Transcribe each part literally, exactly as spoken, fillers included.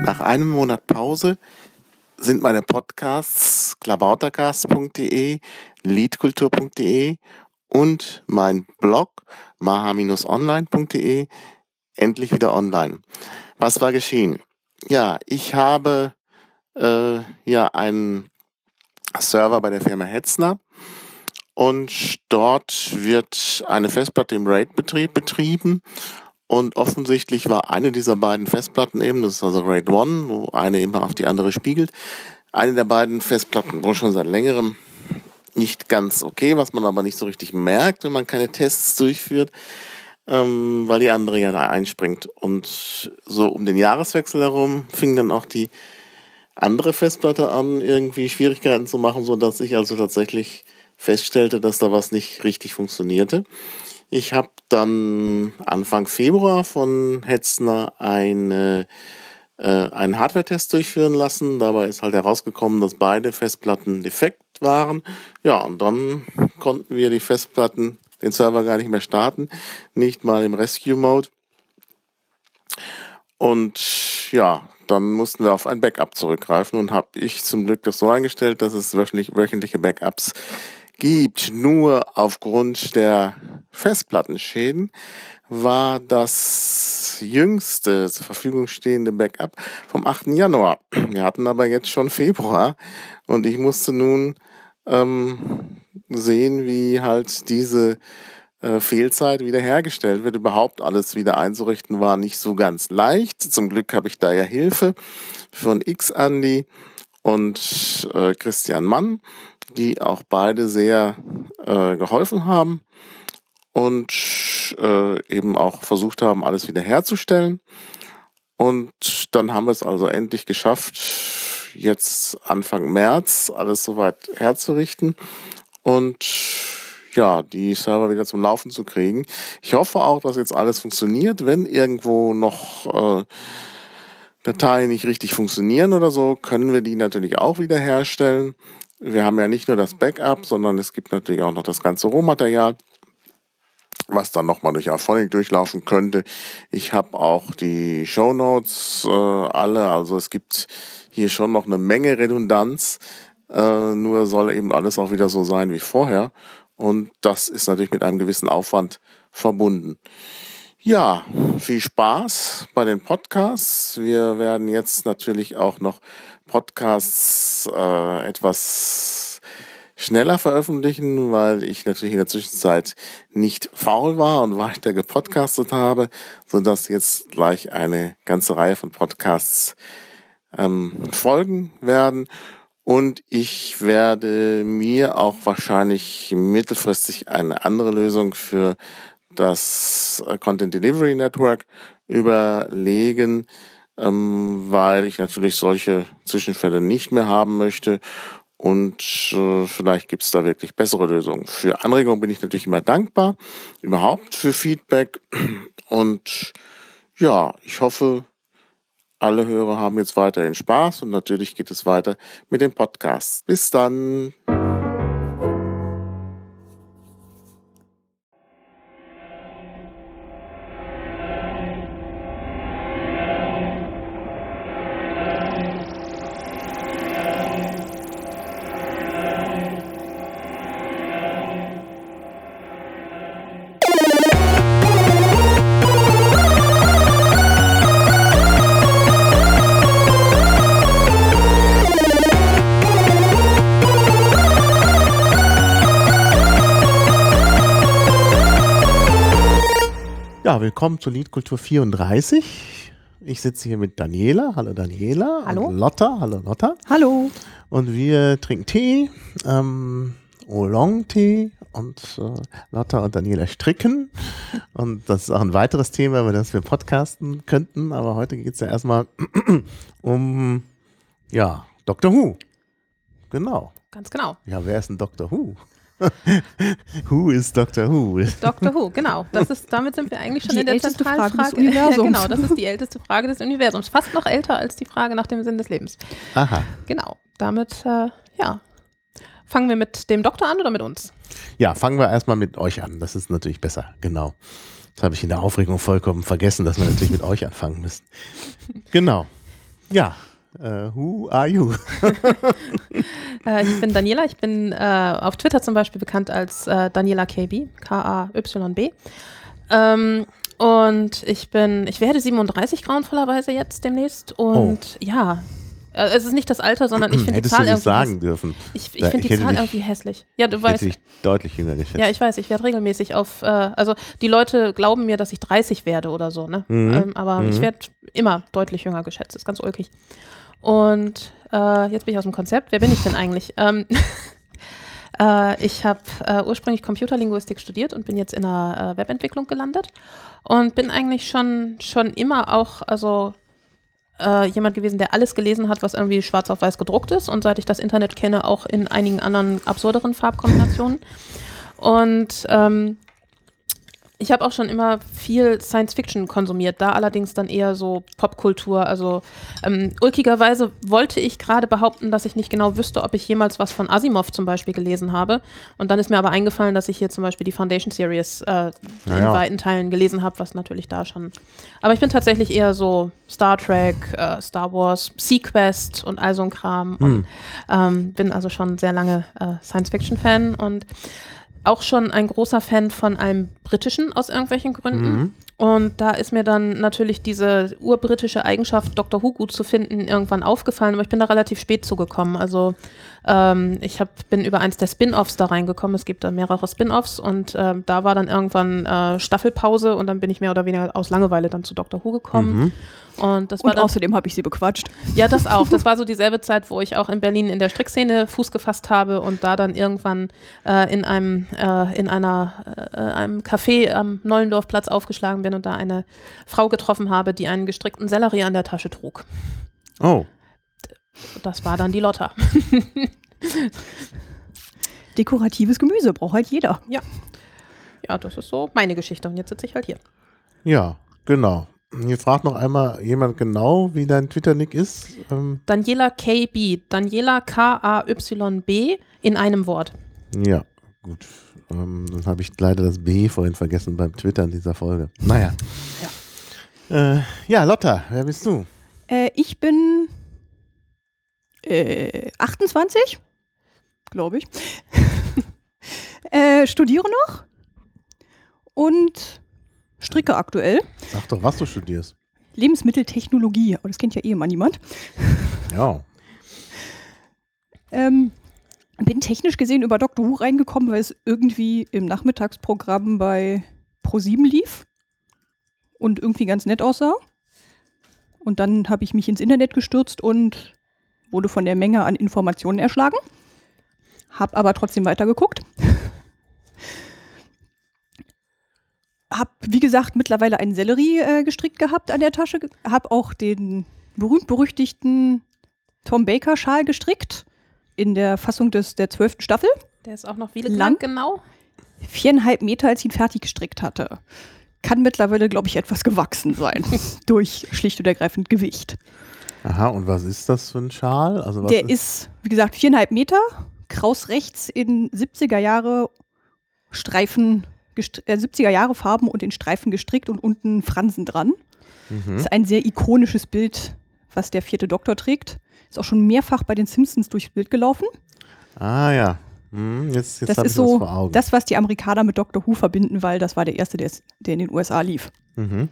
Nach einem Monat Pause sind meine Podcasts klabautercast punkt de, liedkultur punkt de und mein Blog maha Bindestrich online punkt de endlich wieder online. Was war geschehen? Ja, ich habe äh, ja einen Server bei der Firma Hetzner und dort wird eine Festplatte im RAID-Betrieb betrieben. Und offensichtlich war eine dieser beiden Festplatten eben, das ist also RAID eins, wo eine eben auf die andere spiegelt, eine der beiden Festplatten wohl schon seit längerem nicht ganz okay, was man aber nicht so richtig merkt, wenn man keine Tests durchführt, ähm, weil die andere ja da einspringt. Und so um den Jahreswechsel herum fing dann auch die andere Festplatte an, irgendwie Schwierigkeiten zu machen, sodass ich also tatsächlich feststellte, dass da was nicht richtig funktionierte. Ich habe dann Anfang Februar von Hetzner eine, äh, einen Hardware-Test durchführen lassen. Dabei ist halt herausgekommen, dass beide Festplatten defekt waren. Ja, und dann konnten wir die Festplatten, den Server gar nicht mehr starten, nicht mal im Rescue-Mode. Und ja, dann mussten wir auf ein Backup zurückgreifen und habe ich zum Glück das so eingestellt, dass es wöchentlich, wöchentliche Backups gibt. Nur aufgrund der Festplattenschäden war das jüngste zur Verfügung stehende Backup vom achten Januar. Wir hatten aber jetzt schon Februar und ich musste nun ähm, sehen, wie halt diese äh, Fehlzeit wiederhergestellt wird. Überhaupt alles wieder einzurichten war nicht so ganz leicht. Zum Glück habe ich da ja Hilfe von X-Andi und äh, Christian Mann, die auch beide sehr äh, geholfen haben und äh, eben auch versucht haben, alles wiederherzustellen. Und dann haben wir es also endlich geschafft, jetzt Anfang März alles soweit herzurichten und ja, die Server wieder zum Laufen zu kriegen. Ich hoffe auch, dass jetzt alles funktioniert. Wenn irgendwo noch äh, Dateien nicht richtig funktionieren oder so, können wir die natürlich auch wiederherstellen. Wir haben ja nicht nur das Backup, sondern es gibt natürlich auch noch das ganze Rohmaterial, was dann nochmal durch Auphonic durchlaufen könnte. Ich habe auch die Shownotes äh, alle, also es gibt hier schon noch eine Menge Redundanz, äh, nur soll eben alles auch wieder so sein wie vorher. Und das ist natürlich mit einem gewissen Aufwand verbunden. Ja, viel Spaß bei den Podcasts. Wir werden jetzt natürlich auch noch Podcasts äh, etwas schneller veröffentlichen, weil ich natürlich in der Zwischenzeit nicht faul war und weiter gepodcastet habe, sodass jetzt gleich eine ganze Reihe von Podcasts ähm, folgen werden. Und ich werde mir auch wahrscheinlich mittelfristig eine andere Lösung für das Content Delivery Network überlegen, ähm, weil ich natürlich solche Zwischenfälle nicht mehr haben möchte. Und äh, vielleicht gibt es da wirklich bessere Lösungen. Für Anregungen bin ich natürlich immer dankbar, überhaupt für Feedback. Und ja, ich hoffe, alle Hörer haben jetzt weiterhin Spaß und natürlich geht es weiter mit dem Podcast. Bis dann! Ja, willkommen zur Liedkultur vierunddreißig. Ich sitze hier mit Daniela. Hallo Daniela. Hallo. Und Lotta. Hallo Lotta. Hallo. Und wir trinken Tee, ähm, Oolong-Tee und äh, Lotta und Daniela stricken. Und das ist auch ein weiteres Thema, über das wir podcasten könnten. Aber heute geht es ja erstmal um, ja, Doctor Who. Genau. Ganz genau. Ja, wer ist ein Doctor Who? Who ist Doctor Who? Doctor Who, genau. Das ist, damit sind wir eigentlich schon Die in der älteste zentralen Frage des Frage. Universums. Ja, genau, das ist die älteste Frage des Universums. Fast noch älter als die Frage nach dem Sinn des Lebens. Aha. Genau. Damit, äh, ja. Fangen wir mit dem Doktor an oder mit uns? Ja, fangen wir erstmal mit euch an. Das ist natürlich besser. Genau. Das habe ich in der Aufregung vollkommen vergessen, dass wir natürlich mit euch anfangen müssen. Genau. Ja, uh, who are you? äh, ich bin Daniela, ich bin äh, auf Twitter zum Beispiel bekannt als äh, Daniela K B, K A Y B. Ähm, und ich bin, ich werde siebenunddreißig grauenvollerweise jetzt demnächst und oh. ja, äh, es ist nicht das Alter, sondern ich finde die Hättest Zahl du nicht irgendwie sagen dürfen. Ich, ich finde die Zahl irgendwie hässlich. Ja, du weißt. Ich deutlich jünger geschätzt. Ja, ich weiß, ich werde regelmäßig auf, äh, also die Leute glauben mir, dass ich dreißig werde oder so, ne? Mhm. Ähm, aber mhm. ich werde immer deutlich jünger geschätzt, das ist ganz ulkig. Und äh, jetzt bin ich aus dem Konzept. Wer bin ich denn eigentlich? ähm, äh, ich habe äh, ursprünglich Computerlinguistik studiert und bin jetzt in der äh, Webentwicklung gelandet und bin eigentlich schon, schon immer auch, also äh, jemand gewesen, der alles gelesen hat, was irgendwie schwarz auf weiß gedruckt ist und seit ich das Internet kenne, auch in einigen anderen absurderen Farbkombinationen. Und ähm, ich habe auch schon immer viel Science-Fiction konsumiert, da allerdings dann eher so Popkultur. Also ähm, ulkigerweise wollte ich gerade behaupten, dass ich nicht genau wüsste, ob ich jemals was von Asimov zum Beispiel gelesen habe. Und dann ist mir aber eingefallen, dass ich hier zum Beispiel die Foundation Series äh, in ja. weiten Teilen gelesen habe, was natürlich da schon. Aber ich bin tatsächlich eher so Star Trek, äh, Star Wars, Sequest und all so ein Kram. Hm. Und ähm, bin also schon sehr lange äh, Science-Fiction-Fan und auch schon ein großer Fan von einem Britischen aus irgendwelchen Gründen. Mhm. Und da ist mir dann natürlich diese urbritische Eigenschaft, Doctor Who gut zu finden, irgendwann aufgefallen. Aber ich bin da relativ spät zugekommen. Also ähm, ich hab, bin über eins der Spin-Offs da reingekommen. Es gibt da mehrere Spin-Offs und ähm, da war dann irgendwann äh, Staffelpause und dann bin ich mehr oder weniger aus Langeweile dann zu Doctor Who gekommen. Mhm. Und, das war und dann, außerdem habe ich sie bequatscht. Ja, das auch. Das war so dieselbe Zeit, wo ich auch in Berlin in der Strickszene Fuß gefasst habe und da dann irgendwann äh, in einem äh, in einer äh, einem Café am Nollendorfplatz aufgeschlagen bin und da eine Frau getroffen habe, die einen gestrickten Sellerie an der Tasche trug. Oh. Das war dann die Lotta. Dekoratives Gemüse braucht halt jeder. Ja. Ja, das ist so meine Geschichte und jetzt sitze ich halt hier. Ja, genau. Hier fragt noch einmal jemand genau, wie dein Twitter-Nick ist. Ähm Daniela K B. Daniela K A Y B in einem Wort. Ja, gut. Ähm, dann habe ich leider das B vorhin vergessen beim Twittern dieser Folge. Naja. Ja, äh, ja Lotta, wer bist du? Äh, ich bin äh, achtundzwanzig, glaube ich. äh, studiere noch und stricke aktuell. Sag doch, was du studierst. Lebensmitteltechnologie, aber das kennt ja eh immer niemand. Ja. Ähm, bin technisch gesehen über Doctor Who reingekommen, weil es irgendwie im Nachmittagsprogramm bei ProSieben lief und irgendwie ganz nett aussah. Und dann habe ich mich ins Internet gestürzt und wurde von der Menge an Informationen erschlagen. Hab aber trotzdem weitergeguckt. Hab, wie gesagt, mittlerweile einen Sellerie äh, gestrickt gehabt an der Tasche. Hab auch den berühmt-berüchtigten Tom Baker-Schal gestrickt in der Fassung des, der zwölften Staffel. Der ist auch noch wie lang genau? Viereinhalb Meter, als ich ihn fertig gestrickt hatte. Kann mittlerweile, glaube ich, etwas gewachsen sein. Durch schlicht und ergreifend Gewicht. Aha, und was ist das für ein Schal? Also was der ist, ist, wie gesagt, viereinhalb Meter, kraus rechts in siebziger Jahre Streifen, äh, siebziger Jahre Farben und in Streifen gestrickt und unten Fransen dran. Mhm. Das ist ein sehr ikonisches Bild, was der vierte Doktor trägt. Ist auch schon mehrfach bei den Simpsons durchs Bild gelaufen. Ah ja. Hm, jetzt jetzt das hab ist ich so was vor Augen. das, was die Amerikaner mit Doctor Who verbinden, weil das war der erste, der, ist, der in den U S A lief. Mhm.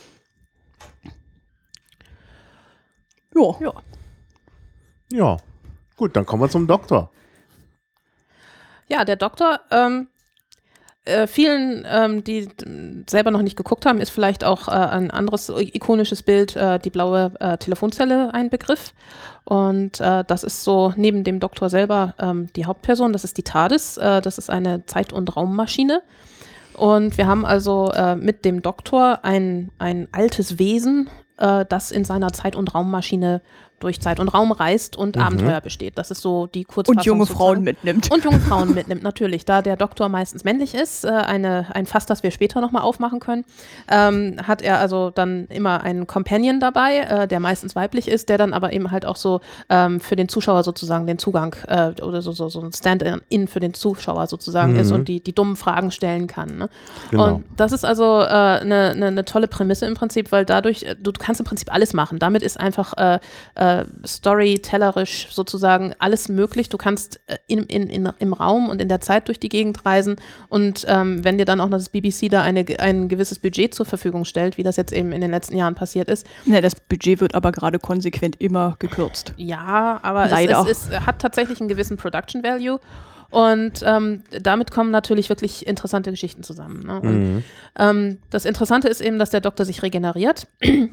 Jo. Ja. Ja. Gut, dann kommen wir zum Doktor. Ja, der Doktor, ähm, äh, vielen, ähm, die selber noch nicht geguckt haben, ist vielleicht auch äh, ein anderes ikonisches Bild, äh, die blaue äh, Telefonzelle, ein Begriff. Und äh, das ist so neben dem Doktor selber ähm, die Hauptperson, das ist die TARDIS, äh, das ist eine Zeit- und Raummaschine. Und wir haben also äh, mit dem Doktor ein, ein altes Wesen, äh, das in seiner Zeit- und Raummaschine durch Zeit und Raum reist und Mhm. Abenteuer besteht. Das ist so die Kurzfassung. Und junge sozusagen. Frauen mitnimmt. Und junge Frauen mitnimmt, natürlich. Da der Doktor meistens männlich ist, äh, eine, ein Fass, das wir später nochmal aufmachen können, ähm, hat er also dann immer einen Companion dabei, äh, der meistens weiblich ist, der dann aber eben halt auch so ähm, für den Zuschauer sozusagen den Zugang äh, oder so, so, so ein Stand-in für den Zuschauer sozusagen Mhm. ist und die, die dummen Fragen stellen kann. Ne? Genau. Und das ist also eine äh, ne, ne, ne tolle Prämisse im Prinzip, weil dadurch, äh, du, du kannst im Prinzip alles machen. Damit ist einfach äh, äh, storytellerisch sozusagen alles möglich. Du kannst äh, in, in, in, im Raum und in der Zeit durch die Gegend reisen und ähm, wenn dir dann auch noch das B B C da eine, ein gewisses Budget zur Verfügung stellt, wie das jetzt eben in den letzten Jahren passiert ist. Ja, das Budget wird aber gerade konsequent immer gekürzt. Ja, aber Leider. es, es, es hat tatsächlich einen gewissen Production Value. Und ähm, damit kommen natürlich wirklich interessante Geschichten zusammen. Ne? Und, Mhm. ähm, das Interessante ist eben, dass der Doktor sich regeneriert,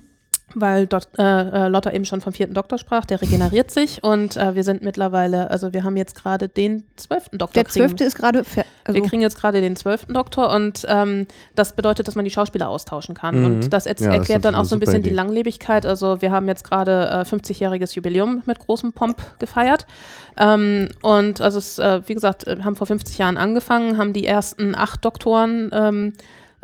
weil dort, äh, äh, Lotta eben schon vom vierten Doktor sprach, der regeneriert sich und äh, wir sind mittlerweile, also wir haben jetzt gerade den zwölften Doktor. Der zwölfte ist gerade, fer- also Wir kriegen jetzt gerade den zwölften Doktor und ähm, das bedeutet, dass man die Schauspieler austauschen kann. Mhm. Und das jetzt Ja, das erklärt ist dann auch eine so ein super bisschen die Idee. Langlebigkeit. Also wir haben jetzt gerade äh, fünfzigjähriges Jubiläum mit großem Pomp gefeiert. Ähm, und also es, äh, wie gesagt, äh, haben vor fünfzig Jahren angefangen, haben die ersten acht Doktoren ähm,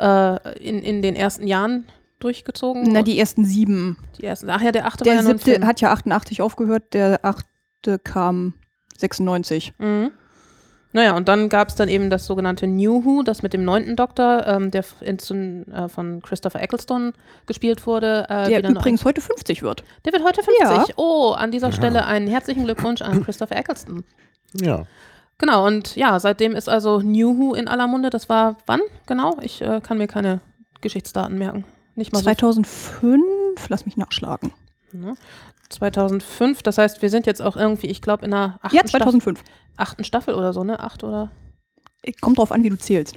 äh, in, in den ersten Jahren durchgezogen. na, die ersten sieben. die ersten, ach ja, der achte war Der ja nur ein siebte Film. hat ja achtundachtzig aufgehört, der achte kam sechsundneunzig. Mhm. Naja, und dann gab es dann eben das sogenannte New Who, das mit dem neunten Doktor, ähm, der f- in, äh, von Christopher Eccleston gespielt wurde. Äh, Der wieder nur übrigens heute fünfzig wird. ein, der wird heute fünfzig. Ja. Oh, an dieser Ja. Stelle einen herzlichen Glückwunsch an Christopher Eccleston. Ja. Genau, und ja, seitdem ist also New Who in aller Munde. Das war wann genau? Ich äh, kann mir keine Geschichtsdaten merken. Nicht mal so zweitausendfünf, lass mich nachschlagen. Ne? zweitausendfünf, das heißt, wir sind jetzt auch irgendwie, ich glaube, in der achten, Ja, Staffel, zweitausendfünf. achten Staffel oder so, ne? Acht oder? Kommt drauf an, wie du zählst.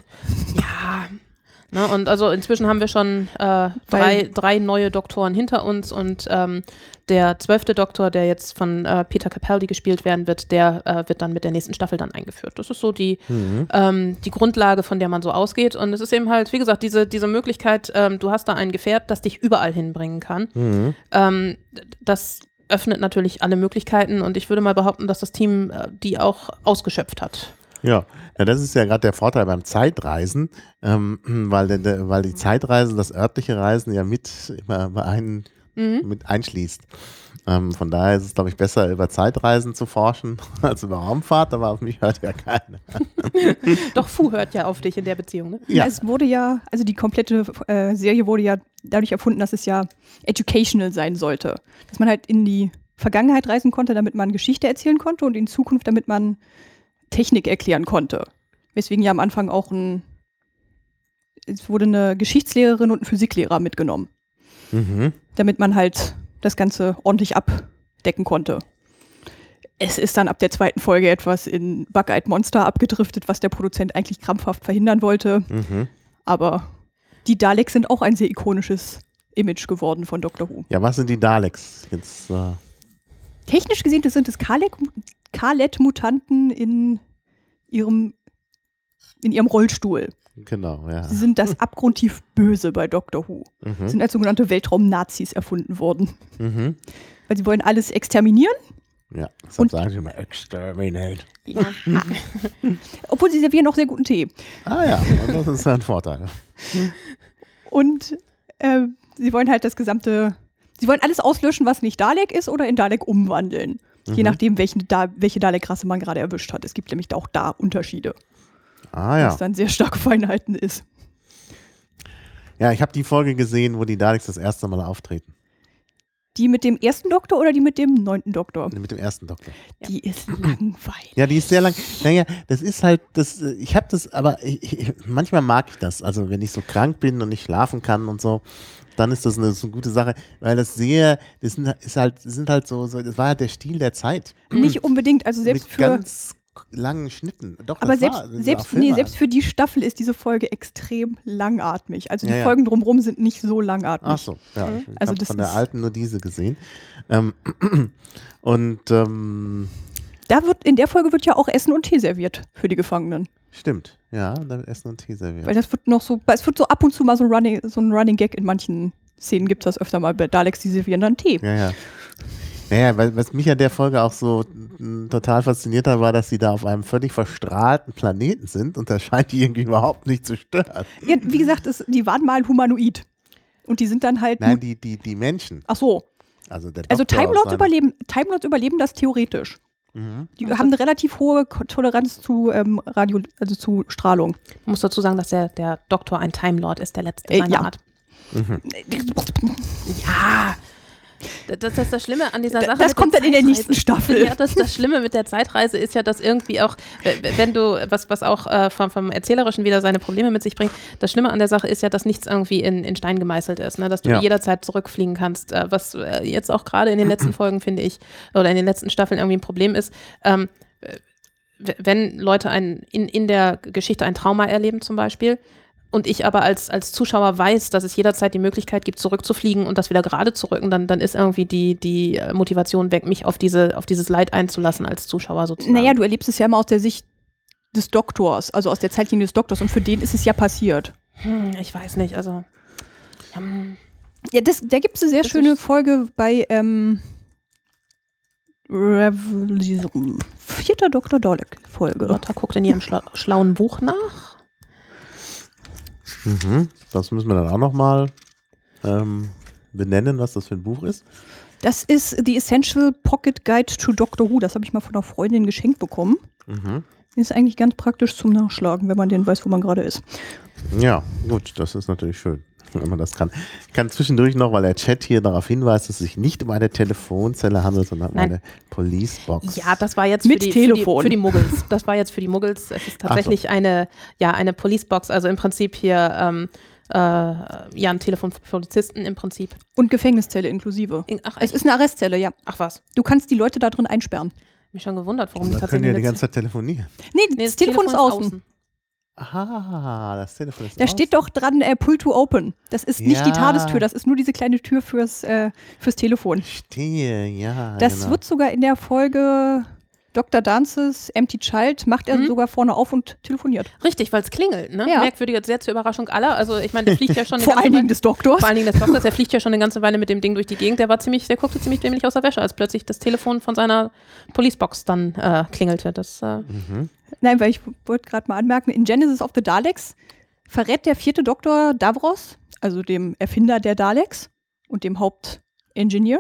Ja. Ne, und also inzwischen haben wir schon äh, drei, drei neue Doktoren hinter uns und ähm, der zwölfte Doktor, der jetzt von äh, Peter Capaldi gespielt werden wird, der äh, wird dann mit der nächsten Staffel dann eingeführt. Das ist so die, Mhm. ähm, die Grundlage, von der man so ausgeht. Und es ist eben halt, wie gesagt, diese, diese Möglichkeit, ähm, du hast da ein Gefährt, das dich überall hinbringen kann. Mhm. Ähm, das öffnet natürlich alle Möglichkeiten und ich würde mal behaupten, dass das Team äh, die auch ausgeschöpft hat. Ja. ja, das ist ja gerade der Vorteil beim Zeitreisen, ähm, weil, der, der, weil die Zeitreisen, das örtliche Reisen ja mit, immer ein, Mhm. mit einschließt. Ähm, von daher ist es, glaube ich, besser, über Zeitreisen zu forschen als über Raumfahrt, aber auf mich hört ja keiner. Doch Fu hört ja auf dich in der Beziehung, ne? Ja. Es wurde ja, also die komplette äh, Serie wurde ja dadurch erfunden, dass es ja educational sein sollte. Dass man halt in die Vergangenheit reisen konnte, damit man Geschichte erzählen konnte und in Zukunft, damit man Technik erklären konnte. Weswegen ja am Anfang auch ein, es wurde eine Geschichtslehrerin und ein Physiklehrer mitgenommen, Mhm. damit man halt das Ganze ordentlich abdecken konnte. Es ist dann ab der zweiten Folge etwas in Bug-Eyed Monster abgedriftet, was der Produzent eigentlich krampfhaft verhindern wollte. Mhm. Aber die Daleks sind auch ein sehr ikonisches Image geworden von Doctor Who. Ja, was sind die Daleks? Jetzt, äh, Technisch gesehen das sind es Kalet-Mutanten in ihrem, in ihrem Rollstuhl. genau, ja. Sie sind das abgrundtief Böse bei Doctor Who. Mhm. Sind als sogenannte Weltraum-Nazis erfunden worden. Mhm. Weil sie wollen alles exterminieren, Ja, deshalb Und- sagen sie immer Exterminate. Ja. obwohl sie servieren auch sehr guten Tee. Ah ja, und das ist ein Vorteil. Und äh, sie wollen halt das gesamte, sie wollen alles auslöschen, was nicht Dalek ist oder in Dalek umwandeln. Je Mhm. nachdem, welchen da, welche Dalek-Rasse man gerade erwischt hat. Es gibt nämlich auch da Unterschiede, Ah ja. was dann sehr starke Feinheiten ist. Ja, ich habe die Folge gesehen, wo die Daleks das erste Mal auftreten. Die mit dem ersten Doktor oder die mit dem neunten Doktor? Mit dem ersten Doktor. Die ist langweilig. Ja, die ist sehr lang. Naja, das ist halt, das, äh, ich habe das, aber ich, ich, manchmal mag ich das. Also wenn ich so krank bin und nicht schlafen kann und so, dann ist das eine, so eine gute Sache, weil das sehr, das sind, ist halt, das sind halt so, so, das war halt der Stil der Zeit. Nicht unbedingt, also selbst Mit für. ganz langen Schnitten. Doch, Aber das selbst, war, das war selbst, Filme. nee, selbst für die Staffel ist diese Folge extrem langatmig. Also die Ja, ja. Folgen drumherum sind nicht so langatmig. Ach so, ja. Mhm. Ich Also habe das von der ist- alten nur diese gesehen. Ähm, und ähm, Da wird, in der Folge wird ja auch Essen und Tee serviert für die Gefangenen. stimmt, ja, da wird Essen und Tee serviert. Weil das wird noch so, es wird so ab und zu mal so ein Running, so ein Running Gag in manchen Szenen gibt es das öfter mal bei Daleks, die servieren dann Tee. Ja, ja. Naja, weil, was mich an der Folge auch so m, total fasziniert hat, war, dass sie da auf einem völlig verstrahlten Planeten sind und das scheint die irgendwie überhaupt nicht zu stören. Ja, wie gesagt, es, die waren mal humanoid. Und die sind dann halt. Nein, die, die, die Menschen. Ach so. Also, der Also Doktor Time aus Lords seiner- überleben, Time Lords überleben das theoretisch. Mhm. Die haben eine relativ hohe Ko- Toleranz zu ähm, Radio, also zu Strahlung. Ich muss dazu sagen, dass der, der Doktor ein Time Lord ist, der letzte Äh, seiner ja. Art. Ja, das, das ist das Schlimme an dieser D- Sache. das mit kommt der dann in der nächsten Zeitreise. Staffel. Ja, das, das Schlimme mit der Zeitreise ist ja, dass irgendwie auch, äh, wenn du, was, was auch äh, vom, vom Erzählerischen wieder seine Probleme mit sich bringt, das Schlimme an der Sache ist ja, dass nichts irgendwie in, in Stein gemeißelt ist, ne? Dass du Ja. jederzeit zurückfliegen kannst, äh, was äh, jetzt auch gerade in den letzten Folgen, finde ich, oder in den letzten Staffeln irgendwie ein Problem ist. Ähm, äh, w- wenn Leute ein, in, in der Geschichte ein Trauma erleben zum Beispiel, und ich aber als, als Zuschauer weiß, dass es jederzeit die Möglichkeit gibt, zurückzufliegen und das wieder gerade zu rücken, dann, dann ist irgendwie die, die äh, Motivation weg, mich auf, diese, auf dieses Leid einzulassen als Zuschauer sozusagen. Naja, du erlebst es ja immer aus der Sicht des Doktors, also aus der Zeitlinie des Doktors. Und für den ist es ja passiert. Hm, ich weiß nicht, also. Ähm, Ja, das, da gibt es eine sehr Das schöne ist- Folge bei ähm, Revolution. Vierter Doktor Dalek-Folge. Lotta guckt in ihrem schla schlauen Buch nach. Mhm. Das müssen wir dann auch nochmal ähm, benennen, was das für ein Buch ist. Das ist The Essential Pocket Guide to Doctor Who. Das habe ich mal von einer Freundin geschenkt bekommen. Mhm. Ist eigentlich ganz praktisch zum Nachschlagen, wenn man denn weiß, wo man gerade ist. Ja, gut, das ist natürlich schön, wenn man das kann. Ich kann zwischendurch noch, weil der Chat hier darauf hinweist, dass es sich nicht um eine Telefonzelle handelt, sondern um Nein. eine Police-Box. Ja, das war jetzt Mit für, die, Telefon. Für, die, für die Muggels. Das war jetzt für die Muggels. Es ist tatsächlich eine, ja, eine Policebox, also im Prinzip hier ähm, äh, ja, ein Telefon für Polizisten im Prinzip. Und Gefängniszelle inklusive. In, ach, Es echt? ist eine Arrestzelle, ja. Ach was, Du kannst die Leute da drin einsperren. mich schon gewundert, warum die Da können tatsächlich ja die jetzt- ganze Zeit telefonieren. Nee, Nee, das, Telefon, ist außen. Ah, das Telefon ist Da außen. steht doch dran, äh, Pull to Open. Das ist nicht die Ja. TARDIS-Tür, das ist nur diese kleine Tür fürs, äh, fürs Telefon. Stehe, ja. Das genau. wird sogar in der Folge Doktor Dances Empty Child, macht er Mhm. sogar vorne auf und telefoniert. Richtig, weil es klingelt, ne? Ja. Merkwürdig, sehr zur Überraschung aller. Also ich meine, der fliegt ja schon eine Vor ganze allen Dingen Weile- des Doktors. Vor allen Dingen des Doktors, der fliegt ja schon eine ganze Weile mit dem Ding durch die Gegend. Der war ziemlich, der guckte ziemlich dämlich aus der Wäsche, als plötzlich das Telefon von seiner Policebox dann äh, klingelte. Das, äh, Mhm. Nein, weil ich wollte gerade mal anmerken, in Genesis of the Daleks verrät der vierte Doktor Davros, also dem Erfinder der Daleks und dem Hauptingenieur,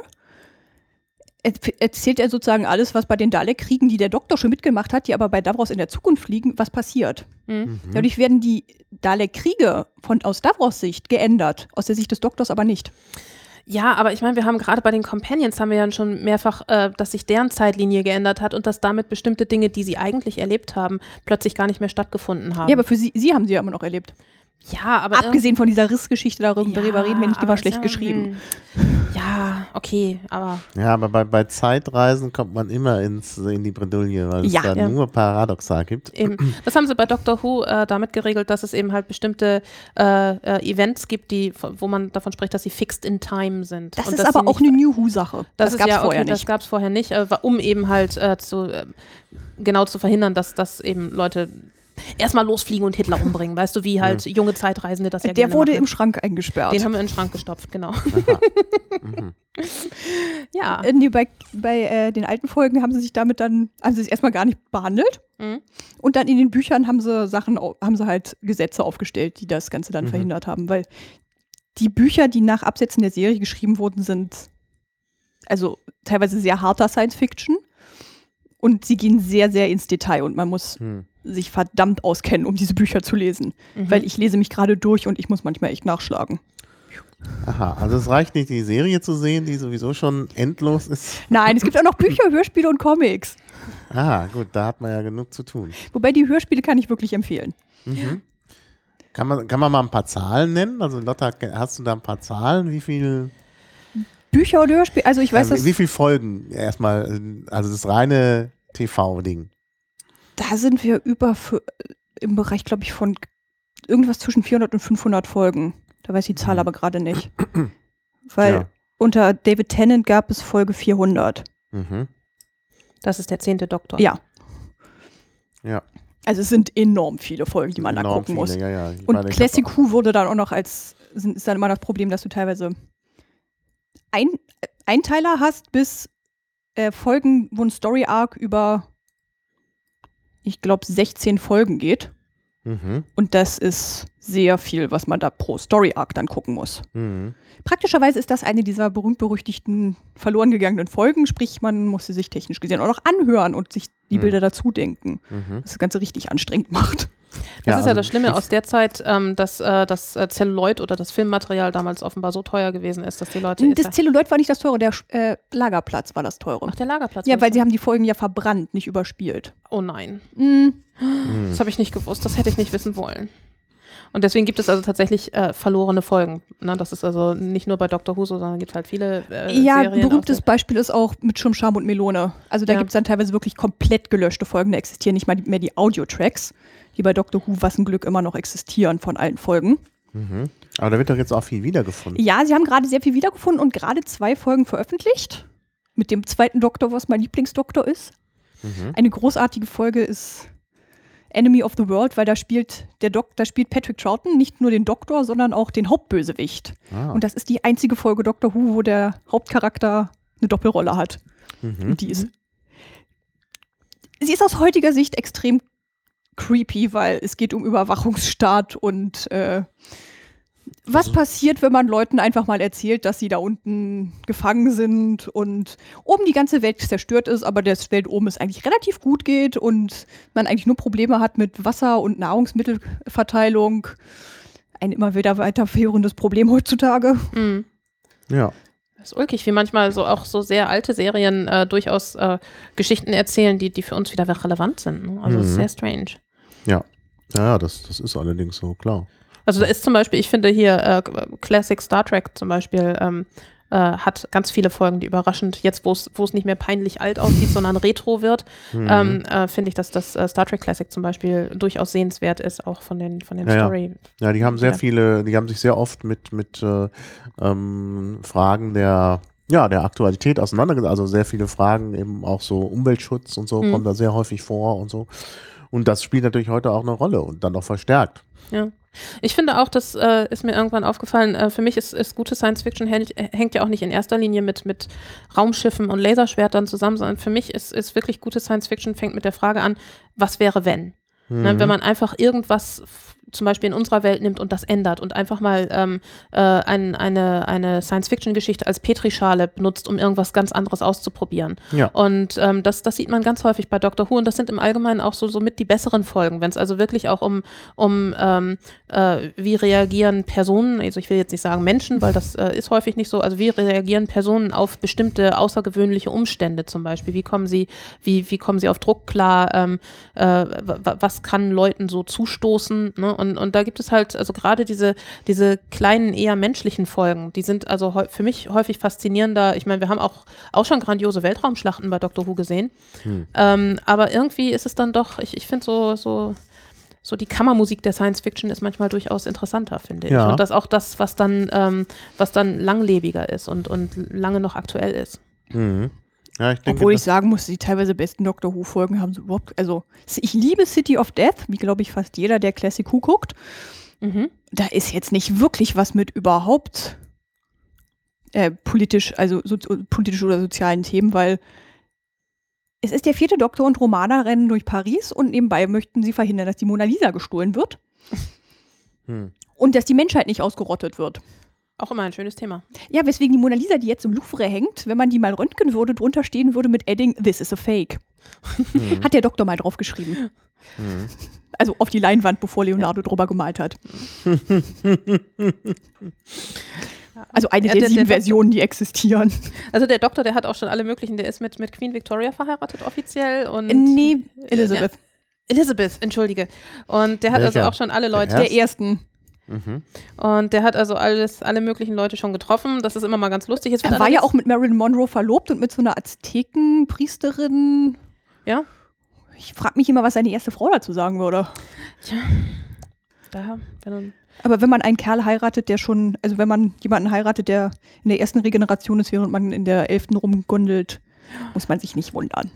erz- erzählt er sozusagen alles, was bei den Dalek-Kriegen, die der Doktor schon mitgemacht hat, die aber bei Davros in der Zukunft liegen, was passiert. hm. Mhm. Dadurch werden die Dalek-Kriege von aus Davros Sicht geändert, aus der Sicht des Doktors aber nicht. Ja, aber ich meine, wir haben gerade bei den Companions haben wir ja schon mehrfach, äh, dass sich deren Zeitlinie geändert hat und dass damit bestimmte Dinge, die sie eigentlich erlebt haben, plötzlich gar nicht mehr stattgefunden haben. Ja, aber für sie, sie haben sie ja immer noch erlebt. ja, aber Abgesehen von dieser Rissgeschichte, darüber Ja, reden wir nicht, die war aber schlecht ja, geschrieben. hm. Ja, okay, aber Ja, aber bei, bei Zeitreisen kommt man immer ins, in die Bredouille, weil es Ja. da Ja. nur Paradoxa gibt. eben, das haben sie bei Doctor Who äh, damit geregelt, dass es eben halt bestimmte äh, äh, Events gibt, die, wo man davon spricht, dass sie fixed in time sind. Das Und ist dass aber sie auch nicht- eine New Who-Sache. Das, Das, ist gab es ja, vorher okay, das nicht. gab es vorher nicht, äh, um eben halt äh, zu, äh, genau zu verhindern, dass, dass eben Leute erstmal losfliegen und Hitler umbringen. Weißt du, wie halt junge Zeitreisende das ja Der gerne wurde im machen. Schrank eingesperrt. Den haben wir in den Schrank gestopft, genau. Aha. Mhm. Ja. Äh, nee, bei bei äh, den alten Folgen haben sie sich damit dann, haben sie sich erstmal gar nicht behandelt. Mhm. Und dann in den Büchern haben sie Sachen, au- haben sie halt Gesetze aufgestellt, die das Ganze dann Mhm. verhindert haben. Weil die Bücher, die nach Absetzen der Serie geschrieben wurden, sind also teilweise sehr harter Science Fiction. Und sie gehen sehr, sehr ins Detail und man muss Hm. sich verdammt auskennen, um diese Bücher zu lesen. Mhm. Weil ich lese mich gerade durch und ich muss manchmal echt nachschlagen. Aha, also es reicht nicht, die Serie zu sehen, die sowieso schon endlos ist. Nein, es gibt auch noch Bücher, Hörspiele und Comics. Ah, gut, da hat man ja genug zu tun. Wobei die Hörspiele kann ich wirklich empfehlen. Mhm. Kann man, kann man mal ein paar Zahlen nennen? Also Lotta, hast du da ein paar Zahlen? Wie viel, Bücher oder Hörspiele, also ich weiß, äh, dass wie viel Folgen erstmal, äh, also das reine T V-Ding? da sind wir über für, im Bereich, glaube ich, von irgendwas zwischen vierhundert und fünfhundert Folgen. Da weiß ich die Zahl aber gerade nicht. Weil Ja. unter David Tennant gab es Folge vierhundert. Mhm. Das ist der zehnte Doktor. Ja. Ja. Also es sind enorm viele Folgen, die man da Enorm gucken viele, muss. Ja, ja. Ich Und meine, ich Classic hab- Who wurde dann auch noch als, ist dann immer das Problem, dass du teilweise ein, Einteiler hast bis äh, Folgen, wo ein Story-Arc über, ich glaube, sechzehn Folgen geht. Mhm. Und das ist sehr viel, was man da pro Story-Arc dann gucken muss. Mhm. Praktischerweise ist das eine dieser berühmt-berüchtigten verloren gegangenen Folgen, sprich, man muss sie sich technisch gesehen auch noch anhören und sich die Mhm. Bilder dazu denken, Mhm. was das Ganze richtig anstrengend macht. Das Ja, ist ja also das Schlimme ich- aus der Zeit, ähm, dass äh, das äh, Celluloid oder das Filmmaterial damals offenbar so teuer gewesen ist, dass die Leute... Das Zelluloid war nicht das teure, der äh, Lagerplatz war das teure. Ach, der Lagerplatz. Ja, war weil das sie haben die Folgen ja verbrannt, nicht überspielt. Oh nein, Mhm. Mhm. das habe ich nicht gewusst, das hätte ich nicht wissen wollen. Und deswegen gibt es also tatsächlich äh, verlorene Folgen. Ne? Das ist also nicht nur bei Doctor Who so, sondern es gibt halt viele äh, Ja, Serien. berühmtes aus Beispiel ist auch mit Schirm, Scham und Melone. Also da Ja. gibt es dann teilweise wirklich komplett gelöschte Folgen. Da existieren nicht mal die, mehr die Audio-Tracks, die bei Doctor Who, was ein Glück, immer noch existieren von allen Folgen. Mhm. Aber da wird doch jetzt auch viel wiedergefunden. Ja, sie haben gerade sehr viel wiedergefunden und gerade zwei Folgen veröffentlicht. Mit dem zweiten Doktor, was mein Lieblingsdoktor ist. Mhm. Eine großartige Folge ist Enemy of the World, weil da spielt der Dok da spielt Patrick Troughton nicht nur den Doktor, sondern auch den Hauptbösewicht. Ah. Und das ist die einzige Folge Doctor Who, wo der Hauptcharakter eine Doppelrolle hat. Mhm. Und die ist. Sie ist aus heutiger Sicht extrem creepy, weil es geht um Überwachungsstaat und äh, was Also- passiert, wenn man Leuten einfach mal erzählt, dass sie da unten gefangen sind und oben die ganze Welt zerstört ist, aber das Welt oben es eigentlich relativ gut geht und man eigentlich nur Probleme hat mit Wasser- und Nahrungsmittelverteilung. Ein immer wieder weiterführendes Problem heutzutage. Mhm. Ja. Das ist ulkig, wie manchmal so auch so sehr alte Serien äh, durchaus äh, Geschichten erzählen, die, die für uns wieder relevant sind. Ne? Also Mhm. es ist sehr strange. Ja, ja, das, das ist allerdings so, klar. Also da ist zum Beispiel, ich finde hier äh, Classic Star Trek zum Beispiel ähm, äh, hat ganz viele Folgen, die überraschend, jetzt wo es wo es nicht mehr peinlich alt aussieht, sondern retro wird, Mhm. ähm, äh, finde ich, dass das äh, Star Trek Classic zum Beispiel durchaus sehenswert ist, auch von den, von den Ja, ja. Story. Ja, die haben sehr Ja. viele, die haben sich sehr oft mit, mit äh, ähm, Fragen der, ja, der Aktualität auseinandergesetzt. Also sehr viele Fragen, eben auch so Umweltschutz und so, Mhm. kommen da sehr häufig vor und so. Und das spielt natürlich heute auch eine Rolle und dann auch verstärkt. Ja. Ich finde auch, das äh, ist mir irgendwann aufgefallen, äh, für mich ist, ist gute Science-Fiction hängt, hängt ja auch nicht in erster Linie mit, mit Raumschiffen und Laserschwertern zusammen, sondern für mich ist, ist wirklich gute Science-Fiction fängt mit der Frage an, was wäre wenn? Ne, Mhm. wenn man einfach irgendwas f- zum Beispiel in unserer Welt nimmt und das ändert und einfach mal ähm, äh, ein, eine, eine Science-Fiction-Geschichte als Petrischale benutzt, um irgendwas ganz anderes auszuprobieren. Ja. Und ähm, das, das sieht man ganz häufig bei Doctor Who und das sind im Allgemeinen auch so, so mit die besseren Folgen, wenn es also wirklich auch um, um ähm, äh, wie reagieren Personen, also ich will jetzt nicht sagen Menschen, weil das äh, ist häufig nicht so, also wie reagieren Personen auf bestimmte außergewöhnliche Umstände zum Beispiel, wie kommen sie, wie, wie kommen sie auf Druck klar, ähm, äh, w- w- was kann Leuten so zustoßen, ne? Und, und da gibt es halt, also gerade diese, diese kleinen, eher menschlichen Folgen, die sind also häu- für mich häufig faszinierender. Ich meine, wir haben auch, auch schon grandiose Weltraumschlachten bei Doctor Who gesehen, Hm. ähm, aber irgendwie ist es dann doch, ich, ich finde so, so, so die Kammermusik der Science Fiction ist manchmal durchaus interessanter, finde ich. Ja. Und das auch das, was dann, ähm, was dann langlebiger ist und, und lange noch aktuell ist. Mhm. Ja, ich denke, Obwohl ich das- sagen muss, die teilweise besten Doctor Who-Folgen haben so überhaupt. Also, ich liebe City of Death, wie glaube ich fast jeder, der Classic Who guckt. Mhm. Da ist jetzt nicht wirklich was mit überhaupt äh, politisch, also so, politisch oder sozialen Themen, weil es ist der vierte Doktor und Romana rennen durch Paris und nebenbei möchten sie verhindern, dass die Mona Lisa gestohlen wird Hm. und dass die Menschheit nicht ausgerottet wird. Auch immer ein schönes Thema. Ja, weswegen die Mona Lisa, die jetzt im Louvre hängt, wenn man die mal röntgen würde, drunter stehen würde mit Edding, this is a fake. Mhm. Hat der Doktor mal draufgeschrieben. Mhm. Also auf die Leinwand, bevor Leonardo drüber gemalt hat. Also eine Ja, der der- sieben der Versionen, die existieren. Also der Doktor, der hat auch schon alle möglichen, der ist mit, mit Queen Victoria verheiratet offiziell und Nee, Elizabeth. Elizabeth, entschuldige. Und der hat Welcher? also auch schon alle Der Leute, erste? Der ersten. Mhm. und der hat also alles, alle möglichen Leute schon getroffen. Das ist immer mal ganz lustig. Jetzt wird Er war ja allerdings- auch mit Marilyn Monroe verlobt und mit so einer Aztekenpriesterin. Ja. Ich frage mich immer, was seine erste Frau dazu sagen würde. Da, wenn, Aber wenn man einen Kerl heiratet, der schon, also wenn man jemanden heiratet, der in der ersten Regeneration ist, während man in der elften rumgundelt, muss man sich nicht wundern.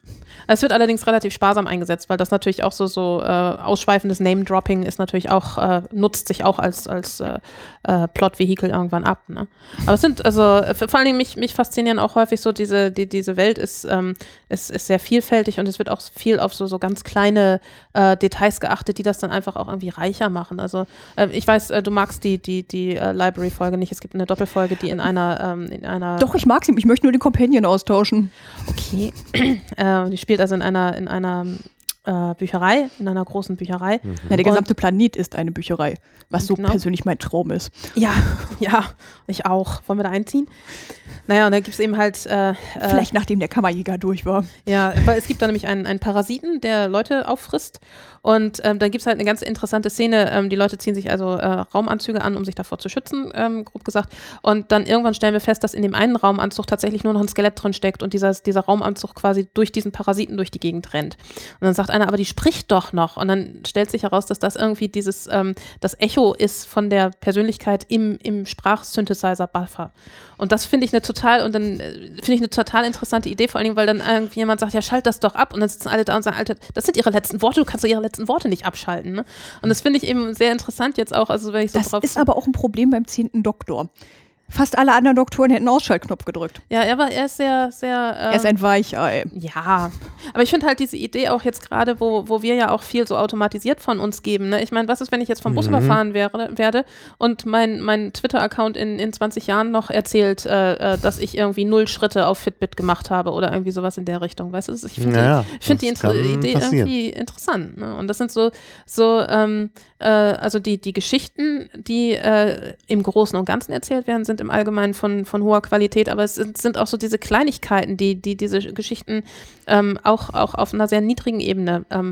Es wird allerdings relativ sparsam eingesetzt, weil das natürlich auch so, so äh, ausschweifendes Name-Dropping ist natürlich auch, äh, nutzt sich auch als, als äh, äh, Plot-Vehikel irgendwann ab. Ne? Aber es sind, also äh, vor allen Dingen mich, mich faszinieren auch häufig so, diese, die, diese Welt ist, ähm, ist, ist sehr vielfältig und es wird auch viel auf so, so ganz kleine äh, Details geachtet, die das dann einfach auch irgendwie reicher machen. Also äh, ich weiß, äh, du magst die, die, die äh, Library-Folge nicht. Es gibt eine Doppelfolge, die in einer, ähm, in einer Doch, ich mag sie. Ich möchte nur den Companion austauschen. Okay. äh, die spielt also in einer, in einer äh, Bücherei, in einer großen Bücherei. Mhm. Ja, der gesamte Planet ist eine Bücherei, was so Genau. persönlich mein Traum ist. Ja, ja, ich auch. Wollen wir da einziehen? Naja, und da gibt es eben halt äh, äh, Vielleicht nachdem der Kammerjäger durch war. ja, weil es gibt da nämlich einen, einen Parasiten, der Leute auffrisst. Und ähm, dann gibt es halt eine ganz interessante Szene. Ähm, die Leute ziehen sich also äh, Raumanzüge an, um sich davor zu schützen, ähm, grob gesagt. Und dann irgendwann stellen wir fest, dass in dem einen Raumanzug tatsächlich nur noch ein Skelett drin steckt und dieser, dieser Raumanzug quasi durch diesen Parasiten durch die Gegend rennt. Und dann sagt einer, aber die spricht doch noch. Und dann stellt sich heraus, dass das irgendwie dieses, ähm, das Echo ist von der Persönlichkeit im, im Sprachsynthesizer-Buffer. Und das finde ich eine total, und dann äh, finde ich eine total interessante Idee, vor allen Dingen, weil dann irgendwie jemand sagt, ja, schalt das doch ab. Und dann sitzen alle da und sagen, Alter, das sind ihre letzten Worte, du kannst doch ihre letzten Worte nicht abschalten. Ne? Und das finde ich eben sehr interessant jetzt auch, also wenn ich so Das drauf... ist aber auch ein Problem beim zehnten Doktor. Fast alle anderen Doktoren hätten einen Ausschaltknopf gedrückt. Ja, er war, er ist sehr, sehr... Er ist ähm, ein Weichei. Ja, aber ich finde halt diese Idee auch jetzt gerade, wo, wo wir ja auch viel so automatisiert von uns geben. Ne? Ich meine, was ist, wenn ich jetzt vom Bus Mhm. überfahren wäre, werde und mein, mein Twitter-Account in, in zwanzig Jahren noch erzählt, äh, äh, dass ich irgendwie null Schritte auf Fitbit gemacht habe oder irgendwie sowas in der Richtung. Weißt du, ich finde Ja, die, ich find die das Inter kann Idee passieren. irgendwie interessant. Ne? Und das sind so, so ähm, äh, also die, die Geschichten, die äh, im Großen und Ganzen erzählt werden, sind im Allgemeinen von, von hoher Qualität, aber es sind, sind auch so diese Kleinigkeiten, die, die diese Geschichten ähm, auch, auch auf einer sehr niedrigen Ebene ähm,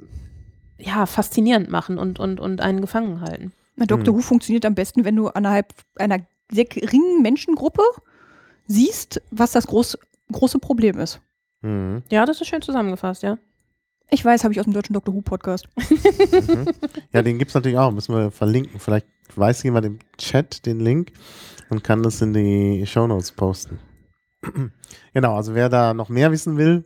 ja, faszinierend machen und, und, und einen gefangen halten. Na, Doktor Hm. Who funktioniert am besten, wenn du innerhalb einer sehr geringen Menschengruppe siehst, was das groß, große Problem ist. Mhm. Ja, das ist schön zusammengefasst, ja. Ich weiß, habe ich aus dem deutschen Doktor Who Podcast. Mhm. Ja, den gibt es natürlich auch. Müssen wir verlinken. Vielleicht weiß jemand im Chat den Link und kann das in die Shownotes posten. Genau, also wer da noch mehr wissen will,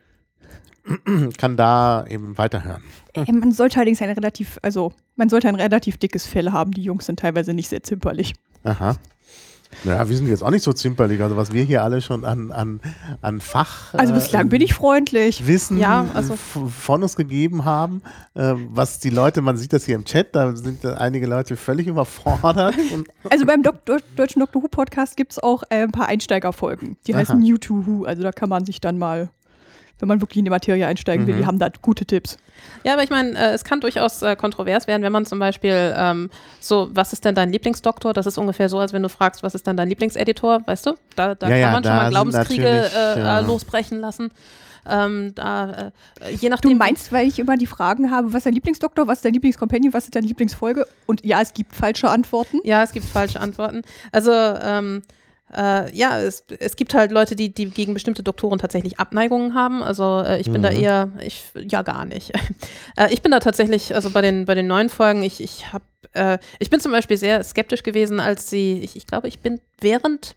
kann da eben weiterhören. Äh, Man sollte allerdings ein relativ, also man sollte ein relativ dickes Fell haben. Die Jungs sind teilweise nicht sehr zimperlich. Aha. Ja, wir sind jetzt auch nicht so zimperlich. Also was wir hier alle schon an, an, an Fach Also bislang äh, bin ich freundlich. Wissen Ja, also- f- von uns gegeben haben, äh, was die Leute, man sieht das hier im Chat, da sind äh, einige Leute völlig überfordert. Und Also beim Dok Dok deutschen Doctor Who Podcast gibt es auch äh, ein paar Einsteigerfolgen. Die Aha. heißen New to Who. Also da kann man sich dann mal, wenn man wirklich in die Materie einsteigen will, Mhm. die haben da gute Tipps. Ja, aber ich meine, äh, es kann durchaus äh, kontrovers werden, wenn man zum Beispiel ähm, so, was ist denn dein Lieblingsdoktor? Das ist ungefähr so, als wenn du fragst, was ist denn dein Lieblingseditor, weißt du? Da, da Ja, kann ja, man schon da mal sind Glaubenskriege natürlich, äh, ja. äh, losbrechen lassen. Ähm, da, äh, je Du nachdem. meinst, weil ich immer die Fragen habe, was ist dein Lieblingsdoktor, was ist dein Lieblingscompanion, was ist deine Lieblingsfolge? Und ja, es gibt falsche Antworten. Ja, es gibt falsche Antworten. Also, ähm, äh, ja, es, es gibt halt Leute, die, die gegen bestimmte Doktoren tatsächlich Abneigungen haben. Also äh, ich bin Mhm. da eher, ich, ja gar nicht. äh, ich bin da tatsächlich, also bei den, bei den neuen Folgen, ich, ich habe, äh, ich bin zum Beispiel sehr skeptisch gewesen, als sie, ich, ich glaube, ich bin während,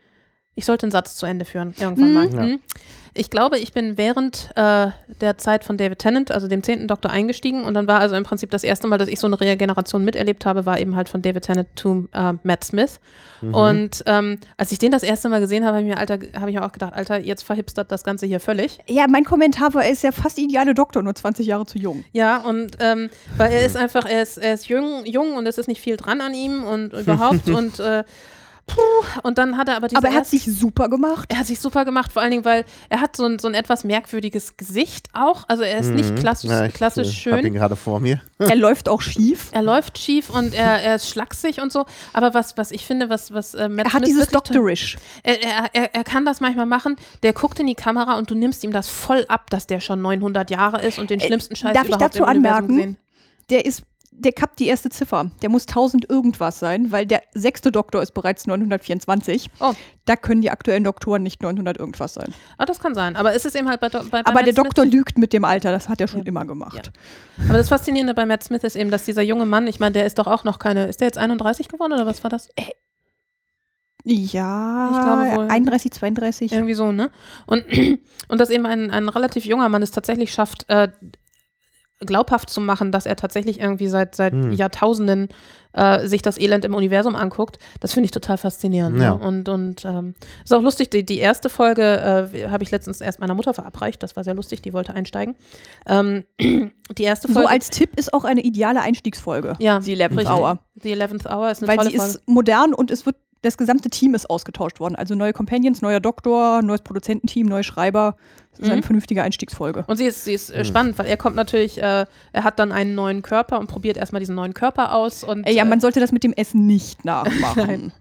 ich sollte einen Satz zu Ende führen, irgendwann Mhm. mal. Ja. Mhm. Ich glaube, ich bin während äh, der Zeit von David Tennant, also dem zehnten Doktor, eingestiegen und dann war also im Prinzip das erste Mal, dass ich so eine Regeneration miterlebt habe, war eben halt von David Tennant zu äh, Matt Smith. Mhm. Und ähm, als ich den das erste Mal gesehen habe, habe ich mir, Alter, habe ich mir auch gedacht, Alter, jetzt verhipstert das Ganze hier völlig. Ja, mein Kommentar war, er ist ja fast ideale Doktor, nur zwanzig Jahre zu jung. Ja, und ähm, weil er ist einfach, er ist, er ist jung, jung und es ist nicht viel dran an ihm und überhaupt und äh, puh, und dann hat er aber diese Aber er hat erst- sich super gemacht. er hat sich super gemacht, vor allen Dingen, weil er hat so ein, so ein etwas merkwürdiges Gesicht auch. Also er ist nicht Mhm. klassisch, Ja, ich, klassisch äh, hab ihn schön. gerade vor mir. Er läuft auch schief. Er läuft schief und er, er ist schlaksig und so. Aber was, was ich finde, was, was äh, Matt Er hat Smith dieses wirklich toll- Doktorisch. Er, er, er, er kann das manchmal machen. Der guckt in die Kamera und du nimmst ihm das voll ab, dass der schon neunhundert Jahre ist und den Äh, schlimmsten Scheiß darf ich überhaupt dazu im Universum anmerken? gesehen. Der ist, der kappt die erste Ziffer. Der muss tausend irgendwas sein, weil der sechste Doktor ist bereits neunhundertvierundzwanzig. Oh. Da können die aktuellen Doktoren nicht neunhundert irgendwas sein. Ah, das kann sein. Aber es ist eben halt bei, Do- bei, bei Aber Matt der Smith- Doktor lügt mit dem Alter, das hat er schon Ja. immer gemacht. Aber das Faszinierende bei Matt Smith ist eben, dass dieser junge Mann, ich meine, der ist doch auch noch keine, ist der jetzt einunddreißig geworden oder was war das? Ja, Ich glaube wohl. einunddreißig, zweiunddreißig. Irgendwie so, ne? Und, und dass eben ein, ein relativ junger Mann es tatsächlich schafft, äh, glaubhaft zu machen, dass er tatsächlich irgendwie seit, seit Hm. Jahrtausenden äh, sich das Elend im Universum anguckt, das finde ich total faszinierend. Ja. Ne? Und, und ähm, ist auch lustig, die, die erste Folge äh, habe ich letztens erst meiner Mutter verabreicht, das war sehr lustig, die wollte einsteigen. Ähm, die erste Folge. So als Tipp ist auch eine ideale Einstiegsfolge. ja, Die eleventh richtig. Hour. Die eleventh Hour ist eine Weil tolle sie Folge. ist modern und es wird, das gesamte Team ist ausgetauscht worden. Also neue Companions, neuer Doktor, neues Produzententeam, neue Schreiber. Das ist Mhm. eine vernünftige Einstiegsfolge. Und sie ist, sie ist äh, spannend, weil er kommt natürlich, äh, er hat dann einen neuen Körper und probiert erstmal diesen neuen Körper aus. Und, Äh, ja, man äh, sollte das mit dem Essen nicht nachmachen.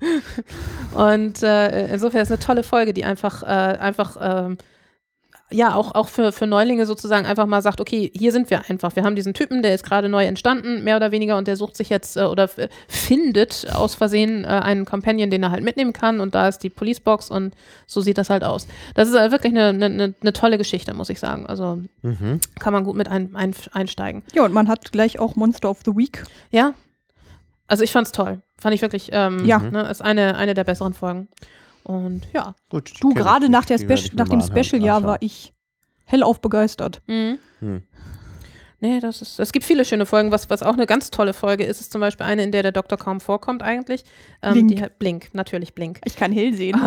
und äh, insofern ist eine tolle Folge, die einfach, äh, einfach ähm, ja, auch, auch für, für Neulinge sozusagen einfach mal sagt, okay, hier sind wir einfach. Wir haben diesen Typen, der ist gerade neu entstanden, mehr oder weniger, und der sucht sich jetzt äh, oder f- findet aus Versehen äh, einen Companion, den er halt mitnehmen kann, und da ist die Policebox und so sieht das halt aus. Das ist äh, wirklich eine, eine, eine tolle Geschichte, muss ich sagen. Also Mhm. kann man gut mit ein, ein, einsteigen. Ja, und man hat gleich auch Monster of the Week. Ja, also ich fand's toll. Fand ich wirklich, ähm, Ja. ne, ist eine, eine der besseren Folgen. Und ja. Gut, Du, kenn ich gerade nicht. nach, der Die werd Spec- ich mir nach dem mal anhören. Special-Jahr Anschauen. war ich hellauf begeistert. Mhm. Hm. Nee, das ist, es gibt viele schöne Folgen. Was, was auch eine ganz tolle Folge ist, ist zum Beispiel eine, in der der Doktor kaum vorkommt eigentlich. Ähm, Blink. Die, Blink, natürlich Blink. Ich kann hell sehen.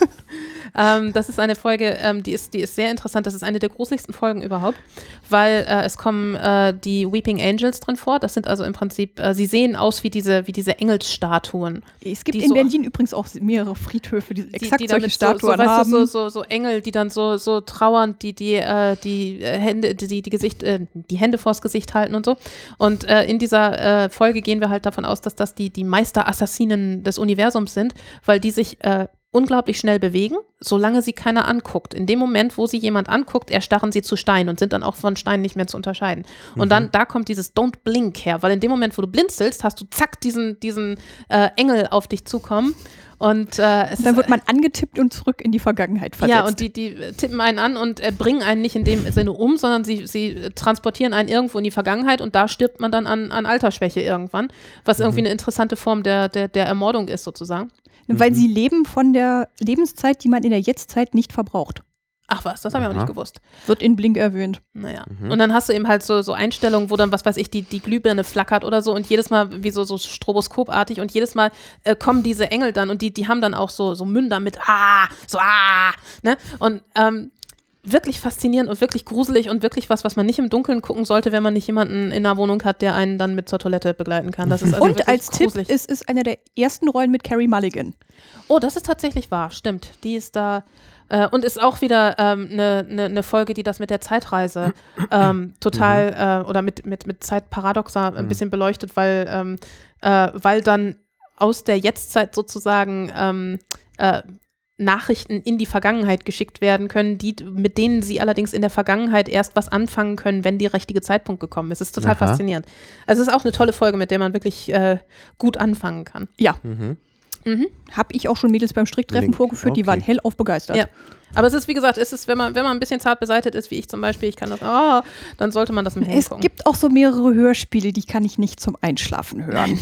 Ähm, das ist eine Folge, ähm, die, ist, die ist sehr interessant. Das ist eine der gruseligsten Folgen überhaupt, weil äh, es kommen äh, die Weeping Angels drin vor. Das sind also im Prinzip, äh, sie sehen aus wie diese, wie diese Engelsstatuen. Es gibt Die in so- Berlin übrigens auch mehrere Friedhöfe, die, Die, exakt die solche damit Statuen so, so, weißt haben. du, so, so, so Engel, die dann so, so trauernd die, die, äh, die äh, Hände, die, die, Gesicht, äh, die Hände vors Gesicht halten und so. Und äh, in dieser äh, Folge gehen wir halt davon aus, dass das die, die Meisterassassinen des Universums sind, weil die sich äh, unglaublich schnell bewegen, solange sie keiner anguckt. In dem Moment, wo sie jemand anguckt, erstarren sie zu Stein und sind dann auch von Stein nicht mehr zu unterscheiden. Und dann, da kommt dieses Don't Blink her, weil in dem Moment, wo du blinzelst, hast du zack diesen, diesen äh, Engel auf dich zukommen. Und äh, es Dann ist, wird man angetippt und zurück in die Vergangenheit versetzt. ja, und die, die tippen einen an und äh, bringen einen nicht in dem Sinne um, sondern sie, sie äh, transportieren einen irgendwo in die Vergangenheit, und da stirbt man dann an, an Altersschwäche irgendwann, was irgendwie eine interessante Form der, der, der Ermordung ist sozusagen. Weil sie leben von der Lebenszeit, die man in der Jetztzeit nicht verbraucht. Ach was, das habe ich auch Aha. nicht gewusst. Wird in Blink erwähnt. Naja. Mhm. Und dann hast du eben halt so, so Einstellungen, wo dann, was weiß ich, die, die Glühbirne flackert oder so, und jedes Mal wie so, so stroboskopartig, und jedes Mal äh, kommen diese Engel dann, und die, die haben dann auch so, so Münder mit ah, so ah, ne? Und ähm, wirklich faszinierend und wirklich gruselig und wirklich was, was man nicht im Dunkeln gucken sollte, wenn man nicht jemanden in der Wohnung hat, der einen dann mit zur Toilette begleiten kann. Das ist also Und wirklich als gruselig. Tipp, es ist eine der ersten Rollen mit Carey Mulligan. Oh, das ist tatsächlich wahr, stimmt. Die ist da äh, und ist auch wieder eine ähm, ne, ne, ne Folge, die das mit der Zeitreise ähm, total äh, oder mit, mit, mit Zeitparadoxa ein bisschen beleuchtet, weil, ähm, äh, weil dann aus der Jetztzeit sozusagen ähm, äh, Nachrichten in die Vergangenheit geschickt werden können, die, mit denen sie allerdings in der Vergangenheit erst was anfangen können, wenn der richtige Zeitpunkt gekommen ist. Das ist total Aha. faszinierend. Also es ist auch eine tolle Folge, mit der man wirklich äh, gut anfangen kann. Ja, Mhm. Mhm. habe ich auch schon Mädels beim Stricktreffen Blink, vorgeführt, die okay. waren hellauf begeistert. Ja. Aber es ist, wie gesagt, es ist, wenn man, wenn man ein bisschen zart beseitigt ist, wie ich zum Beispiel, ich kann das, ah, dann sollte man das im Hellen Es gucken. gibt auch so mehrere Hörspiele, die kann ich nicht zum Einschlafen hören.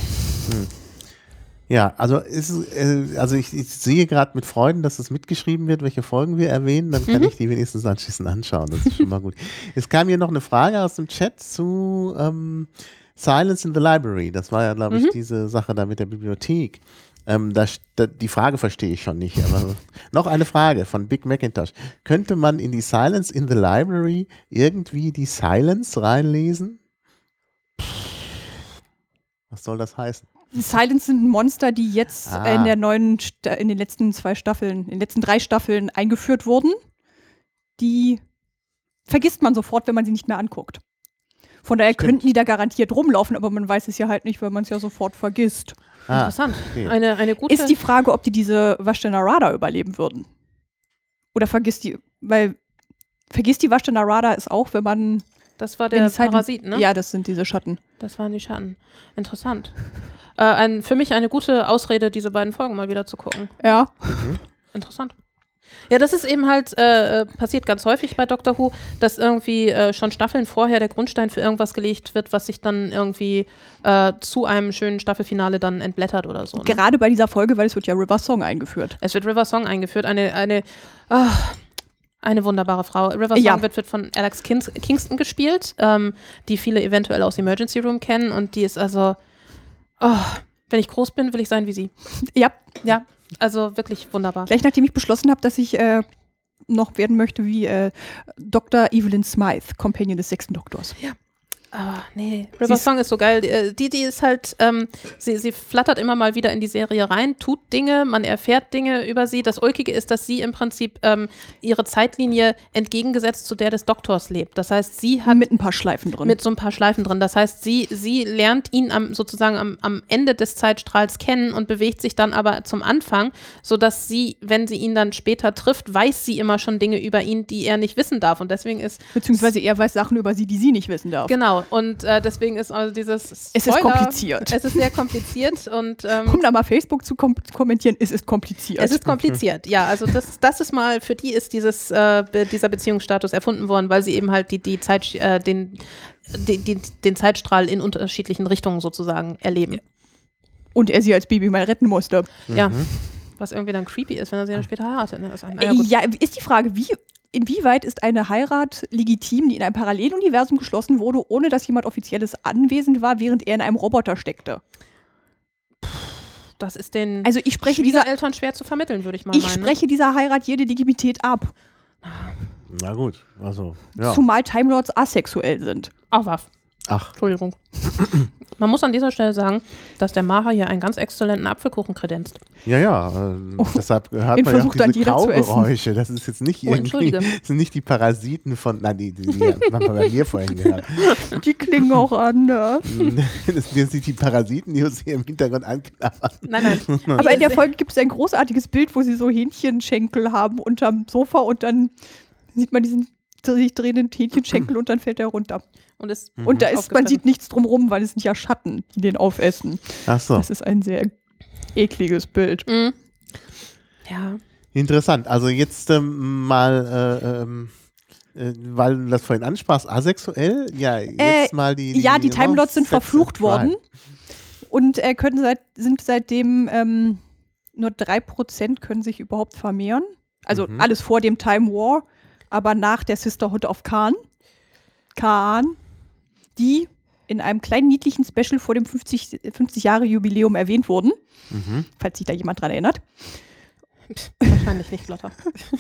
Ja, also, ist, es, äh, also ich, ich sehe gerade mit Freuden, dass es mitgeschrieben wird, welche Folgen wir erwähnen, dann kann Mhm. ich die wenigstens anschließend anschauen. Das ist schon mal gut. Es kam hier noch eine Frage aus dem Chat zu ähm, Silence in the Library. Das war ja, glaube ich, Mhm. diese Sache da mit der Bibliothek. Ähm, da, st- da, die Frage verstehe ich schon nicht. Aber noch eine Frage von Big Macintosh. Könnte man in die Silence in the Library irgendwie die Silence reinlesen? Was soll das heißen? Die Silence sind Monster, die jetzt Ah. äh, in der neuen, Sta- in den letzten zwei Staffeln, in den letzten drei Staffeln eingeführt wurden. Die vergisst man sofort, wenn man sie nicht mehr anguckt. Von daher Stimmt. könnten die da garantiert rumlaufen, aber man weiß es ja halt nicht, weil man es ja sofort vergisst. Ah, Interessant. okay. Eine, eine gute. Ist die Frage, ob die diese Vashta-Narada überleben würden. Oder vergisst die, weil vergisst die Vashta-Narada ist auch, wenn man das war wenn der die Silence- Parasit, ne? Ja, das sind diese Schatten. Das waren die Schatten. Interessant. Äh, ein, für mich eine gute Ausrede, diese beiden Folgen mal wieder zu gucken. Ja. Interessant. Ja, das ist eben halt, äh, passiert ganz häufig bei Doctor Who, dass irgendwie äh, schon Staffeln vorher der Grundstein für irgendwas gelegt wird, was sich dann irgendwie äh, zu einem schönen Staffelfinale dann entblättert oder so. Ne? Gerade bei dieser Folge, weil es wird ja River Song eingeführt. Es wird River Song eingeführt, eine, eine, ach, eine wunderbare Frau. River Song Ja. wird, wird von Alex Kins Kingston gespielt, ähm, die viele eventuell aus Emergency Room kennen und die ist also, oh, wenn ich groß bin, will ich sein wie sie. Ja, Ja, also wirklich wunderbar. gleich nachdem ich beschlossen habe, dass ich äh, noch werden möchte wie äh, Doktor Evelyn Smythe, Companion des sechsten Doktors. Ah, nee, Sie River ist- Song ist so geil. Die, die die ist halt, ähm, sie, sie flattert immer mal wieder in die Serie rein, tut Dinge, man erfährt Dinge über sie. Das Ulkige ist, dass sie im Prinzip ähm, ihre Zeitlinie entgegengesetzt zu der des Doktors lebt. Das heißt, sie hat Mit ein paar Schleifen drin. mit so ein paar Schleifen drin. Das heißt, sie, sie lernt ihn am, sozusagen am, am Ende des Zeitstrahls kennen und bewegt sich dann aber zum Anfang, sodass sie, wenn sie ihn dann später trifft, weiß sie immer schon Dinge über ihn, die er nicht wissen darf. Und deswegen ist Beziehungsweise er weiß Sachen über sie, die sie nicht wissen darf. Genau, und äh, deswegen ist also dieses Es ist Spoiler- kompliziert. Es ist sehr kompliziert und ähm, Um da mal Facebook zu kom kommentieren, es ist kompliziert. es ist kompliziert. Ja, also das, das ist mal, für die ist dieses, äh, be- dieser Beziehungsstatus erfunden worden, weil sie eben halt die, die Zeit, äh, den, die, die, den Zeitstrahl in unterschiedlichen Richtungen sozusagen erleben. Und er sie als Baby mal retten musste. Ja, was irgendwie dann creepy ist, wenn er sie dann später heiratet. Ne? Das ist, naja, Äh, gut. ja, ist die Frage, wie, inwieweit ist eine Heirat legitim, die in einem Paralleluniversum geschlossen wurde, ohne dass jemand Offizielles anwesend war, während er in einem Roboter steckte? Das ist den Also ich spreche dieser, Schwiegereltern schwer zu vermitteln, würde ich mal ich meinen. ne? spreche dieser Heirat jede Legitimität ab. Na gut, also, ja. Zumal Time Lords asexuell sind. Auch waff. Ach, Entschuldigung. Man muss an dieser Stelle sagen, dass der Macher hier einen ganz exzellenten Apfelkuchen kredenzt. ja, ja. Äh, Oh, deshalb hört den man ja auch versucht dann diese jeder zu essen. Kaugeräusche. Das ist jetzt nicht Oh, irgendwie, entschuldige. das sind nicht die Parasiten von, nein, die, die, die haben wir bei mir vorhin gehört. Die klingen auch anders. Das sind nicht die Parasiten, die uns hier im Hintergrund anknabbern. Nein, nein. Aber in der Folge gibt es ein großartiges Bild, wo sie so Hähnchenschenkel haben unterm Sofa und dann sieht man diesen sich drehenden Hähnchenschenkel und dann fällt er runter. Und es Und da ist, man Aufgefressen. sieht nichts drumrum, weil es sind ja Schatten, die den aufessen. Ach so, Das ist ein sehr ekliges Bild. Mhm. Ja. interessant. Also jetzt ähm, mal, äh, ähm, äh, weil du das vorhin ansprachst, asexuell? Ja, jetzt Äh, mal die, die Ja, die Time Lords sind Sex- verflucht worden Right. und äh, können seit, sind seitdem ähm, nur drei Prozent können sich überhaupt vermehren. Also Mhm. alles vor dem Time War, aber nach der Sisterhood of Khan. Khan, die in einem kleinen niedlichen Special vor dem fünfzig, fünfzig Jahre Jubiläum erwähnt wurden, Mhm. falls sich da jemand dran erinnert. Wahrscheinlich nicht, Lotta.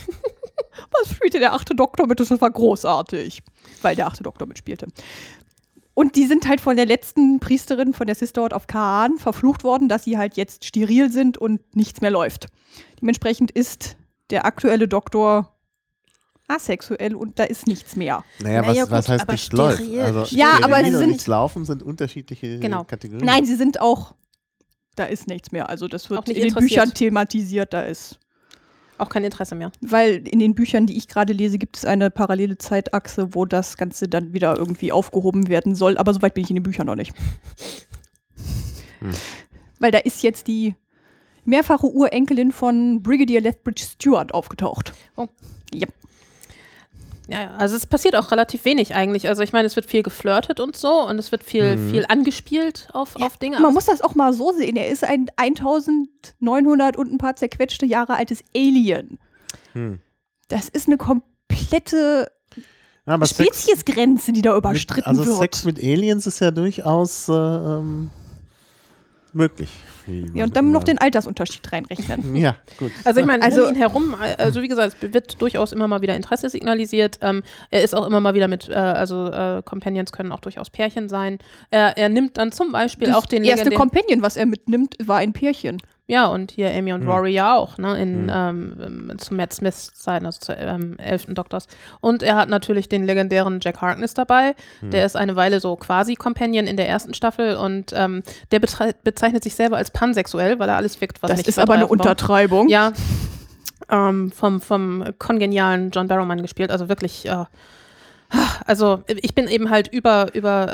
Was spielte der achte Doktor mit? Das war großartig, weil der achte Doktor mitspielte. Und die sind halt von der letzten Priesterin von der Sisterhood of Khan verflucht worden, dass sie halt jetzt steril sind und nichts mehr läuft. Dementsprechend ist der aktuelle Doktor asexuell und da ist nichts mehr. Naja, Naja, was, was gut, heißt aber nicht läuft? steril- Also, Ja, steril aber sie und sind- nichts laufen sind unterschiedliche Genau. Kategorien. Nein, sie sind auch, da ist nichts mehr. Also das Auch wird nicht in den interessiert. Büchern thematisiert, da ist. Auch kein Interesse mehr. Weil in den Büchern, die ich gerade lese, gibt es eine parallele Zeitachse, wo das Ganze dann wieder irgendwie aufgehoben werden soll. Aber soweit bin ich in den Büchern noch nicht. Hm. Weil da ist jetzt die mehrfache Urenkelin von Brigadier Lethbridge Stewart aufgetaucht. Oh. Ja. Ja, ja, also es passiert auch relativ wenig eigentlich. Also ich meine, es wird viel geflirtet und so und es wird viel, Mhm. viel angespielt auf, auf Dinge. Man muss das auch mal so sehen. Er ist ein eintausendneunhundert und ein paar zerquetschte Jahre altes Alien. Hm. Das ist eine komplette Ja, aber Sex, Speziesgrenze, die da mit, überstritten also wird. Sex mit Aliens ist ja durchaus äh, ähm, möglich. Ja, und dann noch den Altersunterschied reinrechnen. Ja, gut. Also ich meine, Also- um ihn herum, also wie gesagt, es wird durchaus immer mal wieder Interesse signalisiert. Ähm, er ist auch immer mal wieder mit, äh, also äh, Companions können auch durchaus Pärchen sein. Er, er nimmt dann zum Beispiel Das auch den erste legendären- Companion, was er mitnimmt, war ein Pärchen. Ja, und hier Amy und Hm. Rory ja auch, ne, in, Hm. ähm, zu Matt Smiths Zeiten, also zu ähm, elften Doktors. Und er hat natürlich den legendären Jack Harkness dabei. Hm. Der ist eine Weile so quasi Companion in der ersten Staffel und ähm, der betre- bezeichnet sich selber als pansexuell, weil er alles wirkt, was Das nicht ist aber eine vergreifbar- Untertreibung. Ja, ähm, vom, vom kongenialen John Barrowman gespielt, also wirklich, äh, also ich bin eben halt über, über ähm,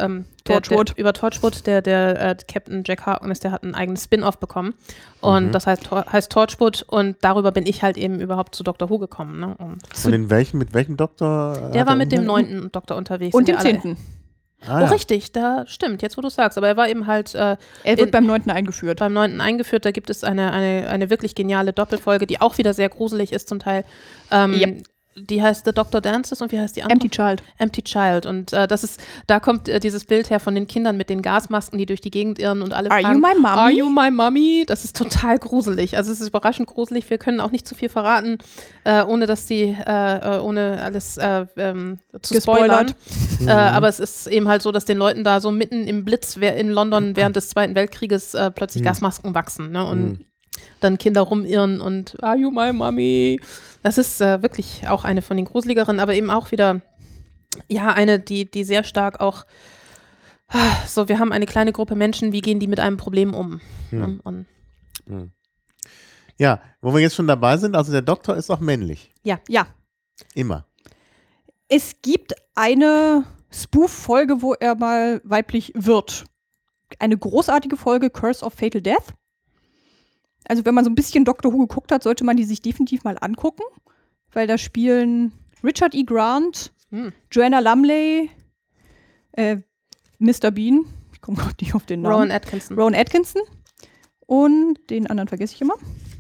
Der, Torchwood. Der, über Torchwood, der, der äh, Captain Jack Harkness, der hat ein eigenes Spin-off bekommen. Und Mhm. das heißt, Tor, heißt Torchwood. Und darüber bin ich halt eben überhaupt zu Doctor Who gekommen. Ne? Und Und in welchem, mit welchem Doktor? der hat war er mit dem unterhalten? neunten Doktor unterwegs. Und in dem der aller- zehnten. Ah, Oh, ja. richtig, da stimmt, jetzt wo du sagst. Aber er war eben halt äh, Er wird In- beim neunten eingeführt. beim neunten eingeführt. Da gibt es eine, eine, eine wirklich geniale Doppelfolge, die auch wieder sehr gruselig ist zum Teil. Ähm, Yep. Die heißt The Doctor Dances und wie heißt die andere? Empty Child. Empty Child. Und äh, das ist, da kommt äh, dieses Bild her von den Kindern mit den Gasmasken, die durch die Gegend irren und alle Are fragen, you my mommy? Are you my mommy? Das ist total gruselig. Also es ist überraschend gruselig. Wir können auch nicht zu viel verraten, äh, ohne dass die, äh, äh, ohne alles äh, ähm, zu Gespoilert. spoilern. Äh, aber es ist eben halt so, dass den Leuten da so mitten im Blitz wer- in London während des Zweiten Weltkrieges äh, plötzlich Mhm. Gasmasken wachsen, ne? Und Mhm. dann Kinder rumirren und Are you my mommy? Das ist äh, wirklich auch eine von den gruseligeren, aber eben auch wieder, ja, eine, die, die sehr stark auch, ah, so, wir haben eine kleine Gruppe Menschen, wie gehen die mit einem Problem um? Hm. Und, und, Hm. Ja, wo wir jetzt schon dabei sind, also der Doktor ist auch männlich. Ja. Immer. Es gibt eine Spoof-Folge, wo er mal weiblich wird. Eine großartige Folge, Curse of Fatal Death. Also wenn man so ein bisschen Doctor Who geguckt hat, sollte man die sich definitiv mal angucken, weil da spielen Richard E. Grant, hm. Joanna Lumley, äh, Mister Bean, ich komme gerade nicht auf den Namen, Rowan Atkinson. Rowan Atkinson und den anderen vergesse ich immer.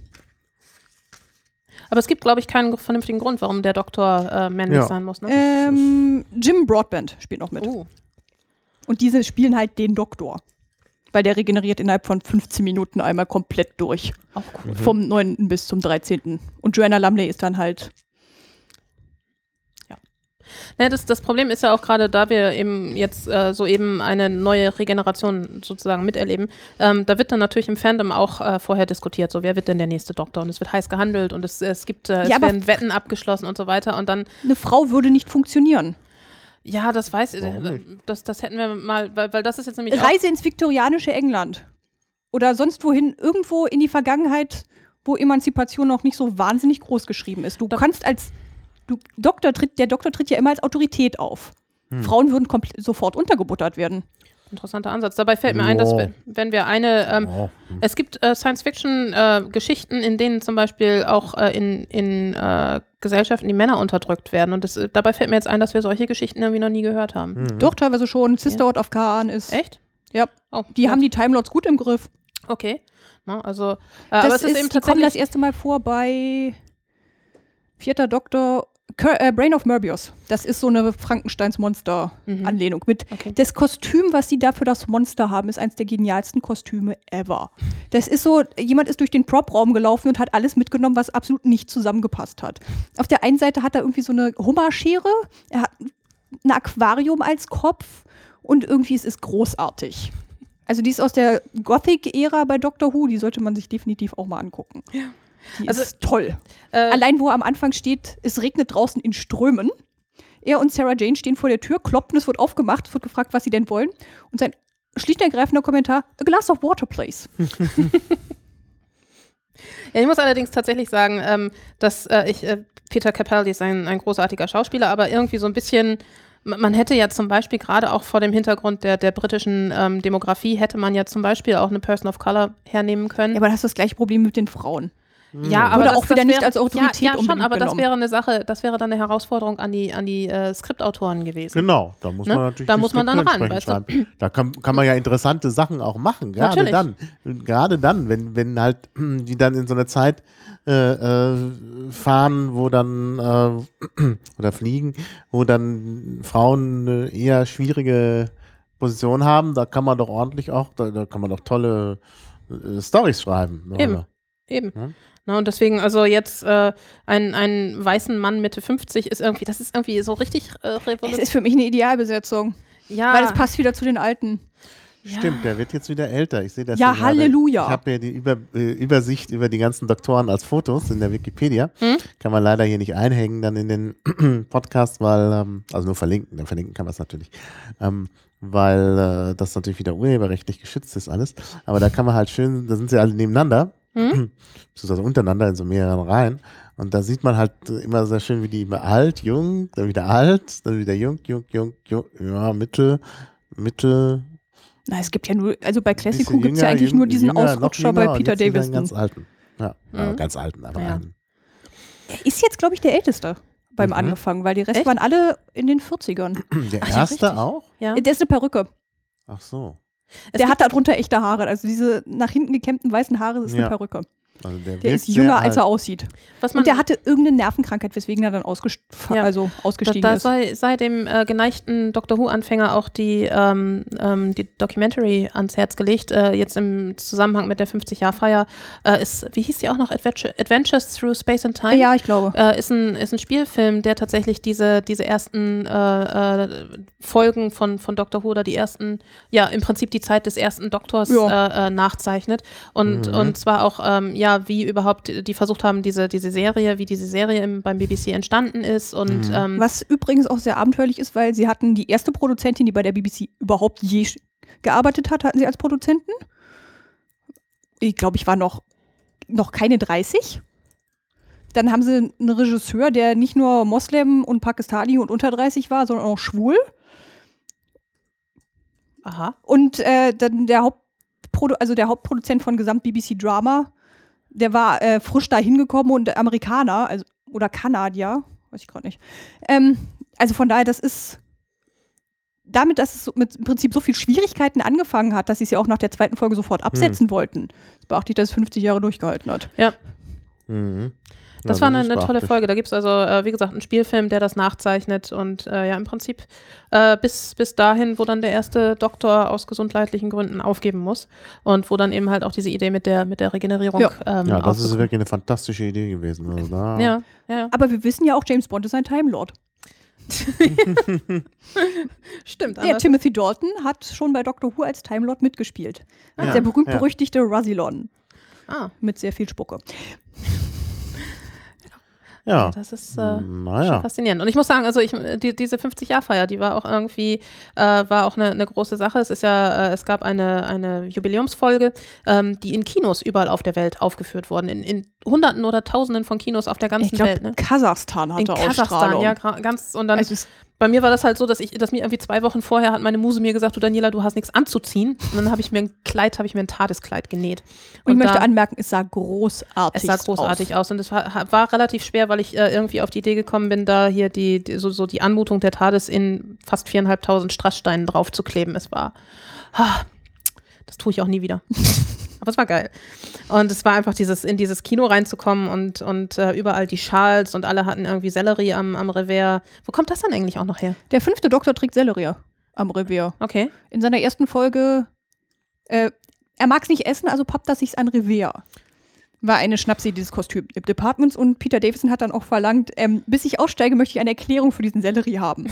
Aber es gibt, glaube ich, keinen vernünftigen Grund, warum der Doktor äh, männlich Ja. sein muss. Ne? Ähm, Jim Broadbent spielt noch mit. Uh. Und diese spielen halt den Doktor. Weil der regeneriert innerhalb von fünfzehn Minuten einmal komplett durch. Auch cool. Mhm. Vom neunten bis zum dreizehnten Und Joanna Lumley ist dann halt. Ne, das, das Problem ist ja auch gerade, da wir eben jetzt äh, so eben eine neue Regeneration sozusagen miterleben, ähm, da wird dann natürlich im Fandom auch äh, vorher diskutiert, so wer wird denn der nächste Doktor? Und es wird heiß gehandelt und es, es gibt, äh, es Ja, aber- werden Wetten abgeschlossen und so weiter und dann, Eine Frau würde nicht funktionieren. ja, das weiß ich, Warum äh, nicht? das, das hätten wir mal, weil, weil das ist jetzt nämlich auch, Reise ins viktorianische England. Oder sonst wohin, irgendwo in die Vergangenheit, wo Emanzipation noch nicht so wahnsinnig groß geschrieben ist. Du Doch. kannst als du, Doktor tritt, der Doktor tritt ja immer als Autorität auf. Hm. Frauen würden komple- sofort untergebuttert werden. interessanter Ansatz. Dabei fällt mir ein, dass Ja. wir, wenn wir eine, ähm, Oh. Hm. es gibt äh, Science-Fiction-Geschichten, in denen zum Beispiel auch äh, in, in äh, Gesellschaften die Männer unterdrückt werden. Und das, äh, dabei fällt mir jetzt ein, dass wir solche Geschichten irgendwie noch nie gehört haben. Mhm. Doch, teilweise schon. Sisterhood of Khan ist. Echt? Ja. Oh, Die gut. haben die Time Lords gut im Griff. Okay. Na, also, äh, Das aber es ist, ist, eben die kommen das tatsächlich. erste Mal vor bei Vierter Doktor, Cur äh, Brain of Morbius. Das ist so eine Frankensteins Monster-Anlehnung. Mhm. Mit Okay. Das Kostüm, was sie da für das Monster haben, ist eines der genialsten Kostüme ever. Das ist so, jemand ist durch den Prop-Raum gelaufen und hat alles mitgenommen, was absolut nicht zusammengepasst hat. Auf der einen Seite hat er irgendwie so eine Hummerschere, er hat ein Aquarium als Kopf und irgendwie es ist großartig. Also die ist aus der Gothic-Ära bei Doctor Who, die sollte man sich definitiv auch mal angucken. Die Also, ist toll. Äh, Allein wo er am Anfang steht, es regnet draußen in Strömen. Er und Sarah Jane stehen vor der Tür, kloppen, es wird aufgemacht, es wird gefragt, was sie denn wollen. Und sein schlicht und ergreifender Kommentar, a glass of water, please. Ja, ich muss allerdings tatsächlich sagen, ähm, dass äh, ich, äh, Peter Capaldi ist ein, ein großartiger Schauspieler, aber irgendwie so ein bisschen, ma- man hätte ja zum Beispiel gerade auch vor dem Hintergrund der, der britischen ähm, Demografie, hätte man ja zum Beispiel auch eine Person of Color hernehmen können. Ja, aber da hast du das gleiche Problem mit den Frauen. Ja, aber Wurde das, auch wieder das nicht wäre, als Autorität ja, ja, schon, unbedingt aber das genommen. wäre eine Sache, das wäre dann eine Herausforderung an die, an die äh, Skriptautoren gewesen. Genau, da muss Ne? man natürlich Da die muss man dann Skripte ran, entsprechend weißt du? schreiben. Da kann, kann man ja interessante Sachen auch machen, gerade Natürlich. dann. Gerade dann, wenn, wenn halt die dann in so eine Zeit äh, äh, fahren, wo dann äh, oder fliegen, wo dann Frauen eine eher schwierige Position haben, da kann man doch ordentlich auch, da, da kann man doch tolle äh, Storys schreiben. Eben. Oder? Eben. Ja. Na, und deswegen, also jetzt äh, einen, einen weißen Mann Mitte fünfzig ist irgendwie, das ist irgendwie so richtig äh, Es revolutionär. ist für mich eine Idealbesetzung, Ja, weil es passt wieder zu den Alten. ja. Stimmt, der wird jetzt wieder älter. Ich sehe das Ja, hier gerade. Halleluja. Ich habe hier die Über, äh, Übersicht über die ganzen Doktoren als Fotos in der Wikipedia. Hm? Kann man leider hier nicht einhängen dann in den Podcast, weil, ähm, also nur verlinken, dann verlinken kann man es natürlich, ähm, weil äh, das natürlich wieder urheberrechtlich geschützt ist alles. Aber da kann man halt schön, da sind sie alle nebeneinander, Hm? beziehungsweise untereinander in so mehreren Reihen. Und da sieht man halt äh, immer sehr schön, wie die immer alt, jung, dann wieder alt, dann wieder jung, jung, jung, jung, ja, mittel, Mittel. Na, es gibt ja nur, also bei Classic Who bisschen gibt es ja jünger, eigentlich nur diesen jünger, noch Ausrutscher jünger bei und Peter jetzt wieder einen Davison. ganz alten. Ja, ja Mhm. ganz alten, aber Ja. einen. Er ist jetzt, glaube ich, der Älteste beim Mhm. Angefangen, weil die Rest Echt? waren alle in den vierzigern. Der Ach ja, erste richtig. auch? Ja. Der ist eine Perücke. Ach so. Es Der gibt- hat darunter echte Haare. Also diese nach hinten gekämmten weißen Haare, das ist Ja. eine Perücke. Also der, Der wirkt ist sehr jünger, als alt. er aussieht. Was man, Und der hatte irgendeine Nervenkrankheit, weswegen er dann ausgest Ja. also da, ausgestiegen da ist. sei, sei dem äh, geneigten Doctor Who-Anfänger auch die, ähm, ähm, die Documentary ans Herz gelegt. Äh, jetzt im Zusammenhang mit der fünfzig-Jahr-Feier äh, ist, wie hieß die auch noch, Adventure, Adventures Through Space and Time? Ja, ich glaube. Äh, ist, ein, ist ein Spielfilm, der tatsächlich diese, diese ersten äh, äh, Folgen von, von Doctor Who oder die ersten, ja, im Prinzip die Zeit des ersten Doktors Ja. äh, äh, nachzeichnet. Und, Mhm. und zwar auch, ähm, ja, wie überhaupt die versucht haben, diese, diese Serie, wie diese Serie im, beim B B C entstanden ist. Und Mhm. ähm, Was übrigens auch sehr abenteuerlich ist, weil sie hatten die erste Produzentin, die bei der B B C überhaupt je sch- gearbeitet hat, hatten sie als Produzenten. Ich glaube, ich war noch, noch keine dreißig. Dann haben sie einen Regisseur, der nicht nur Moslem und Pakistani und unter dreißig war, sondern auch schwul. aha. Und äh, dann der Hauptprodu also der Hauptproduzent von Gesamt B B C Drama, der war äh, frisch da hingekommen und Amerikaner, also oder Kanadier, weiß ich gerade nicht. Ähm, also von daher, das ist damit, dass es so mit im Prinzip so viel Schwierigkeiten angefangen hat, dass sie es ja auch nach der zweiten Folge sofort absetzen wollten. Das beachtlich, dass es fünfzig Jahre durchgehalten hat. Mhm. Das Ja, war eine, ist eine tolle beachtlich. Folge. Da gibt es also, äh, wie gesagt, einen Spielfilm, der das nachzeichnet und äh, ja, im Prinzip äh, bis, bis dahin, wo dann der erste Doktor aus gesundheitlichen Gründen aufgeben muss und wo dann eben halt auch diese Idee mit der, mit der Regenerierung Ja. ähm, Ja, das ist aufgekommen- wirklich eine fantastische Idee gewesen. Also da, Ja, ja, ja. Aber wir wissen ja auch, James Bond ist ein Time Lord. Stimmt. Der anders- Timothy Dalton hat schon bei Doctor Who als Time Lord mitgespielt. Als Ja, der berühmt-berüchtigte Rassilon Ah, mit sehr viel Spucke. ja. das ist äh, schon naja. faszinierend. Und ich muss sagen, also ich, die, diese fünfzig-Jahr-Feier, die war auch irgendwie, äh, war auch eine, eine große Sache. Es ist ja, äh, es gab eine, eine Jubiläumsfolge, ähm, die in Kinos überall auf der Welt aufgeführt wurden. In, in Hunderten oder Tausenden von Kinos auf der Ich ganzen glaube, Welt. Ne? Kasachstan hatte In Kasachstan, Ausstrahlung. ja, gra- ganz, und dann, Also es, bei mir war das halt so, dass ich, dass mir irgendwie zwei Wochen vorher hat meine Muse mir gesagt, du Daniela, du hast nichts anzuziehen. Und dann habe ich mir ein Kleid, habe ich mir ein Tadeskleid genäht. und ich möchte da- anmerken, es sah großartig Es sah großartig aus, und es war, war relativ schwer, weil ich äh, irgendwie auf die Idee gekommen bin, da hier die, die so, so die Anmutung der TARDIS in fast viereinhalbtausend Strasssteinen drauf zu kleben. Es war, ah, das tue ich auch nie wieder. Aber es war geil. Und es war einfach dieses, in dieses Kino reinzukommen und, und äh, überall die Schals und alle hatten irgendwie Sellerie am, am Revers. Wo kommt das dann eigentlich auch noch her? Der fünfte Doktor trägt Sellerie am Revier. Okay. In seiner ersten Folge, äh, er mag es nicht essen, also pappt er sich's an Revier. War eine Schnapsidee dieses Kostüm Departments, und Peter Davison hat dann auch verlangt, ähm, bis ich aussteige, möchte ich eine Erklärung für diesen Sellerie haben.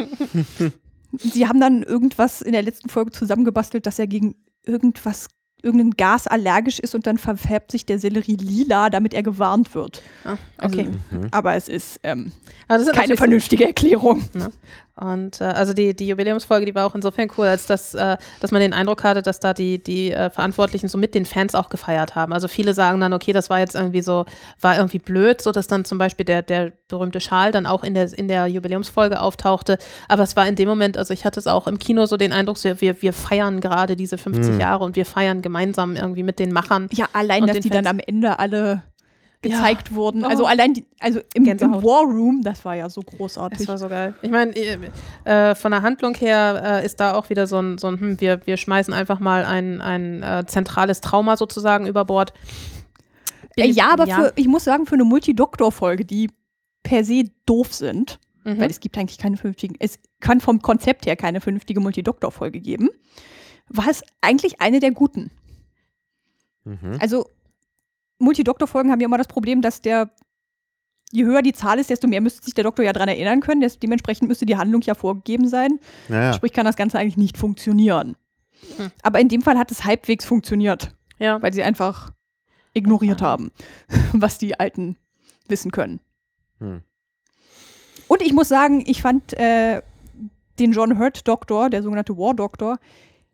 Sie haben dann irgendwas in der letzten Folge zusammengebastelt, dass er gegen irgendwas, irgendein Gas allergisch ist, und dann verfärbt sich der Sellerie lila, damit er gewarnt wird. Ah, okay. Also, aber es ist ähm, Also das sind keine natürlich so- vernünftige Erklärung. Und äh, also die, die Jubiläumsfolge, die war auch insofern cool, als dass, äh, dass man den Eindruck hatte, dass da die, die äh, Verantwortlichen so mit den Fans auch gefeiert haben. Also viele sagen dann, okay, das war jetzt irgendwie so, war irgendwie blöd, so dass dann zum Beispiel der, der berühmte Schal dann auch in der, in der Jubiläumsfolge auftauchte. Aber es war in dem Moment, also ich hatte es auch im Kino so den Eindruck, so, wir, wir feiern gerade diese fünfzig Mhm. Jahre und wir feiern gemeinsam irgendwie mit den Machern. Ja, allein, Und dass den die dann Fans. am Ende alle gezeigt wurden. Oh. Also allein, die, also im, im Gänsehaut. War Room, das war ja so großartig. Das war so geil. Ich meine, äh, von der Handlung her äh, ist da auch wieder so ein, so ein hm, wir, wir schmeißen einfach mal ein, ein äh, zentrales Trauma sozusagen über Bord. Äh, ja, aber Für, ich muss sagen, für eine Multidoktor-Folge, die per se doof sind, Mhm. weil es gibt eigentlich keine vernünftigen, es kann vom Konzept her keine vernünftige Multidoktor-Folge geben, war es eigentlich eine der guten. Mhm. Also Multidoktor-Folgen haben ja immer das Problem, dass der, je höher die Zahl ist, desto mehr müsste sich der Doktor ja dran erinnern können. Des, dementsprechend müsste die Handlung ja vorgegeben sein. Ja, ja. Sprich, kann das Ganze eigentlich nicht funktionieren. Hm. Aber in dem Fall hat es halbwegs funktioniert, Ja. weil sie einfach ignoriert haben, was die Alten wissen können. Hm. Und ich muss sagen, ich fand äh, den John Hurt Doktor, der sogenannte War Doktor,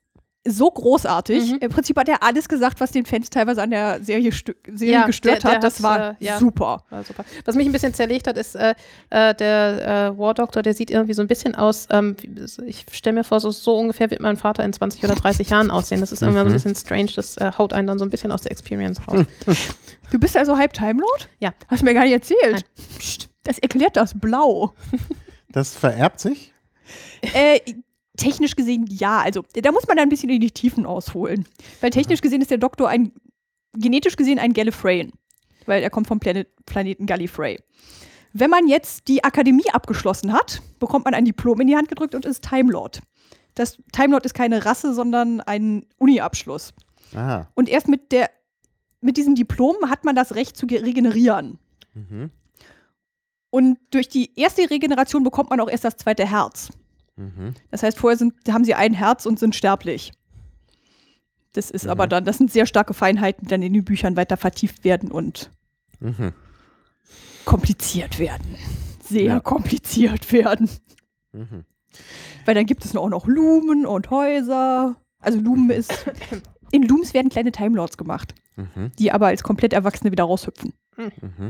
so großartig. Mhm. Im Prinzip hat er alles gesagt, was den Fans teilweise an der Serie, stö- Serie Ja, gestört der- der hat. Das hat's, war äh, ja. super. War super. Was mich ein bisschen zerlegt hat, ist äh, äh, der äh, War Doctor, der sieht irgendwie so ein bisschen aus, ähm, wie- ich stelle mir vor, so, so ungefähr wird mein Vater in zwanzig oder dreißig Jahren aussehen. Das ist irgendwie so ein bisschen strange, das äh, haut einen dann so ein bisschen aus der Experience raus. Du bist also halb Time Lord? Ja. Hast du mir gar nicht erzählt. Nein. Psst, das erklärt das Blau. Das vererbt sich? Äh, technisch gesehen ja. Also da muss man dann ein bisschen in die Tiefen ausholen. Weil technisch gesehen ist der Doktor ein, genetisch gesehen ein Gallifreyan. Weil er kommt vom Planet, Planeten Gallifrey. Wenn man jetzt die Akademie abgeschlossen hat, bekommt man ein Diplom in die Hand gedrückt und ist Time Lord. Das Time Lord ist keine Rasse, sondern ein Uni-Abschluss. Aha. Und erst mit, der, mit diesem Diplom hat man das Recht zu ge- regenerieren. Mhm. Und durch die erste Regeneration bekommt man auch erst das zweite Herz. Mhm. Das heißt, vorher sind, haben sie ein Herz und sind sterblich. Das ist Mhm. aber dann, das sind sehr starke Feinheiten, die dann in den Büchern weiter vertieft werden und Mhm. kompliziert werden. Sehr Ja. kompliziert werden. Mhm. Weil dann gibt es auch noch Lumen und Häuser. Also Lumen ist, in Looms werden kleine Time Lords gemacht, Mhm. die aber als komplett Erwachsene wieder raushüpfen. Mhm.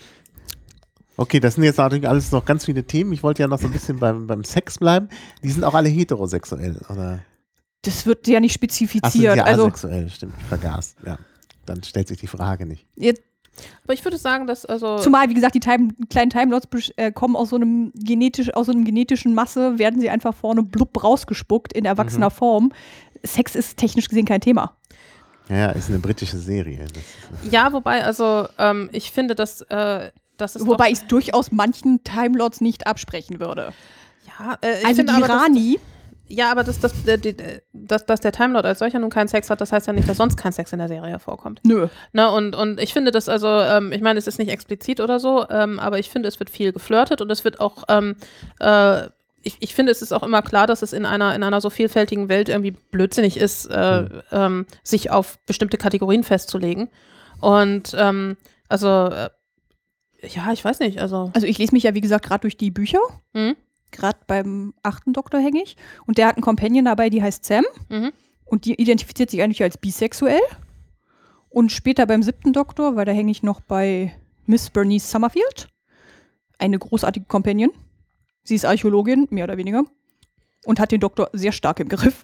Okay, das sind jetzt natürlich alles noch ganz viele Themen. Ich wollte ja noch so ein bisschen beim, beim Sex bleiben. Die sind auch alle heterosexuell, oder? Das wird ja nicht Ach, sind spezifiziert. ja Also asexuell, stimmt, ich vergaß. Ja, dann stellt sich die Frage nicht. jetzt, Aber ich würde sagen, dass also zumal, wie gesagt, die Time, kleinen Time Lords besch- äh, kommen aus so einem genetisch, aus so einem genetischen Masse, werden sie einfach vorne blub rausgespuckt in erwachsener Mhm. Form. Sex ist technisch gesehen kein Thema. Ja, ja, ist eine britische Serie. Das ist, ja, wobei also ähm, ich finde, dass äh, das ist Wobei doch, ich es durchaus manchen Time Lords nicht absprechen würde. ja, äh, ich Also finde die aber, dass- Rani, Ja, aber dass, dass, äh, die- äh, dass, dass der Time Lord als solcher nun keinen Sex hat, das heißt ja nicht, dass sonst kein Sex in der Serie vorkommt. nö. Ne, und, und ich finde das also, ähm, ich meine, es ist nicht explizit oder so, ähm, aber ich finde, es wird viel geflirtet und es wird auch, ähm, äh, ich, ich finde, es ist auch immer klar, dass es in einer, in einer so vielfältigen Welt irgendwie blödsinnig ist, äh, Mhm. ähm, sich auf bestimmte Kategorien festzulegen. Und ähm, also, äh, ja, ich weiß nicht, also. Also ich lese mich ja, wie gesagt, gerade durch die Bücher. Mhm. Gerade beim achten Doktor hänge ich. Und der hat einen Companion dabei, die heißt Sam. Mhm. Und die identifiziert sich eigentlich als bisexuell. Und später beim siebten Doktor, weil da hänge ich noch bei Miss Bernice Summerfield. Eine großartige Companion. Sie ist Archäologin, mehr oder weniger. Und hat den Doktor sehr stark im Griff.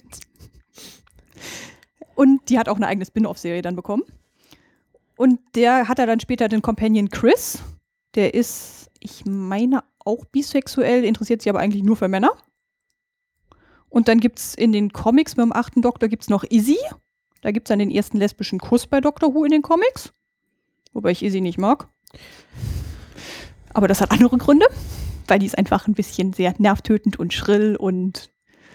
Und die hat auch eine eigene Spin-off-Serie dann bekommen. Und der hat er dann später den Companion Chris. Der ist, ich meine, auch bisexuell, interessiert sich aber eigentlich nur für Männer. Und dann gibt es in den Comics mit dem achten Doktor gibt's noch Izzy. Da gibt es dann den ersten lesbischen Kuss bei Doctor Who in den Comics. Wobei ich Izzy nicht mag. Aber das hat andere Gründe. Weil die ist einfach ein bisschen sehr nervtötend und schrill und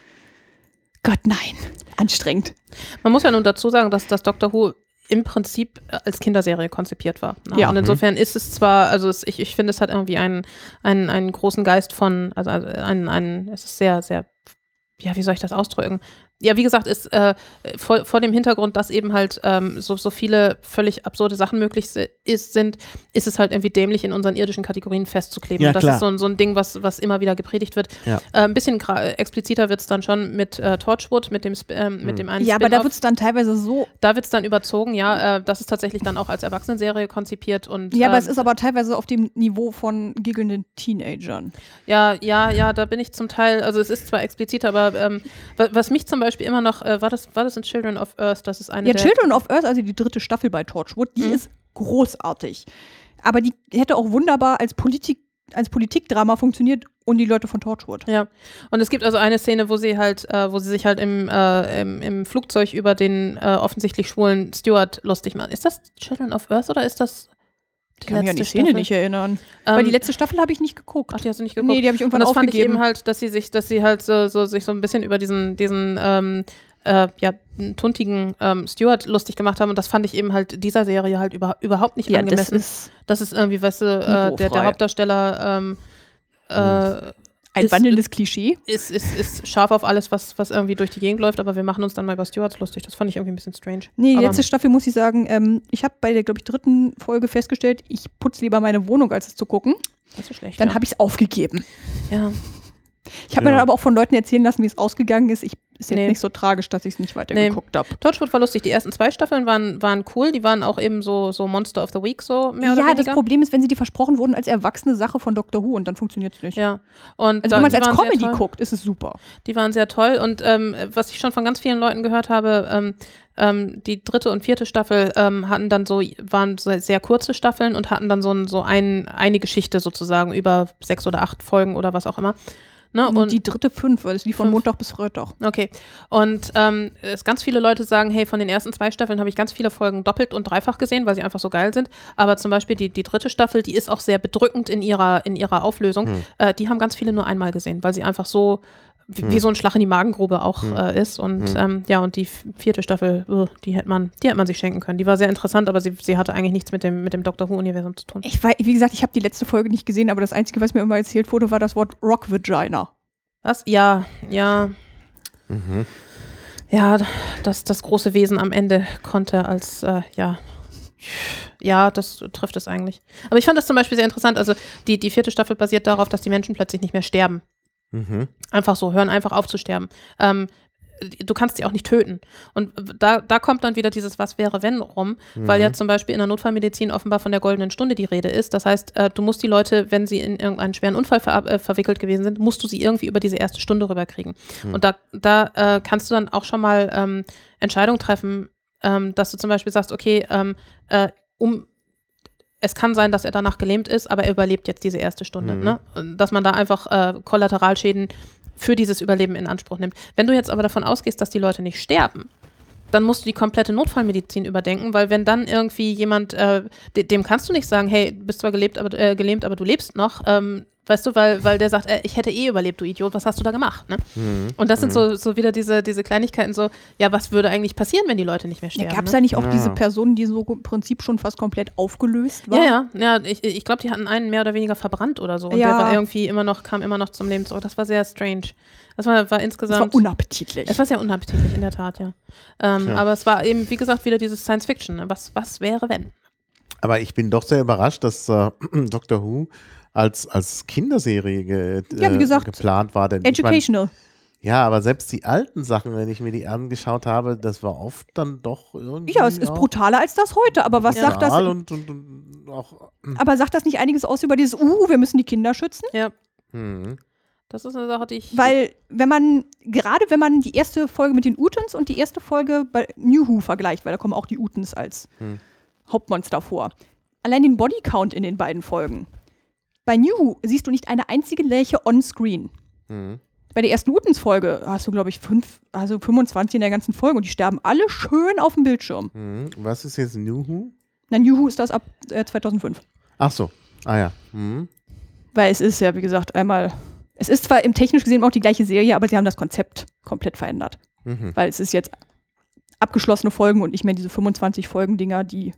Gott, nein, anstrengend. Man muss ja nun dazu sagen, dass das Doctor Who im Prinzip als Kinderserie konzipiert war. Ne? Ja. Und insofern ist es zwar, also es, ich, ich finde, es hat irgendwie einen, einen, einen großen Geist von, also einen, einen, es ist sehr, sehr, ja, wie soll ich das ausdrücken? Ja, wie gesagt, ist äh, vor, vor dem Hintergrund, dass eben halt ähm, so, so viele völlig absurde Sachen möglich si- ist, sind, ist es halt irgendwie dämlich, in unseren irdischen Kategorien festzukleben. Ja, Und das klar. ist so, ein- so ein Ding, was, was immer wieder gepredigt wird. Ja. Äh, ein bisschen gra- expliziter wird es dann schon mit äh, Torchwood, mit dem, Sp- ähm, mit dem einen Ja, aber da Spin-off. wird es dann teilweise so. Da wird es dann überzogen, ja. Äh, das ist tatsächlich dann auch als Erwachsenenserie konzipiert. Und, Ja, aber ähm, es ist aber teilweise auf dem Niveau von giggelnden Teenagern. ja, ja, ja, da bin ich zum Teil, also es ist zwar explizit, aber ähm, wa- was mich zum Beispiel immer noch, äh, war, das, war das in Children of Earth? Das ist eine Ja, der... Children of Earth, also die dritte Staffel bei Torchwood, die Mhm. ist großartig. Aber die hätte auch wunderbar als Politik, als Politikdrama funktioniert und die Leute von Torchwood. Ja, und es gibt also eine Szene, wo sie halt, äh, wo sie sich halt im, äh, im, im Flugzeug über den äh, offensichtlich schwulen Steward lustig machen. Ist das Children of Earth oder ist das die Ich kann mich an die letzte Szene Staffel? nicht erinnern. Ähm, Weil die letzte Staffel habe ich nicht geguckt. Ach, die hast du nicht geguckt? Nee, die habe ich Und irgendwann das fand ich aufgegeben. eben halt, dass sie sich, dass sie halt so, so sich so ein bisschen über diesen, diesen ähm, äh, ja, tuntigen ähm, Steward lustig gemacht haben und das fand ich eben halt dieser Serie halt über, überhaupt nicht ja, das angemessen. ist Das ist irgendwie, weißt du, äh, der, der Niveaufrei. Hauptdarsteller ähm, äh, ein ist- wandelndes Klischee. ist, ist, ist scharf auf alles, was, was irgendwie durch die Gegend läuft, aber wir machen uns dann mal über Stewards lustig. Das fand ich irgendwie ein bisschen strange. Nee, die aber, letzte Staffel muss ich sagen, ähm, ich habe bei der, glaube ich, dritten Folge festgestellt, ich putze lieber meine Wohnung, als es zu gucken. das ist so Dann ja. habe ich es aufgegeben. ja. Ich habe mir Ja. dann aber auch von Leuten erzählen lassen, wie es ausgegangen ist. Ich ist jetzt Nee. nicht so tragisch, dass ich es nicht weitergeguckt habe. Torchwood war lustig. Die ersten zwei Staffeln waren, waren cool. Die waren auch eben so, so Monster of the Week, so mehr oder Ja, weniger. das Problem ist, wenn sie die versprochen wurden als erwachsene Sache von Doctor Who und dann funktioniert es nicht. Ja. Und Also da- wenn man die es als waren sehr Comedy toll. guckt, ist es super. Die waren sehr toll. Und ähm, was ich schon von ganz vielen Leuten gehört habe, ähm, ähm, die dritte und vierte Staffel ähm, hatten dann so, waren so sehr kurze Staffeln und hatten dann so, ein, so ein, eine Geschichte sozusagen über sechs oder acht Folgen oder was auch immer. Ne? Und, Und die dritte fünf, weil es lief von Fünf. Montag bis Freitag. Okay. Und ähm, es ganz viele Leute sagen, hey, von den ersten zwei Staffeln habe ich ganz viele Folgen doppelt und dreifach gesehen, weil sie einfach so geil sind. Aber zum Beispiel die, die dritte Staffel, die ist auch sehr bedrückend in ihrer, in ihrer Auflösung. Hm. Äh, die haben ganz viele nur einmal gesehen, weil sie einfach so wie, Hm. wie so ein Schlag in die Magengrube auch Hm. äh, ist. Und Hm. ähm, ja, und die f- vierte Staffel, uh, die hätte man, die hätte man sich schenken können. Die war sehr interessant, aber sie, sie hatte eigentlich nichts mit dem, mit dem Doctor Who-Universum zu tun. Ich weiß, wie gesagt, ich habe die letzte Folge nicht gesehen, aber das Einzige, was mir immer erzählt wurde, war das Wort Rock Vagina. Was? Ja, ja. Mhm. Ja, das, das große Wesen am Ende konnte als, äh, ja, ja, das trifft es eigentlich. Aber ich fand das zum Beispiel sehr interessant. Also die, die vierte Staffel basiert darauf, dass die Menschen plötzlich nicht mehr sterben. Mhm. Einfach so, hören einfach auf zu sterben. Ähm, du kannst sie auch nicht töten. Und da, da kommt dann wieder dieses Was wäre wenn rum, Mhm. weil ja zum Beispiel in der Notfallmedizin offenbar von der goldenen Stunde die Rede ist. Das heißt, äh, du musst die Leute, wenn sie in irgendeinen schweren Unfall ver äh, verwickelt gewesen sind, musst du sie irgendwie über diese erste Stunde rüberkriegen. Mhm. Und da, da äh, kannst du dann auch schon mal ähm, Entscheidungen treffen, ähm, dass du zum Beispiel sagst, okay, ähm, äh, um es kann sein, dass er danach gelähmt ist, aber er überlebt jetzt diese erste Stunde. Mhm. Ne? Dass man da einfach äh, Kollateralschäden für dieses Überleben in Anspruch nimmt. Wenn du jetzt aber davon ausgehst, dass die Leute nicht sterben, dann musst du die komplette Notfallmedizin überdenken, weil wenn dann irgendwie jemand, äh, de dem kannst du nicht sagen, hey, du bist zwar gelebt, aber, äh, gelähmt, aber du lebst noch, ähm, weißt du, weil, weil der sagt, äh, ich hätte eh überlebt, du Idiot, was hast du da gemacht? Ne? Mhm. Und das sind Mhm. so, so wieder diese, diese Kleinigkeiten, so, ja, was würde eigentlich passieren, wenn die Leute nicht mehr Ja, sterben? Gab es ne? da nicht auch Ja. diese Person, die so im Prinzip schon fast komplett aufgelöst war? Ja, ja, ja, ich, ich glaube, die hatten einen mehr oder weniger verbrannt oder so. Und Ja. der war irgendwie immer noch, kam immer noch zum Leben zurück. Das war sehr strange. Das war, war Das war insgesamt. unappetitlich. Es war sehr unappetitlich, in der Tat, ja. Ähm, Tja. aber es war eben, wie gesagt, wieder dieses Science Fiction. Ne? Was, was wäre, wenn? Aber ich bin doch sehr überrascht, dass äh, Doctor Who als, als Kinderserie ge Ja, wie äh, gesagt, geplant war. Denn ich mein, Educational. ja, aber selbst die alten Sachen, wenn ich mir die angeschaut habe, das war oft dann doch irgendwie. Ja, es ist auch brutaler als das heute, aber was sagt das? brutal Und, und, und auch. Aber sagt das nicht einiges aus über dieses, uh, wir müssen die Kinder schützen? Ja, Hm. das ist eine Sache, die ich. Weil, wenn man, gerade wenn man die erste Folge mit den Utens und die erste Folge bei New Who vergleicht, weil da kommen auch die Utens als Hm. Hauptmonster vor. Allein den Bodycount in den beiden Folgen. Bei New Who siehst du nicht eine einzige Lerche on-screen. Hm. Bei der ersten Utens-Folge hast du, glaube ich, fünf, also fünfundzwanzig in der ganzen Folge und die sterben alle schön auf dem Bildschirm. Hm. Was ist jetzt New Who? Na, New Who ist das ab äh, zweitausendfünf. Ach so. Ah ja. Hm. Weil es ist ja, wie gesagt, einmal, es ist zwar im technisch gesehen auch die gleiche Serie, aber sie haben das Konzept komplett verändert. Mhm. Weil es ist jetzt abgeschlossene Folgen und nicht mehr diese fünfundzwanzig Folgen-Dinger, die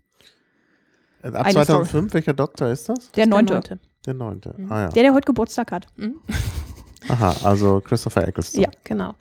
Ab Eine zweitausendfünf, welcher Doktor ist das? der neunte. neunte. Der neunte. Mhm. Ah ja. Der, der heute Geburtstag hat. Mhm. Aha, also Christopher Eccleston. Ja. Genau.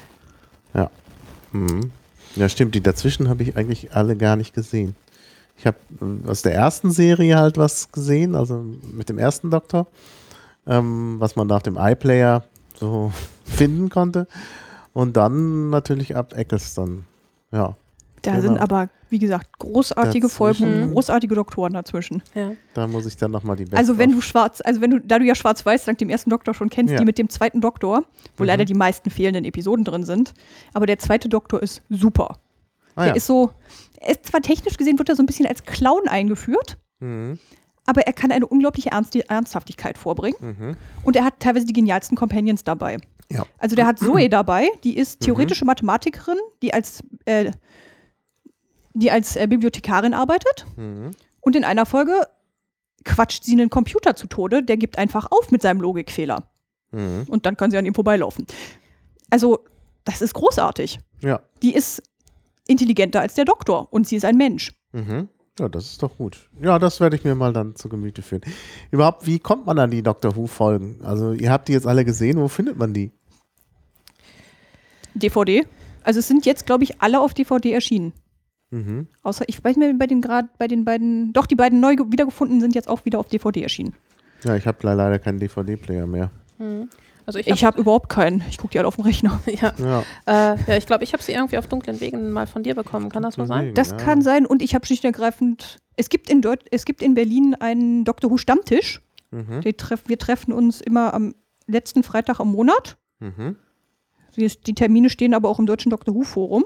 Mhm. Ja, stimmt. Die dazwischen habe ich eigentlich alle gar nicht gesehen. Ich habe äh, aus der ersten Serie halt was gesehen, also mit dem ersten Doktor, ähm, was man nach dem iPlayer so finden konnte. Und dann natürlich ab Eccleston. Ja, Da Genau. sind aber, wie gesagt, großartige Folgen Dazwischen. und großartige Doktoren dazwischen. Ja. da muss ich dann nochmal die Best Also wenn of- du schwarz, also wenn du, da du ja schwarz-weiß dank dem ersten Doktor schon kennst, Ja. die mit dem zweiten Doktor, wo Mhm. leider die meisten fehlenden Episoden drin sind, aber der zweite Doktor ist super. ah, Der ja. ist so, er ist zwar technisch gesehen, wird er so ein bisschen als Clown eingeführt, Mhm. aber er kann eine unglaubliche Ernst Ernsthaftigkeit vorbringen Mhm. und er hat teilweise die genialsten Companions dabei. Ja. Also der hat Zoe dabei, die Mhm. ist theoretische Mathematikerin, die als, äh, die als äh, Bibliothekarin arbeitet. Mhm. Und in einer Folge quatscht sie einen Computer zu Tode, der gibt einfach auf mit seinem Logikfehler. Mhm. Und dann kann sie an ihm vorbeilaufen. Also, das ist großartig. Ja. Die ist intelligenter als der Doktor und sie ist ein Mensch. Mhm. Ja, das ist doch gut. Ja, das werde ich mir mal dann zu Gemüte führen. Überhaupt, wie kommt man an die Doctor Who-Folgen? Also, ihr habt die jetzt alle gesehen, wo findet man die? D V D. Also es sind jetzt, glaube ich, alle auf D V D erschienen. Mhm. Außer, ich weiß nicht mehr, bei den gerade, bei den beiden, doch, die beiden neu ge- wiedergefunden sind jetzt auch wieder auf D V D erschienen. Ja, ich habe leider keinen D V D-Player mehr. Mhm. Also ich Ich habe überhaupt keinen. Ich gucke die alle auf dem Rechner. ja, Ja. äh, ja, ich glaube, ich habe sie irgendwie auf dunklen Wegen mal von dir bekommen. Kann das so sein? Das ja. kann sein. Und ich habe schlicht und ergreifend, es gibt in, Deut es gibt in Berlin einen Doctor Who Stammtisch. Mhm. Die treff wir treffen uns immer am letzten Freitag im Monat. Mhm. Die, die Termine stehen aber auch im Deutschen Doctor Who Forum.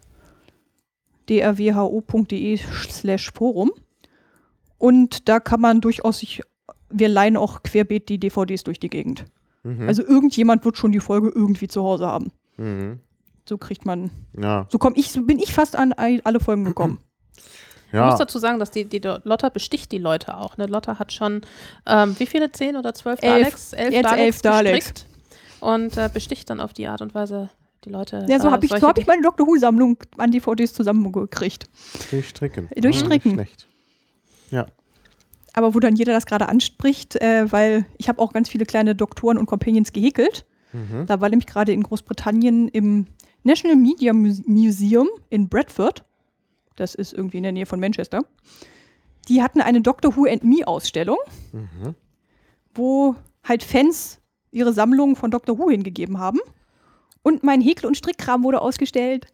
d r w h o punkt d e slash Forum. Und da kann man durchaus sich, wir leihen auch querbeet die D V Ds durch die Gegend. Mhm. Also irgendjemand wird schon die Folge irgendwie zu Hause haben. Mhm. So kriegt man, Ja. so komm ich, so bin ich fast an ein- alle Folgen gekommen. Ich muss Ja. dazu sagen, dass die, die Lotta besticht die Leute auch. Ne? Lotta hat schon, ähm, wie viele, zehn oder zwölf Elf. Daleks? Elf Jetzt Daleks, elf Daleks. gestrickt und äh, besticht dann auf die Art und Weise die Leute. Ja, so äh, habe ich, so solche, hab ich meine Doctor Who-Sammlung an D V Ds zusammengekriegt. Durchstricken. Durchstricken. Ja, nicht schlecht. Ja. Aber wo dann jeder das gerade anspricht, äh, weil ich habe auch ganz viele kleine Doktoren und Companions gehäkelt. Mhm. Da war nämlich gerade in Großbritannien im National Media Muse- Museum in Bradford, das ist irgendwie in der Nähe von Manchester, die hatten eine Doctor Who and Me Ausstellung, Mhm. wo halt Fans ihre Sammlungen von Doctor Who hingegeben haben. Und mein Häkel- und Strickkram wurde ausgestellt.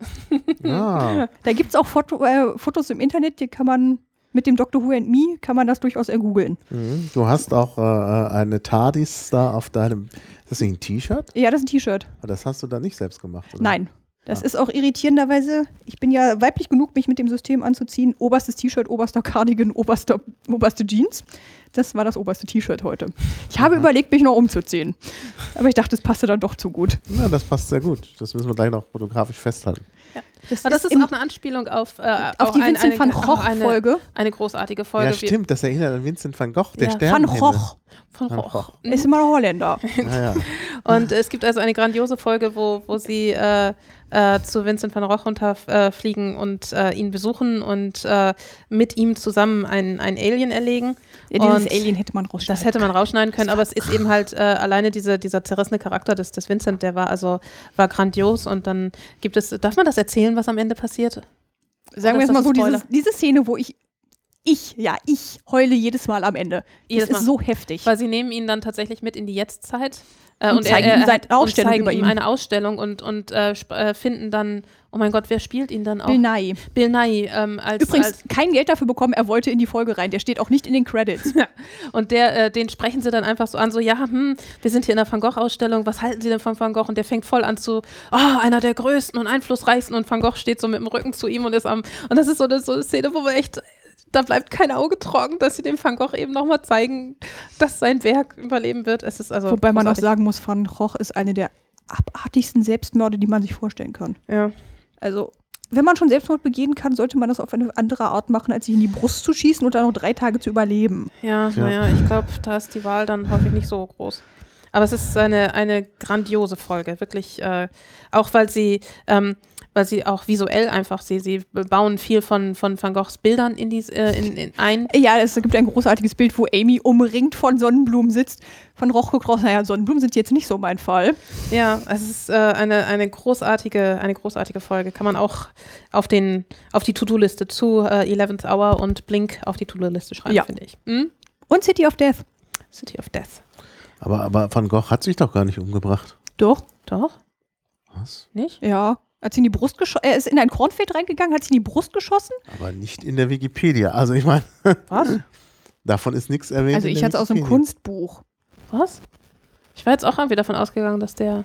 Ah. Da gibt es auch Foto, äh, Fotos im Internet, die kann man mit dem Doctor Who and Me, kann man das durchaus ergoogeln. Mhm. Du hast auch äh, eine TARDIS da auf deinem, ist das nicht ein T-Shirt? Ja, das ist ein T-Shirt. Aber das hast du da nicht selbst gemacht, oder? Nein. Das Ah. ist auch irritierenderweise, ich bin ja weiblich genug, mich mit dem System anzuziehen. Oberstes T-Shirt, oberster Cardigan, oberster, oberste Jeans. Das war das oberste T-Shirt heute. Ich habe Aha. überlegt, mich noch umzuziehen. Aber ich dachte, es passte dann doch zu gut. Ja, das passt sehr gut. Das müssen wir gleich noch fotografisch festhalten. Das Aber das ist im- auch eine Anspielung auf, äh, auf auch die ein- Vincent eine, van auch eine, Gogh-Folge. eine großartige Folge. Ja, stimmt. Das erinnert an Vincent van Gogh, der Ja, Sternenhimmel. Van Gogh. Von Van Roch. Gogh. Ist immer ein Holländer. Ja, ja. Und es gibt also eine grandiose Folge, wo, wo sie äh, äh, zu Vincent van Gogh runterfliegen und äh, ihn besuchen und äh, mit ihm zusammen ein, ein Alien erlegen. Ja, dieses Und Alien hätte man rausschneiden Das hätte man rausschneiden können, aber es ist eben halt äh, alleine diese, dieser zerrissene Charakter des, des Vincent, der war also war grandios und dann gibt es, darf man das erzählen, was am Ende passiert? Sagen Oder wir ist jetzt mal das so, ein diese, Spoiler? diese Szene, wo ich, ich, ja, ich heule jedes Mal am Ende. Jedes das ist Mal. so heftig. Weil sie nehmen ihn dann tatsächlich mit in die Jetztzeit äh, Und zeigen ihm seine Ausstellung und zeigen über ihm ihn. eine Ausstellung und, und äh, sp- äh, finden dann, oh mein Gott, wer spielt ihn dann auch? Bill Nye. Bill Nye ähm, als, Übrigens, als kein Geld dafür bekommen, er wollte in die Folge rein. Der steht auch nicht in den Credits. und der, äh, den sprechen sie dann einfach so an, so, ja, hm, wir sind hier in der Van Gogh-Ausstellung, was halten Sie denn von Van Gogh? Und der fängt voll an zu, oh, einer der größten und einflussreichsten und Van Gogh steht so mit dem Rücken zu ihm und ist am, und das ist so eine, so eine Szene, wo man echt, da bleibt kein Auge trocken, dass sie dem Van Gogh eben nochmal zeigen, dass sein Werk überleben wird. Es ist also Wobei man auch großartig. sagen muss, Van Gogh ist eine der abartigsten Selbstmorde, die man sich vorstellen kann. Ja. Also, wenn man schon Selbstmord begehen kann, sollte man das auf eine andere Art machen, als sich in die Brust zu schießen und dann noch drei Tage zu überleben. Ja, Ja. naja, ich glaube, da ist die Wahl dann häufig nicht so groß. Aber es ist eine, eine grandiose Folge, wirklich, äh, auch weil sie, ähm, weil sie auch visuell einfach, sie, sie bauen viel von, von Van Goghs Bildern in dies, äh, in, in ein. Ja, es gibt ein großartiges Bild, wo Amy umringt von Sonnenblumen sitzt. Von Roch gekrossen, naja, Sonnenblumen sind jetzt nicht so mein Fall. Ja, es ist äh, eine, eine großartige, eine großartige Folge. Kann man auch auf den, auf die To-Do-Liste zu äh, eleventh Hour und Blink auf die To-Do-Liste schreiben, Ja. finde ich. Hm? Und City of Death. City of Death. Aber, aber Van Gogh hat sich doch gar nicht umgebracht. Doch, Doch? Was? Nicht? ja. Hat sie in die Brust geschossen. Er ist in ein Kornfeld reingegangen, hat sie in die Brust geschossen. Aber nicht in der Wikipedia. Also ich meine, Was? davon ist nichts erwähnt. Also in ich der hatte es aus einem Wikipedia. Kunstbuch. Was? Ich war jetzt auch irgendwie davon ausgegangen, dass der.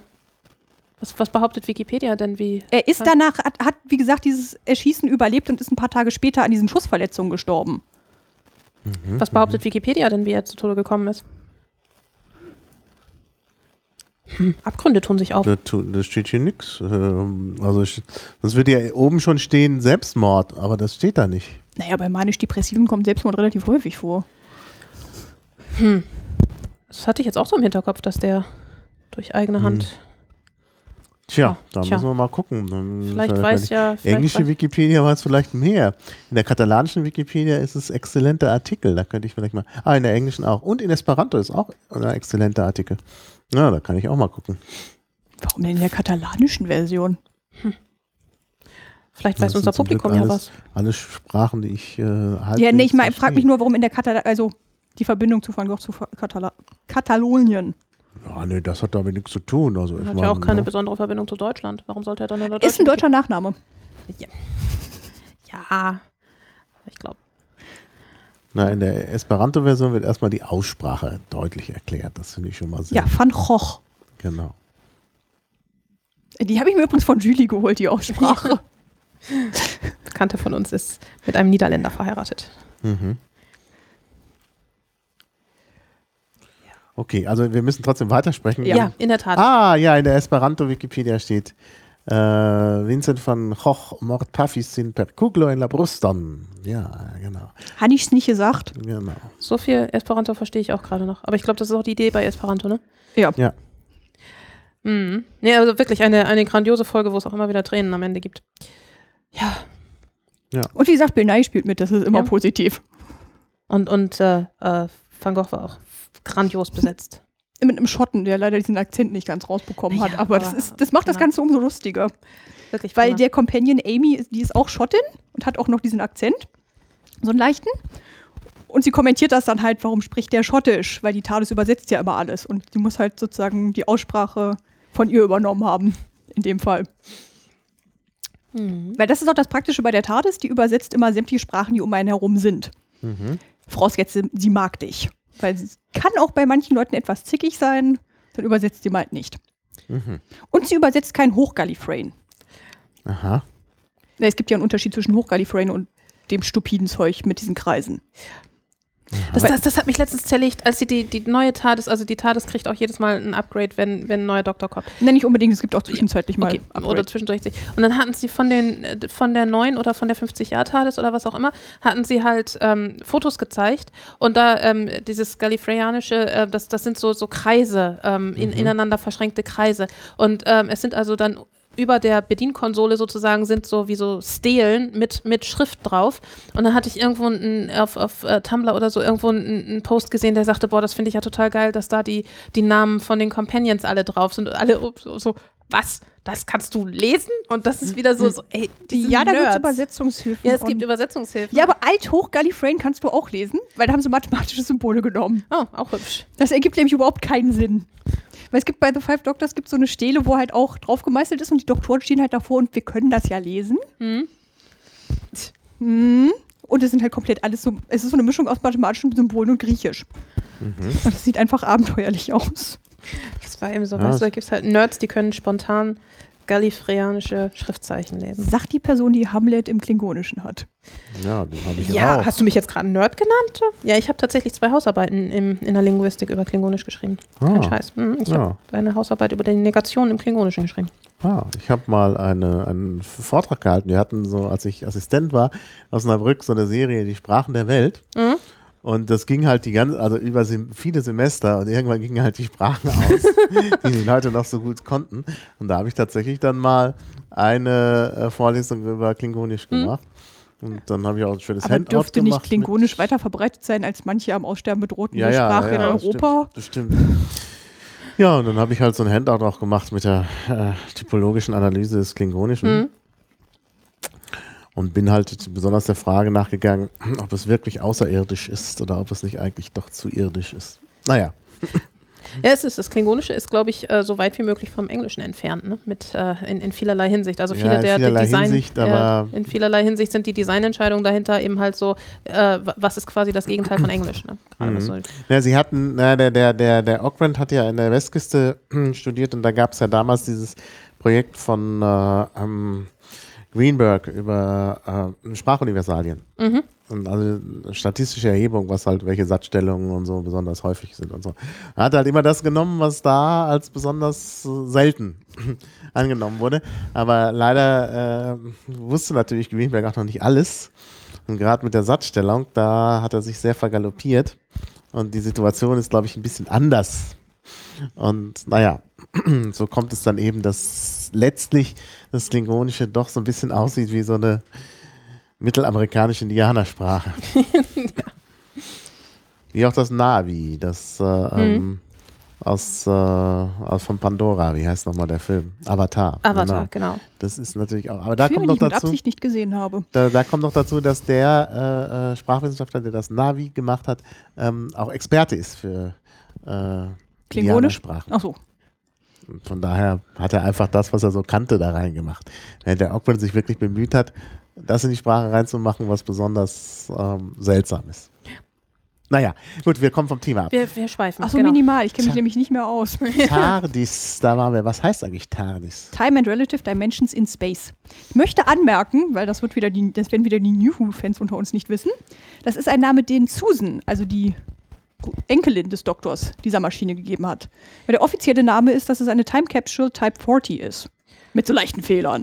Was, was behauptet Wikipedia denn wie? Er ist Was? danach, hat, hat, wie gesagt, dieses Erschießen überlebt und ist ein paar Tage später an diesen Schussverletzungen gestorben. Mhm. Was behauptet Wikipedia denn, wie er zu Tode gekommen ist? Hm. Abgründe tun sich auf. Da, tu- da steht hier nichts. Ähm, also ich, das würde ja oben schon stehen Selbstmord, aber das steht da nicht. Naja, bei manisch-depressiven kommt Selbstmord relativ häufig vor. Hm. Das hatte ich jetzt auch so im Hinterkopf, dass der durch eigene Hand. Hm. Tja, Ah, da tja. müssen wir mal gucken. Dann Vielleicht ist ja weiß die ja. Vielleicht englische weiß, Wikipedia weiß vielleicht mehr. In der katalanischen Wikipedia ist es exzellenter Artikel. Da könnte ich vielleicht mal. Ah, in der englischen auch. Und in Esperanto ist auch ein exzellenter Artikel. Na, da kann ich auch mal gucken. Warum denn in der katalanischen Version? vielleicht Das weiß sind unser zum Glück Publikum ja alles- was. Alle Sprachen, die ich äh, halt. Ja, nee, ich frage mich nur, warum in der Katalonien, also die Verbindung zu Van Gogh zu Fa- Katala Katalonien. Ja, Ja, nee, das hat damit nichts zu tun. Also, ich Hat mein, ja auch keine ne? besondere Verbindung zu Deutschland. Warum sollte er dann in der Ist ein deutschen- deutscher Nachname. Ja. Ja, ich glaube. Na, in der Esperanto-Version wird erstmal die Aussprache deutlich erklärt. Das finde ich schon mal sehr. Ja, Van Gogh. Genau. Die habe ich mir übrigens von Julie geholt, die Aussprache. Bekannte von uns ist mit einem Niederländer verheiratet. Mhm. Okay, also wir müssen trotzdem weitersprechen. Ja, in der Tat. Ah, ja, in der Esperanto-Wikipedia steht äh, Vincent van Gogh mort pafis sin per kuglo en la bruston. Ja, genau. Habe ich es nicht gesagt? genau. So viel Esperanto verstehe ich auch gerade noch. Aber ich glaube, das ist auch die Idee bei Esperanto, ne? Ja. Ja. Mhm. Nee, also wirklich eine, eine grandiose Folge, wo es auch immer wieder Tränen am Ende gibt. Ja. Und wie gesagt, Bill Nye spielt mit, das ist immer Ja. positiv. Und, und äh, äh, Van Gogh war auch grandios besetzt. Mit einem Schotten, der leider diesen Akzent nicht ganz rausbekommen hat. Ja, aber das, aber- ist, das macht das prima. Ganze umso lustiger. Wirklich. Weil prima. der Companion Amy, ist- die ist auch Schottin und hat auch noch diesen Akzent. So einen leichten. Und sie kommentiert das dann halt, warum spricht der Schottisch? Weil die TARDIS übersetzt ja immer alles. Und sie muss halt sozusagen die Aussprache von ihr übernommen haben. In dem Fall. Mhm. Weil das ist auch das Praktische bei der TARDIS, die übersetzt immer sämtliche Sprachen, die um einen herum sind. Mhm. Vorausgesetzt, sie- sie mag dich. Weil sie kann auch bei manchen Leuten etwas zickig sein, dann übersetzt sie mal halt nicht. Mhm. Und sie übersetzt kein Hochgallifreyen. Aha. Na, es gibt ja einen Unterschied zwischen Hochgallifreyen und dem stupiden Zeug mit diesen Kreisen. Das, das, das hat mich letztens zerlegt, als sie die, die neue TARDIS, also die TARDIS kriegt auch jedes Mal ein Upgrade, wenn, wenn ein neuer Doktor kommt. Nein, nicht unbedingt, es gibt auch zwischenzeitlich mal Okay, Upgrade. oder zwischendurch. Und dann hatten sie von den äh, von der neuen oder von der fünfzig-Jahr-TARDIS oder was auch immer, hatten sie halt ähm, Fotos gezeigt und da ähm, dieses Gallifreyanische, äh, das, das sind so, so Kreise, ähm, in, ineinander verschränkte Kreise. Und ähm, es sind also dann über der Bedienkonsole sozusagen sind so wie so Stelen mit, mit Schrift drauf. Und dann hatte ich irgendwo einen, auf, auf uh, Tumblr oder so irgendwo einen, einen Post gesehen, der sagte, boah, das finde ich ja total geil, dass da die, die Namen von den Companions alle drauf sind. Und alle so, so, was? Das kannst du lesen? Und das ist wieder so, so ey, diese ja, da gibt es Nerds. Übersetzungshilfen. Ja, es gibt und- Übersetzungshilfen. ja, aber Alt-Hoch-Gallifreyen kannst du auch lesen, weil da haben sie mathematische Symbole genommen. Oh, auch hübsch. Das ergibt nämlich überhaupt keinen Sinn. Weil es gibt bei The Five Doctors gibt so eine Stele, wo halt auch drauf gemeißelt ist und die Doktoren stehen halt davor und wir können das ja lesen. Hm? Mhm. Und es sind halt komplett alles so, es ist so eine Mischung aus mathematischen Symbolen und Griechisch. Und das sieht einfach abenteuerlich aus. Das war eben so, Ja, weißt du, das- da gibt es halt Nerds, die können spontan gallifreyanische Schriftzeichen lesen. Sagt die Person, die Hamlet im Klingonischen hat. Ja, den habe ich Ja, auch. hast du mich jetzt gerade Nerd genannt? Ja, ich habe tatsächlich zwei Hausarbeiten im, in der Linguistik über Klingonisch geschrieben. Kein Ah. Scheiß. Mhm, ich Ja. habe eine Hausarbeit über die Negation im Klingonischen geschrieben. Ah, ich habe mal eine, einen Vortrag gehalten. Wir hatten so, als ich Assistent war, aus Osnabrück so eine Serie, die Sprachen der Welt. Mhm. Und das ging halt die ganze, also über sem- viele Semester und irgendwann gingen halt die Sprachen aus, die die Leute noch so gut konnten. Und da habe ich tatsächlich dann mal eine äh, Vorlesung über Klingonisch gemacht. Und dann habe ich auch ein schönes Aber Handout dürfte nicht gemacht. mit- Klingonisch weiter verbreitet sein als manche am Aussterben bedrohten Ja, ja, Sprache ja, in das Europa? Das stimmt. Das stimmt. Ja, und dann habe ich halt so ein Handout auch gemacht mit der äh, typologischen Analyse des Klingonischen. Mhm. Und bin halt besonders der Frage nachgegangen, ob es wirklich außerirdisch ist oder ob es nicht eigentlich doch zu irdisch ist. Naja. Ja, es ist, das Klingonische ist, glaube ich, äh, so weit wie möglich vom Englischen entfernt, ne? Mit, äh, in, in vielerlei Hinsicht. Also Ja, viele in der, vielerlei der Design, Hinsicht, ja, aber- in vielerlei Hinsicht sind die Designentscheidungen dahinter eben halt so, äh, was ist quasi das Gegenteil von Englisch, ne? Gerade was so. Ja, sie hatten, na, der, der, der, der Ockrent hat ja in der Westküste studiert und da gab es ja damals dieses Projekt von äh, ähm, Greenberg über äh, Sprachuniversalien. Mhm. Und also statistische Erhebung, was halt welche Satzstellungen und so besonders häufig sind und so. Er hat halt immer das genommen, was da als besonders äh, selten angenommen wurde. Aber leider äh, wusste natürlich Greenberg auch noch nicht alles. Und gerade mit der Satzstellung, da hat er sich sehr vergaloppiert. Und die Situation ist, glaube ich, ein bisschen anders. Und naja, so kommt es dann eben, dass letztlich das Klingonische doch so ein bisschen aussieht wie so eine mittelamerikanische Indianersprache. Wie auch das Navi, das äh, ähm, aus, äh, aus von Pandora, wie heißt nochmal der Film? Avatar. Avatar, Genau. genau. Das ist natürlich auch, aber da Film, kommt den noch ich mit dazu, Absicht nicht gesehen habe. da, da kommt noch dazu, dass der äh, äh, Sprachwissenschaftler, der das Navi gemacht hat, ähm, auch Experte ist für äh, Klingonisch? Indianersprachen. Ach so. Und von daher hat er einfach das, was er so kannte, da reingemacht. Während der Ogwin sich wirklich bemüht hat, das in die Sprache reinzumachen, was besonders ähm, seltsam ist. Naja, gut, wir kommen vom Thema ab. Wir, wir schweifen. Ach so, genau. minimal. Ich kenne mich Tja. nämlich nicht mehr aus. TARDIS, da waren wir. Was heißt eigentlich TARDIS? Time and Relative Dimensions in Space. Ich möchte anmerken, weil das wird wieder die, das werden wieder die New Who-Fans unter uns nicht wissen. Das ist ein Name, den Susan, also die Enkelin des Doktors, dieser Maschine gegeben hat. Weil der offizielle Name ist, dass es eine Time Capsule Type vierzig ist. Mit so leichten Fehlern.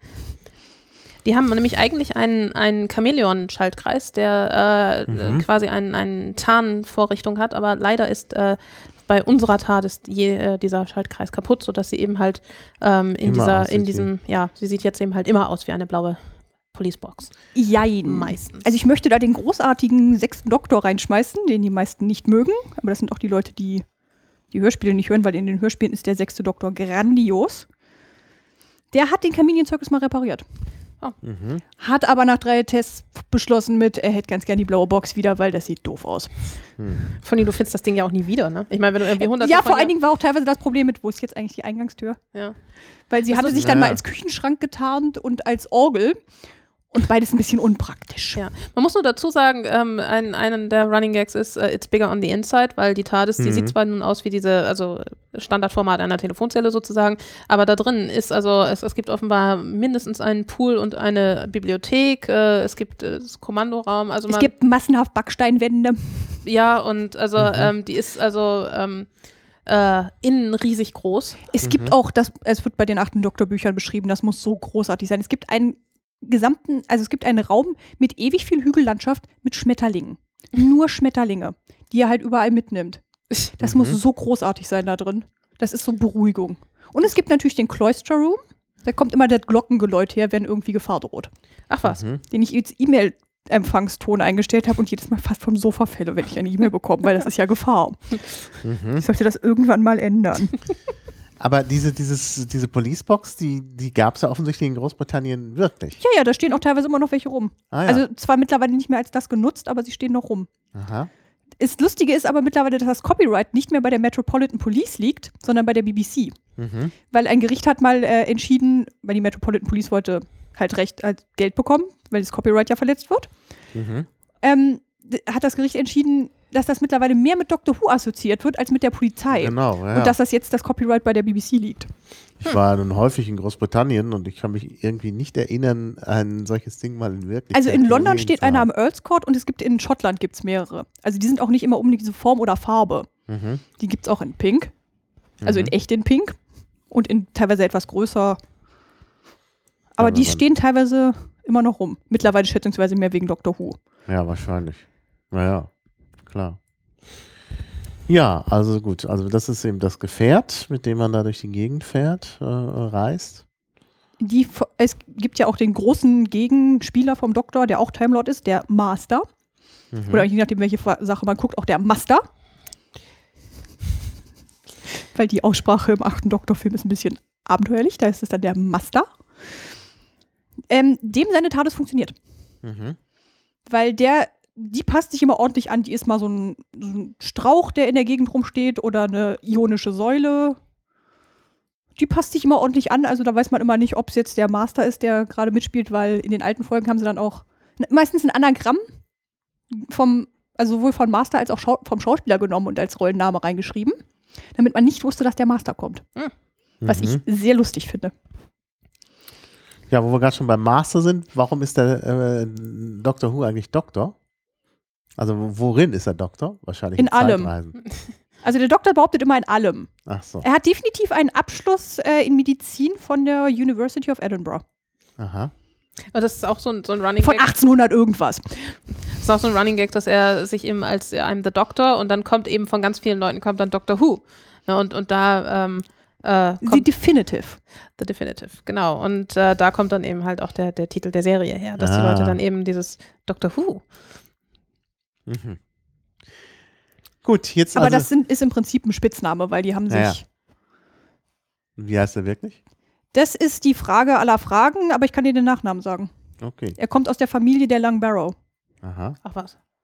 Die haben nämlich eigentlich einen, einen Chamäleon-Schaltkreis, der äh, Mhm. quasi einen, einen Tarnvorrichtung hat, aber leider ist äh, bei unserer TARDIS je, äh, dieser Schaltkreis kaputt, sodass sie eben halt ähm, in Immer dieser, aussieht in wie- diesem, ja, sie sieht jetzt eben halt immer aus wie eine blaue Policebox. Jein. Meistens. Also ich möchte da den großartigen sechsten Doktor reinschmeißen, den die meisten nicht mögen. Aber das sind auch die Leute, die die Hörspiele nicht hören, weil in den Hörspielen ist der sechste Doktor grandios. Der hat den Chameleon Circus mal repariert. Mhm. Hat aber nach drei Tests beschlossen mit, er hätte ganz gern die blaue Box wieder, weil das sieht doof aus. Von du findest das Ding ja auch nie wieder, ne? Ich meine, wenn du irgendwie hundert Ja, vor allen Dingen war auch teilweise das Problem mit, wo ist jetzt eigentlich die Eingangstür? Ja. Weil sie Ach so, hatte sich dann ja. mal als Küchenschrank getarnt und als Orgel. Und beides ein bisschen unpraktisch. Ja, man muss nur dazu sagen, ähm, ein, einen der Running Gags ist, uh, it's bigger on the inside, weil die TARDIS, die Mhm. sieht zwar nun aus wie diese, also Standardformat einer Telefonzelle sozusagen, aber da drin ist also, es, es gibt offenbar mindestens einen Pool und eine Bibliothek, äh, es gibt äh, das Kommandoraum, also Es man, gibt massenhaft Backsteinwände. ja, und also Mhm. ähm, die ist also ähm, äh, innen riesig groß. Es gibt auch, das, es wird bei den achten Doktorbüchern beschrieben, das muss so großartig sein. Es gibt einen gesamten, also es gibt einen Raum mit ewig viel Hügellandschaft mit Schmetterlingen. Nur Schmetterlinge, die er halt überall mitnimmt. Das Mhm. muss so großartig sein da drin. Das ist so Beruhigung. Und es gibt natürlich den Cloister Room. Da kommt immer der Glockengeläut her, wenn irgendwie Gefahr droht. Ach was. Mhm. Den ich als E-Mail-Empfangston eingestellt habe und jedes Mal fast vom Sofa fälle, wenn ich eine E-Mail bekomme, weil das ist ja Gefahr. Mhm. Ich sollte das irgendwann mal ändern. Aber diese, dieses, diese Policebox, die, die gab es ja offensichtlich in Großbritannien wirklich. Ja, ja, da stehen auch teilweise immer noch welche rum. Ah, ja. Also zwar mittlerweile nicht mehr als das genutzt, aber sie stehen noch rum. Aha. Das Lustige ist aber mittlerweile, dass das Copyright nicht mehr bei der Metropolitan Police liegt, sondern bei der B B C. Mhm. Weil ein Gericht hat mal äh, entschieden, weil die Metropolitan Police wollte halt Recht als Geld bekommen, weil das Copyright ja verletzt wird, Mhm. ähm, d- hat das Gericht entschieden, dass das mittlerweile mehr mit Doctor Who assoziiert wird als mit der Polizei. Genau, ja. Und dass das jetzt das Copyright bei der B B C liegt. Ich war nun häufig in Großbritannien und ich kann mich irgendwie nicht erinnern, ein solches Ding mal in Wirklichkeit Also in London gesehen steht zu einer haben. am Earls Court und es gibt in Schottland gibt's mehrere. Also die sind auch nicht immer unbedingt diese Form oder Farbe. Mhm. Die gibt's auch in Pink, also Mhm. in echt in Pink und in teilweise etwas größer. Aber Ja, die wenn man- stehen teilweise immer noch rum. Mittlerweile schätzungsweise mehr wegen Doctor Who. Ja, wahrscheinlich. Naja, klar. Ja, also gut. Also das ist eben das Gefährt, mit dem man da durch die Gegend fährt, äh, reist. Die, f- es gibt ja auch den großen Gegenspieler vom Doktor, der auch Time Lord ist, der Master. Mhm. Oder je nachdem, welche Fa- Sache man guckt, auch der Master. Weil die Aussprache im achten Doktorfilm ist ein bisschen abenteuerlich, da ist es dann der Master. Ähm, dem seine TARDIS funktioniert. Mhm. Weil der, die passt sich immer ordentlich an. Die ist mal so ein, so ein Strauch, der in der Gegend rumsteht oder eine ionische Säule. Die passt sich immer ordentlich an. Also da weiß man immer nicht, ob es jetzt der Master ist, der gerade mitspielt, weil in den alten Folgen haben sie dann auch meistens ein Anagramm vom, also sowohl von Master als auch Schau vom Schauspieler genommen und als Rollenname reingeschrieben, damit man nicht wusste, dass der Master kommt. Was Mhm. ich sehr lustig finde. Ja, wo wir gerade schon beim Master sind, warum ist der äh, Doctor Who eigentlich Doktor? Also wo- worin ist er Doktor? Wahrscheinlich In allem. Zeitreisen. Also der Doktor behauptet immer in allem. Ach so. Er hat definitiv einen Abschluss äh, in Medizin von der University of Edinburgh. Aha. Aber das ist auch so ein, so ein Running Von Gag. achtzehnhundert irgendwas. Das ist auch so ein Running Gag, dass er sich eben als äh, I'm the Doctor und dann kommt eben von ganz vielen Leuten kommt dann Doctor Who. Ne, und, und da ähm, äh, Sie kommt definitive. The Definitive, genau. Und äh, da kommt dann eben halt auch der, der Titel der Serie her, dass die Ah. Leute dann eben dieses Doctor Who. Mhm. Gut, jetzt Aber also, das sind, ist im Prinzip ein Spitzname, weil die haben sich. Ja, ja. wie heißt er wirklich? Das ist die Frage aller Fragen, aber ich kann dir den Nachnamen sagen. Okay. Er kommt aus der Familie der Langbarrow. Aha. Ach was.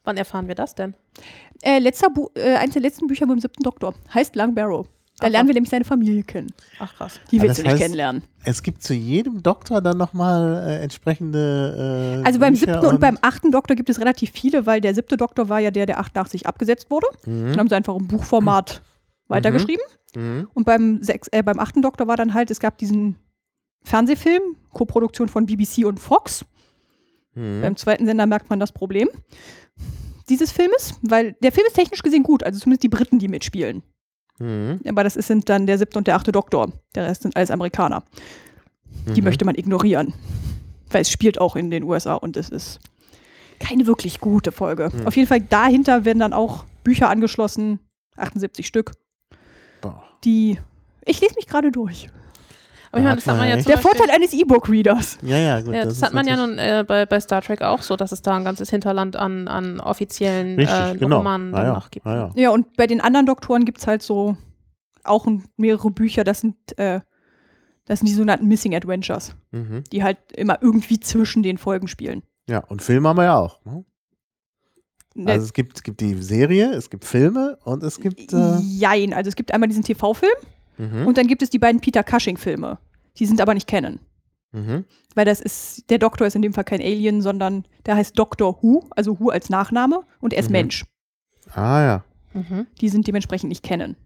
Wann erfahren wir das denn? Äh, letzter Bu äh, eins der letzten Bücher mit dem siebten Doktor. Heißt Long Barrow. Da Ach, lernen ach. wir nämlich seine Familie kennen. Ach krass. Die Aber willst du das nicht heißt- kennenlernen. Es gibt zu jedem Doktor dann nochmal äh, entsprechende äh, Also beim Bücher siebten und beim achten Doktor gibt es relativ viele, weil der siebte Doktor war ja der, der achtundachtzig abgesetzt wurde. Mhm. Dann haben sie einfach im Buchformat weitergeschrieben. Mhm. Und beim, sechs, äh, beim achten Doktor war dann halt, es gab diesen Fernsehfilm, Koproduktion von B B C und Fox. Mhm. Beim zweiten Sender merkt man das Problem dieses Filmes, weil der Film ist technisch gesehen gut, also zumindest die Briten, die mitspielen. Mhm. Aber das ist, sind dann der siebte und der achte Doktor. Der Rest sind alles Amerikaner. Die Mhm. möchte man ignorieren. Weil es spielt auch in den U S A und es ist keine wirklich gute Folge. Mhm. Auf jeden Fall dahinter werden dann auch Bücher angeschlossen, achtundsiebzig Stück, Boah. die, ich lese mich gerade durch. Aber ich meine, das hat man ja zum Der Beispiel, Vorteil eines E-Book-Readers. Ja, ja, gut. ja, das, ist hat man ja natürlich- nun äh, bei, bei Star Trek auch so, dass es da ein ganzes Hinterland an, an offiziellen Richtig, äh, genau. Romanen Ja, dann ja. noch gibt. Ja, ja. Ja, und bei den anderen Doktoren gibt es halt so auch ein, mehrere Bücher, das sind, äh, das sind die sogenannten Missing Adventures, Mhm. die halt immer irgendwie zwischen den Folgen spielen. Ja, und Filme haben wir ja auch. Ne? Ne, Also es gibt, es gibt die Serie, es gibt Filme und es gibt. Äh, Jein, also es gibt einmal diesen T V-Film mhm. und dann gibt es die beiden Peter Cushing-Filme. Die sind aber nicht Canon. Mhm. Weil das ist, der Doktor ist in dem Fall kein Alien, sondern der heißt Doctor Who, also Who als Nachname und er ist Mhm. Mensch. Ah ja. Mhm. Die sind dementsprechend nicht Canon.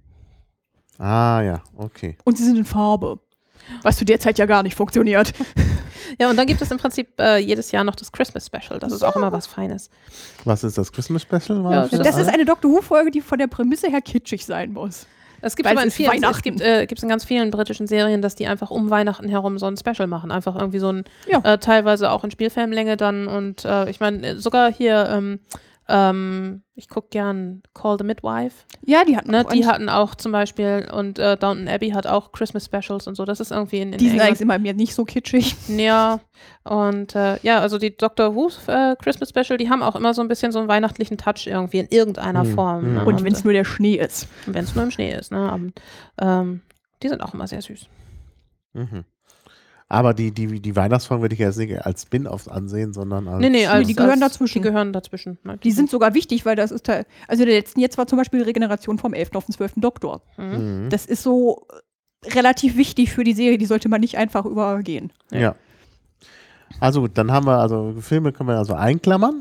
Ah ja, okay. Und sie sind in Farbe. Was zu der Zeit ja gar nicht funktioniert. Ja, und dann gibt es im Prinzip äh, jedes Jahr noch das Christmas Special. Das ist auch immer was Feines. Was ist das Christmas Special? War Ja, das das Das das? ist eine Doctor Who-Folge, die von der Prämisse her kitschig sein muss. Es gibt Weil aber in es ist vielen, es Weihnachten. gibt äh, gibt's in ganz vielen britischen Serien, dass die einfach um Weihnachten herum so ein Special machen. Einfach irgendwie so ein, Ja. äh, teilweise auch in Spielfilmlänge dann. Und äh, ich meine, äh, sogar hier, ähm, ähm, ich gucke gern Call the Midwife. Ja, die hatten Ne, auch die eins. hatten auch zum Beispiel, und äh, Downton Abbey hat auch Christmas Specials und so. Das ist irgendwie in, in Die sind England. eigentlich immer mir nicht so kitschig. Ja, und äh, ja, also die Doctor Who äh, Christmas Special, die haben auch immer so ein bisschen so einen weihnachtlichen Touch irgendwie in irgendeiner Hm, Form. hm. Ne? Und wenn es nur der Schnee ist. wenn es nur im Schnee ist. Ne? Und, ähm, die sind auch immer sehr süß. Mhm. Aber die, die, die Weihnachtsfolgen würde ich jetzt nicht als Spin-offs ansehen, sondern als. Nee, nee, als, die gehören als, dazwischen. Die gehören dazwischen. Ne? Die sind sogar wichtig, weil das ist Teil. Also der letzten jetzt war zum Beispiel die Regeneration vom elften auf den zwölften Doktor. Mhm. Mhm. Das ist so äh, relativ wichtig für die Serie, die sollte man nicht einfach übergehen. Ja. Also gut, dann haben wir, also Filme können wir also einklammern.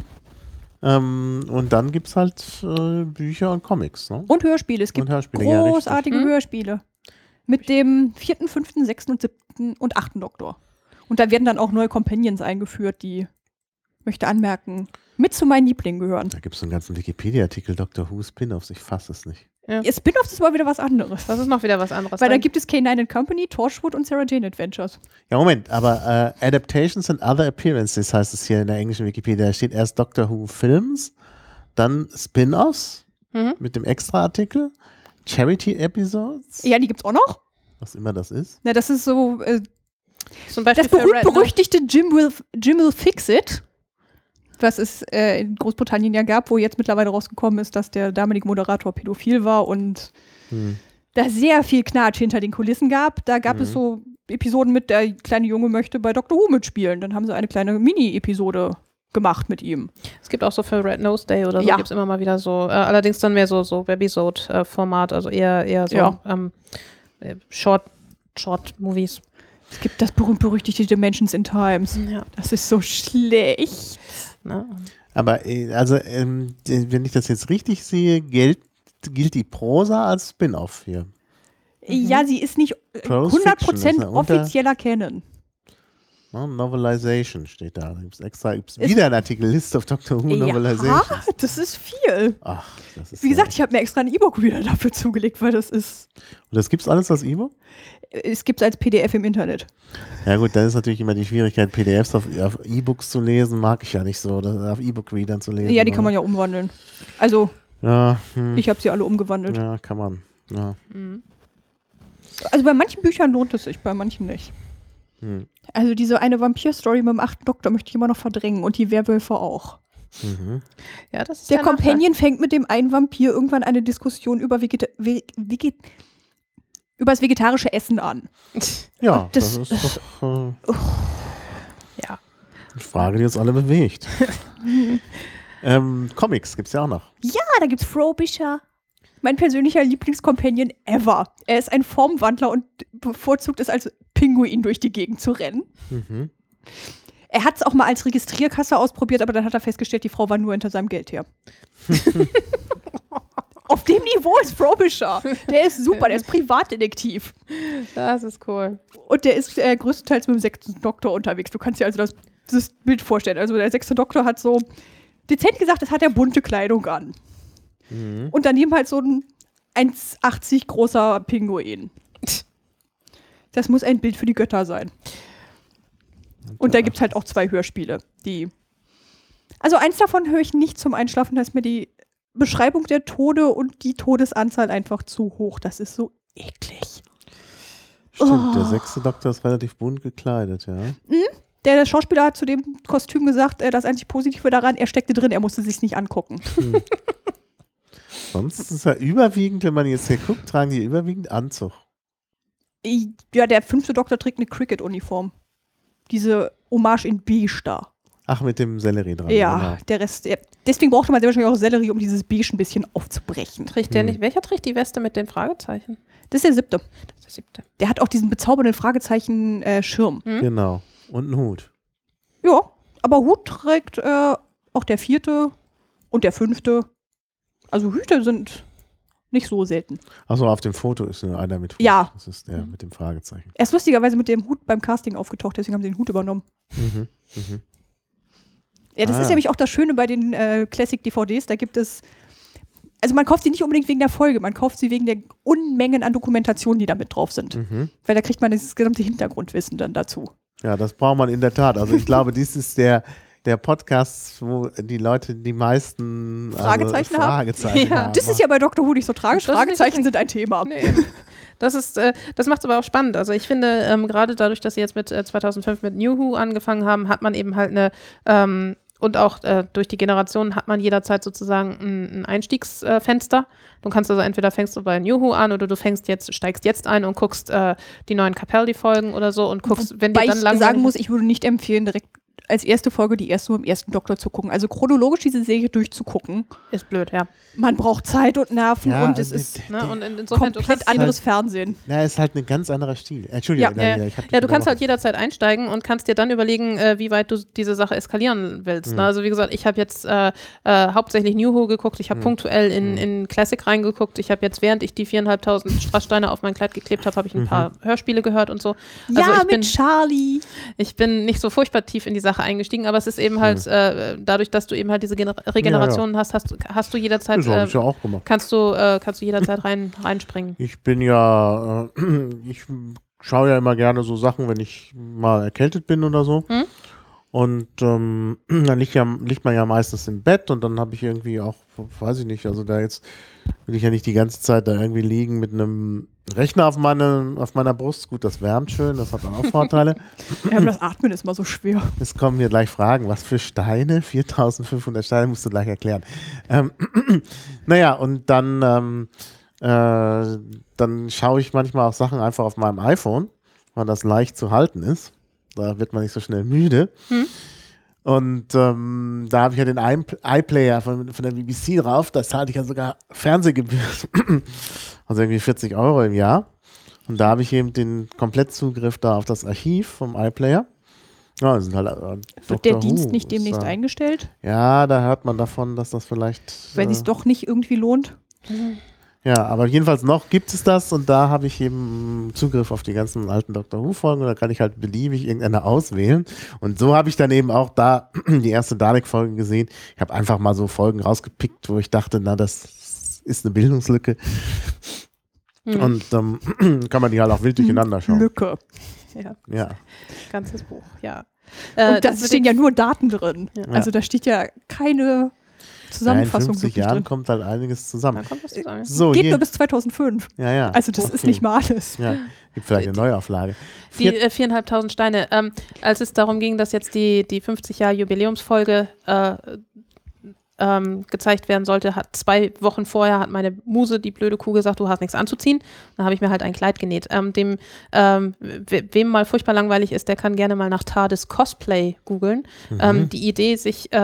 Ähm, und dann gibt es halt äh, Bücher und Comics, ne? Und Hörspiele. Es gibt Und Hörspiele, ja, richtig. großartige Mhm. Hörspiele. Mit dem vierten, fünften, sechsten und siebten und achten Doktor. Und da werden dann auch neue Companions eingeführt, die, möchte anmerken, mit zu meinen Lieblingen gehören. Da gibt es einen ganzen Wikipedia-Artikel, Doctor Who Spin-offs, ich fasse es nicht. Ja. Ihr Spin-offs ist mal wieder was anderes. Das ist noch wieder was anderes. Weil da Dann- gibt es K neun and Company, Torchwood und Sarah Jane Adventures. Ja, Moment, aber äh, Adaptations and Other Appearances heißt es hier in der englischen Wikipedia. Da steht erst Doctor Who Films, dann Spin-offs Mhm. mit dem Extra-Artikel, Charity-Episodes, Ja, die gibt's auch noch. was immer das ist. Na, das ist so äh, Zum Beispiel das für Red, ne? berühmt-berüchtigte Jim Will, Jim Will Fix It, was es äh, in Großbritannien ja gab, wo jetzt mittlerweile rausgekommen ist, dass der damalige Moderator pädophil war und Hm. da sehr viel Knatsch hinter den Kulissen gab. Da gab Mhm. es so Episoden mit, der kleine Junge möchte bei Doctor Who mitspielen. Dann haben sie eine kleine Mini-Episode gemacht mit ihm. Es gibt auch so für Red Nose Day oder so, Ja. gibt es immer mal wieder so, äh, allerdings dann mehr so, so Webisode-Format, also eher, eher so Ja. ähm, äh, Short, Short Movies. Es gibt das berühmt-berüchtigte Dimensions in Times. Ja. Das ist so schlecht. Ne? Aber äh, also, ähm, die- wenn ich das jetzt richtig sehe, gilt, gilt die Prosa als Spin-off hier. Ja, sie ist nicht äh, Prose hundert Fiction, Prozent ist ja unter- offizieller Canon. Ne? Novelization steht da. Da gibt es extra gibt's Ist- wieder einen Artikel, List of Doctor Who Ja, Novelizations. das ist viel. Ach, das ist Wie ja- gesagt, ich habe mir extra ein E-Book wieder dafür zugelegt, weil das ist. Und das gibt's alles als E-Book? Es gibt es als P D F im Internet. Ja gut, dann ist natürlich immer die Schwierigkeit, P D Fs auf, auf E-Books zu lesen, mag ich ja nicht so, oder auf E-Book-Readern zu lesen. Ja, die kann oder? man ja umwandeln. Also, Ja, hm, ich habe sie alle umgewandelt. ja, kann man. Ja, Mhm. Also bei manchen Büchern lohnt es sich, bei manchen nicht. hm, Also diese eine Vampir-Story mit dem achten Doktor möchte ich immer noch verdrängen und die Werwölfe auch. mhm. Ja, das ist Der der Nachteil. Companion fängt mit dem einen Vampir irgendwann eine Diskussion über, Vegeta Ve Veget über das vegetarische Essen an. Ja, Das- das, ist doch äh, Ja. eine Frage, die uns alle bewegt. Ähm, Comics gibt's ja auch noch. Ja, da gibt's Frobisher. Mein persönlicher Lieblingscompanion ever. Er ist ein Formwandler und bevorzugt es als Pinguin durch die Gegend zu rennen. Mhm. Er hat es auch mal als Registrierkasse ausprobiert, aber dann hat er festgestellt, die Frau war nur hinter seinem Geld her. Auf dem Niveau ist Frobisher. Der ist super, der ist Privatdetektiv. Das ist cool. Und der ist äh, größtenteils mit dem sechsten Doktor unterwegs. Du kannst dir also das, das Bild vorstellen. Also der sechste Doktor hat so, dezent gesagt, das hat er bunte Kleidung an. Mhm. Und daneben halt so ein eins achtzig großer Pinguin. Das muss ein Bild für die Götter sein. Und da gibt es halt auch zwei Hörspiele, die. Also eins davon höre ich nicht zum Einschlafen, da ist mir die Beschreibung der Tode und die Todesanzahl einfach zu hoch. Das ist so eklig. Stimmt, Oh. der sechste Doktor ist relativ bunt gekleidet, ja. Der, der Schauspieler hat zu dem Kostüm gesagt, äh, das einzig Positive daran, er steckte drin, er musste sich nicht angucken. Hm. Sonst ist es ja überwiegend, wenn man jetzt hier guckt, tragen die überwiegend Anzug. I- Ja, der fünfte Doktor trägt eine Cricket-Uniform. Diese Hommage in Beige da. Ach, mit dem Sellerie dran. Ja, Genau. der Rest. Der, deswegen brauchte man sehr wahrscheinlich auch Sellerie, um dieses Beige ein bisschen aufzubrechen. Trägt der Hm. nicht, welcher trägt die Weste mit den Fragezeichen? Das ist der siebte. Das ist der siebte. Der hat auch diesen bezaubernden Fragezeichen-Schirm. Hm? Genau. Und einen Hut. Ja, aber Hut trägt äh, auch der vierte und der fünfte. Also Hüte sind nicht so selten. Achso, auf dem Foto ist nur einer mit Hut. Ja. Das ist der mit dem Fragezeichen. Er ist lustigerweise mit dem Hut beim Casting aufgetaucht, deswegen haben sie den Hut übernommen. Mhm. Mhm. Ja, das Ah. ist nämlich auch das Schöne bei den äh, Classic-D V Ds. Da gibt es. Also man kauft sie nicht unbedingt wegen der Folge, man kauft sie wegen der Unmengen an Dokumentationen, die da mit drauf sind. Mhm. Weil da kriegt man das gesamte Hintergrundwissen dann dazu. Ja, das braucht man in der Tat. Also ich glaube, dies ist der, der Podcast, wo die Leute die meisten also Fragezeichen haben? Fragezeichen Ja, haben. Das ist ja bei Doctor Who nicht so tragisch. Das ist nicht so Fragezeichen sind ein Thema. Nee. Das ist, äh, das macht es aber auch spannend. Also ich finde, ähm, gerade dadurch, dass sie jetzt mit äh, zweitausendfünf mit New Who angefangen haben, hat man eben halt eine, ähm, und auch äh, durch die Generationen hat man jederzeit sozusagen ein, ein Einstiegsfenster. Äh, du kannst also entweder fängst du bei New Who an oder du fängst jetzt, steigst jetzt ein und guckst äh, die neuen Capaldi-Folgen oder so und guckst, wenn dir Weil dann ich langweilig sagen muss, ich würde nicht empfehlen, direkt als erste Folge die erste mit dem ersten Doktor zu gucken. Also chronologisch diese Serie durchzugucken. ist blöd, ja. Man braucht Zeit und Nerven Ja, und es äh, ist Ne? Und in, insofern, du komplett kannst anderes Fernsehen. Ja, ist halt ein ganz anderer Stil. Entschuldigung. Ja, Ja, Daniela, ich hab dich ja, du kannst halt unterbrochen. jederzeit einsteigen und kannst dir dann überlegen, äh, wie weit du diese Sache eskalieren willst. Mhm. Ne? Also wie gesagt, ich habe jetzt äh, äh, hauptsächlich New Who geguckt, ich habe Mhm. punktuell in, Mhm. in Classic reingeguckt, ich habe jetzt, während ich die viereinhalbtausend Strasssteine auf mein Kleid geklebt habe, habe ich ein Mhm. paar Hörspiele gehört und so. Also ja, ich mit bin- Charlie. Ich bin nicht so furchtbar tief in die Sache eingestiegen, aber es ist eben halt, äh, dadurch, dass du eben halt diese Gener Regenerationen hast, hast, hast du jederzeit, Das habe äh, ich ja auch gemacht. kannst du, äh, kannst du jederzeit rein, reinspringen. Ich bin ja, äh, ich schaue ja immer gerne so Sachen, wenn ich mal erkältet bin oder so. Hm? Und ähm, dann liegt, ja, liegt man ja meistens im Bett und dann habe ich irgendwie auch, weiß ich nicht, also da jetzt will ich ja nicht die ganze Zeit da irgendwie liegen mit einem Rechner auf, meine, auf meiner Brust. Gut, das wärmt schön, das hat dann auch Vorteile. Ja, aber das Atmen ist mal so schwer. Es kommen hier gleich Fragen. Was für Steine? viertausendfünfhundert Steine musst du gleich erklären. Ähm, naja, und dann, ähm, äh, dann schaue ich manchmal auch Sachen einfach auf meinem iPhone, weil das leicht zu halten ist. Da wird man nicht so schnell müde. Hm. Und ähm, da habe ich ja den i- iPlayer von, von der B B C drauf. Da zahle ich ja sogar Fernsehgebühren. Also irgendwie vierzig Euro im Jahr. Und da habe ich eben den Komplettzugriff da auf das Archiv vom iPlayer. Ja, das sind halt, äh, Wird Doctor der Who Dienst nicht ist, demnächst äh, eingestellt, Ja, da hört man davon, dass das vielleicht. weil äh, es doch nicht irgendwie lohnt? Ja, aber jedenfalls noch gibt es das und da habe ich eben Zugriff auf die ganzen alten Doctor Who-Folgen und da kann ich halt beliebig irgendeine auswählen. Und so habe ich dann eben auch da die erste Dalek-Folge gesehen. Ich habe einfach mal so Folgen rausgepickt, wo ich dachte, na, das ist eine Bildungslücke. Hm. Und ähm, kann man die halt auch wild durcheinander schauen. Lücke. Ja, Ja. ganzes Buch, ja. Äh, Und da das mit stehen den- ja nur Daten drin. Ja. Also da steht ja keine Ja, in Zusammenfassung fünfzig wirklich Jahren drin. kommt halt einiges zusammen. Da kommt was zusammen. So, Geht hier, nur bis zweitausendfünf. ja, ja. Also das ist Okay. nicht mal alles. Ja, gibt vielleicht eine Neuauflage. Die Vier- äh, viereinhalbtausend Steine. Ähm, als es darum ging, dass jetzt die, die fünfzig Jahre Jubiläumsfolge äh, ähm, gezeigt werden sollte, hat zwei Wochen vorher hat meine Muse, die blöde Kuh, gesagt, du hast nichts anzuziehen. Dann habe ich mir halt ein Kleid genäht. Ähm, dem, ähm, we wem mal furchtbar langweilig ist, der kann gerne mal nach TARDIS Cosplay googeln. Mhm. Ähm, die Idee, sich äh,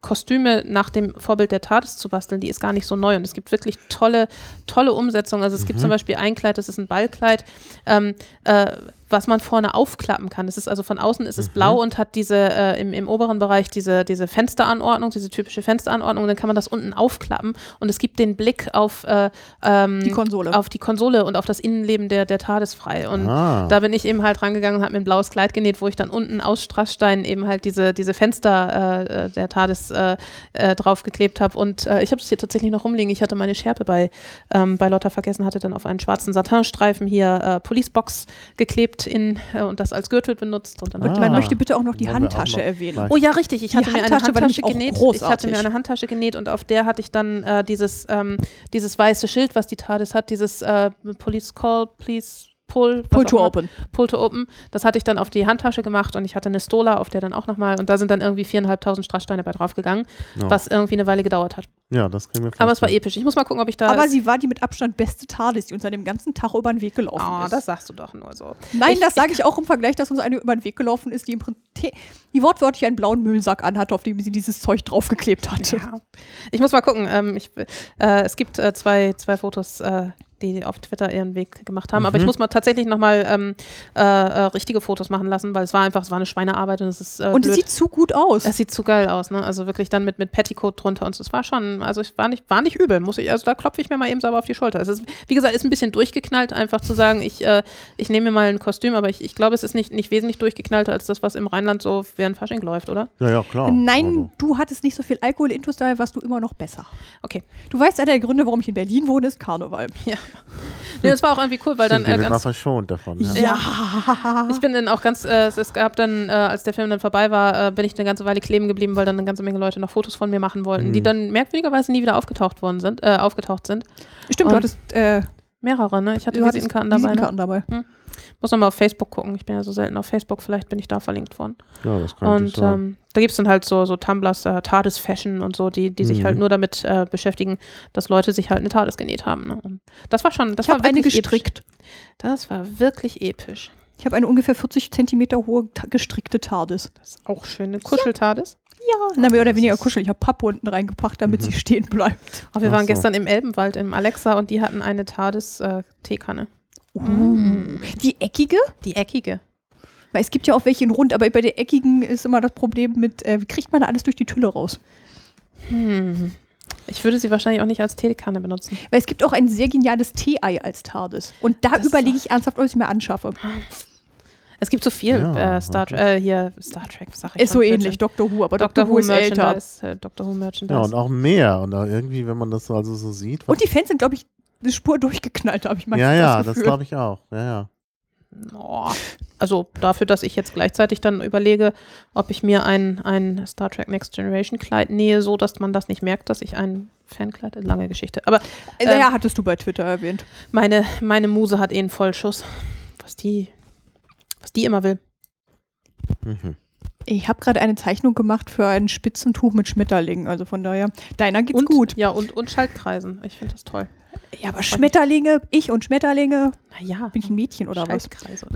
Kostüme nach dem Vorbild der TARDIS zu basteln, die ist gar nicht so neu. Und es gibt wirklich tolle, tolle Umsetzungen. Also es Mhm. gibt zum Beispiel ein Kleid, das ist ein Ballkleid, ähm, äh, was man vorne aufklappen kann. Das ist also von außen ist es Mhm. blau und hat diese äh, im, im oberen Bereich diese, diese Fensteranordnung, diese typische Fensteranordnung. Und dann kann man das unten aufklappen und es gibt den Blick auf, äh, ähm, Die Konsole. auf die Konsole und auf das Innenleben der, der TARDIS frei. Und Ah. da bin ich eben halt rangegangen und habe mir ein blaues Kleid genäht, wo ich dann unten aus Strassstein eben halt diese, diese Fenster äh, der TARDIS äh, äh, draufgeklebt habe. Und äh, ich habe das hier tatsächlich noch rumliegen. Ich hatte meine Schärpe bei, ähm, bei Lotta vergessen, hatte dann auf einen schwarzen Satinstreifen hier äh, Policebox geklebt in, äh, und das als Gürtel benutzt. Und dann Und habe ich man Ah. möchte bitte auch noch die Wollen wir auch Handtasche noch erwähnen. gleich- Oh ja, richtig. Ich Die hatte mir eine Handtasche war Handtasche nämlich auch genäht. Ich großartig. hatte mir eine Handtasche genäht und auf der hatte ich dann äh, dieses, ähm, dieses weiße Schild, was die TARDIS hat, dieses äh, Police Call, Please Pull, was Pull auch to immer. open. Pull to Open. Das hatte ich dann auf die Handtasche gemacht und ich hatte eine Stola, auf der dann auch nochmal, und da sind dann irgendwie viereinhalbtausend Strasssteine bei draufgegangen, Ja. was irgendwie eine Weile gedauert hat. Ja, das können wir Aber es war vorstellen. episch. Ich muss mal gucken, ob ich da. Aber sie war die mit Abstand beste TARDIS, die uns an dem ganzen Tag über den Weg gelaufen Oh, ist. das sagst du doch nur so. Nein, Ich- das sage ich auch im Vergleich, dass uns eine über den Weg gelaufen ist, die im Prinzip, die wortwörtlich einen blauen Müllsack anhatte, auf dem sie dieses Zeug draufgeklebt hatte. Ja. Ich muss mal gucken. Ähm, ich, äh, es gibt äh, zwei, zwei Fotos, äh, die auf Twitter ihren Weg gemacht haben. Aber ich Mhm. muss mal tatsächlich nochmal ähm, äh, äh, richtige Fotos machen lassen, weil es war einfach, es war eine Schweinearbeit und es ist äh, Und es blöd. sieht zu gut aus. Es sieht zu geil aus, ne? Also wirklich dann mit, mit Petticoat drunter und so. Es war schon, also es war nicht, war nicht übel, muss ich, also da klopfe ich mir mal eben sauber auf die Schulter. Es ist, wie gesagt, ist ein bisschen durchgeknallt, einfach zu sagen, ich, äh, ich nehme mir mal ein Kostüm, aber ich, ich glaube, es ist nicht, nicht wesentlich durchgeknallter als das, was im Rheinland so während Fasching läuft, oder? Ja, ja, klar. Nein, Also. du hattest nicht so viel Alkohol intus, daher warst du immer noch besser. Okay. Du weißt, einer der Gründe, warum ich in Berlin wohne, ist Karneval. Ja. Nee, das war auch irgendwie cool, weil dann Sind wir äh, noch ganz, verschont davon. Ja. Ja. ich bin dann auch ganz, äh, es- es gab dann, äh, als der Film dann vorbei war, äh, bin ich eine ganze Weile kleben geblieben, weil dann eine ganze Menge Leute noch Fotos von mir machen wollten, Mhm. die dann merkwürdigerweise nie wieder aufgetaucht worden sind, äh, aufgetaucht sind. Stimmt, du Und hattest, äh, Mehrere, ne? Ich hatte du hattest Visitenkarten dabei. Ne? Visitenkarten dabei. Muss nochmal auf Facebook gucken. Ich bin ja so selten auf Facebook, vielleicht bin ich da verlinkt worden. Ja, das könnte Und sein. ähm, da gibt es dann halt so, so Tumblers, äh, TARDIS Fashion und so, die, die sich Mhm. halt nur damit äh, beschäftigen, dass Leute sich halt eine TARDIS genäht haben. Ne? Und das war schon, das Ich war habe eine wirklich gestrickt. Episch. Das war wirklich episch. Ich habe eine ungefähr vierzig Zentimeter hohe ta- gestrickte TARDIS. Das ist auch schön. Eine Kuschel-TARDIS. Ja, na, mehr oder weniger kuschelig. Ich habe Pappe unten reingepackt, damit Mhm. sie stehen bleibt. Oh, wir Ach waren so. gestern im Elbenwald im Alexa und die hatten eine TARDIS-Teekanne. Uh. Die eckige? Die eckige. Weil es gibt ja auch welche in rund, aber bei der eckigen ist immer das Problem mit, äh, wie kriegt man da alles durch die Tülle raus? Hm. Ich würde sie wahrscheinlich auch nicht als Teekanne benutzen. Weil es gibt auch ein sehr geniales Tee-Ei als TARDIS. Und da Das überlege ist- ich ernsthaft, ob ich es mir anschaffe. Es gibt so viel. Ja, äh, Star, okay. äh, hier, Star Trek, sag ich Ist schon, so ähnlich, Blödsinn. Doctor Who, aber Doctor, Who ist älter. Merchandise. Äh, Doctor Who Merchandise. Ja, und auch mehr. Und auch irgendwie, wenn man das so, also so sieht. Und die Fans sind, glaube ich, eine Spur durchgeknallt, habe ich mal ja, ja, das das Gefühl. glaube ich auch. Ja, ja. Oh, also dafür, dass ich jetzt gleichzeitig dann überlege, ob ich mir ein, ein Star Trek Next Generation Kleid nähe, so dass man das nicht merkt, dass ich ein Fankleid, lange Geschichte. Aber Äh, ähm, ja, hattest du bei Twitter erwähnt. meine, meine Muse hat eh einen Vollschuss. Was die, was die immer will. Mhm. Ich habe gerade eine Zeichnung gemacht für ein Spitzentuch mit Schmetterlingen. Also von daher, deiner geht's Und, gut. Ja, und, und Schaltkreisen. Ich finde das toll. Ja, aber Schmetterlinge, ich und Schmetterlinge. Naja. Bin ich ein Mädchen oder was? Schaltkreise.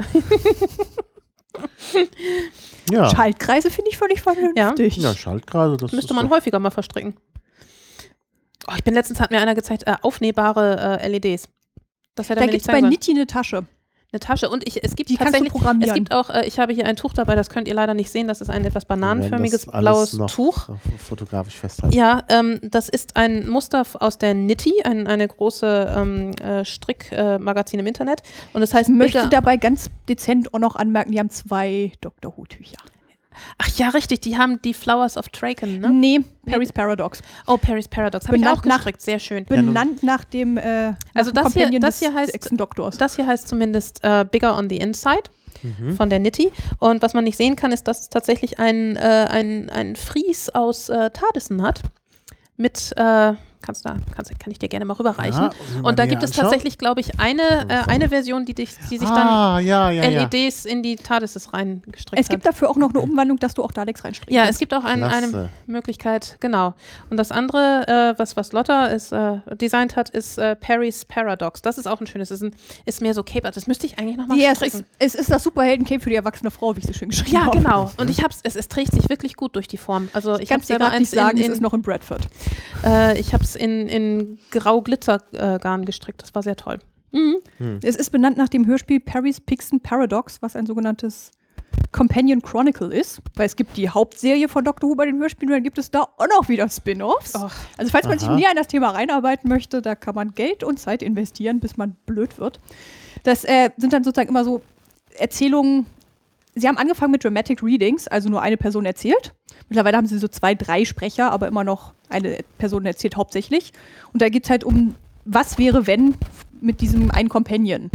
Ja. Schaltkreise finde ich völlig vernünftig. ja, Schaltkreise, das Müsste ist man doch- häufiger mal verstricken. Oh, ich bin letztens, hat mir einer gezeigt, äh, aufnähbare äh, L E Ds. Das hätte Da er mir gibt es nicht bei zeigen sollen. Niti eine Tasche. Eine Tasche. Und ich, es gibt Die kannst du tatsächlich, programmieren. es gibt auch, äh, ich habe hier ein Tuch dabei, das könnt ihr leider nicht sehen. Das ist ein etwas Wir werden bananenförmiges das alles blaues noch Tuch. fotografisch festhalten. Ja, ähm, das ist ein Muster f- aus der Nitti, ein, eine große ähm, äh, Strickmagazin äh, im Internet. Und das heißt Ich möchte Bigger- dabei ganz dezent auch noch anmerken, die haben zwei Doctor Who-Tücher. Ach ja, richtig, die haben die Flowers of Draken, ne? Nee, Paris Paradox. Oh, Paris Paradox. Habe ich Benannt auch nach- gestrickt, sehr schön. Ja, nun- Benannt nach dem äh, Also nach dem das hier- Companion das des hier heißt- sechsten Doktors. Das hier heißt zumindest äh, Bigger on the Inside Mhm. von der Nitti. Und was man nicht sehen kann, ist, dass es tatsächlich ein, äh, ein, ein Fries aus äh, Tardissen hat. Mit, äh, kann kannst da, kannst, kann ich dir gerne mal rüberreichen. Ja, muss ich mal und da näher gibt es anschauen. tatsächlich, glaube ich, eine, äh, eine Version, die, dich, die sich Ah, ja, ja, dann ja. L E Ds in die TARDISes reingestrickt Es gibt hat. dafür auch noch eine Umwandlung, dass du auch Daleks reinstrickst. Ja, es gibt auch ein, eine Klasse. Möglichkeit, genau. Und das andere, äh, was, was Lotta ist, äh, designt hat, ist äh, Perry's Paradox. Das ist auch ein schönes, ist, ein, ist mehr so Cape, das müsste ich eigentlich nochmal Ja, es stricken. ist, es ist das Superhelden-Cape für die erwachsene Frau, wie ich so schön geschrieben Ja, habe. genau. Und ich hab's, es, es trägt sich wirklich gut durch die Form. Also ich, Ich habe kann selber selber nicht eins sagen, in, es in ist noch in Bradford. Äh, ich habe es in, in Grau-Glitzer-Garn gestrickt. Das war sehr toll. Mhm. Es ist benannt nach dem Hörspiel Perry's Pixen Paradox, was ein sogenanntes Companion Chronicle ist, weil es gibt die Hauptserie von Doctor Who bei den Hörspielen und dann gibt es da auch noch wieder Spin-Offs. Och. Also falls man sich Aha. näher in das Thema reinarbeiten möchte, da kann man Geld und Zeit investieren, bis man blöd wird. Das äh, sind dann sozusagen immer so Erzählungen. Sie haben angefangen mit Dramatic Readings, also nur eine Person erzählt. Mittlerweile haben sie so zwei, drei Sprecher, aber immer noch eine Person erzählt hauptsächlich. Und da geht es halt um, was wäre, wenn mit diesem einen Companion.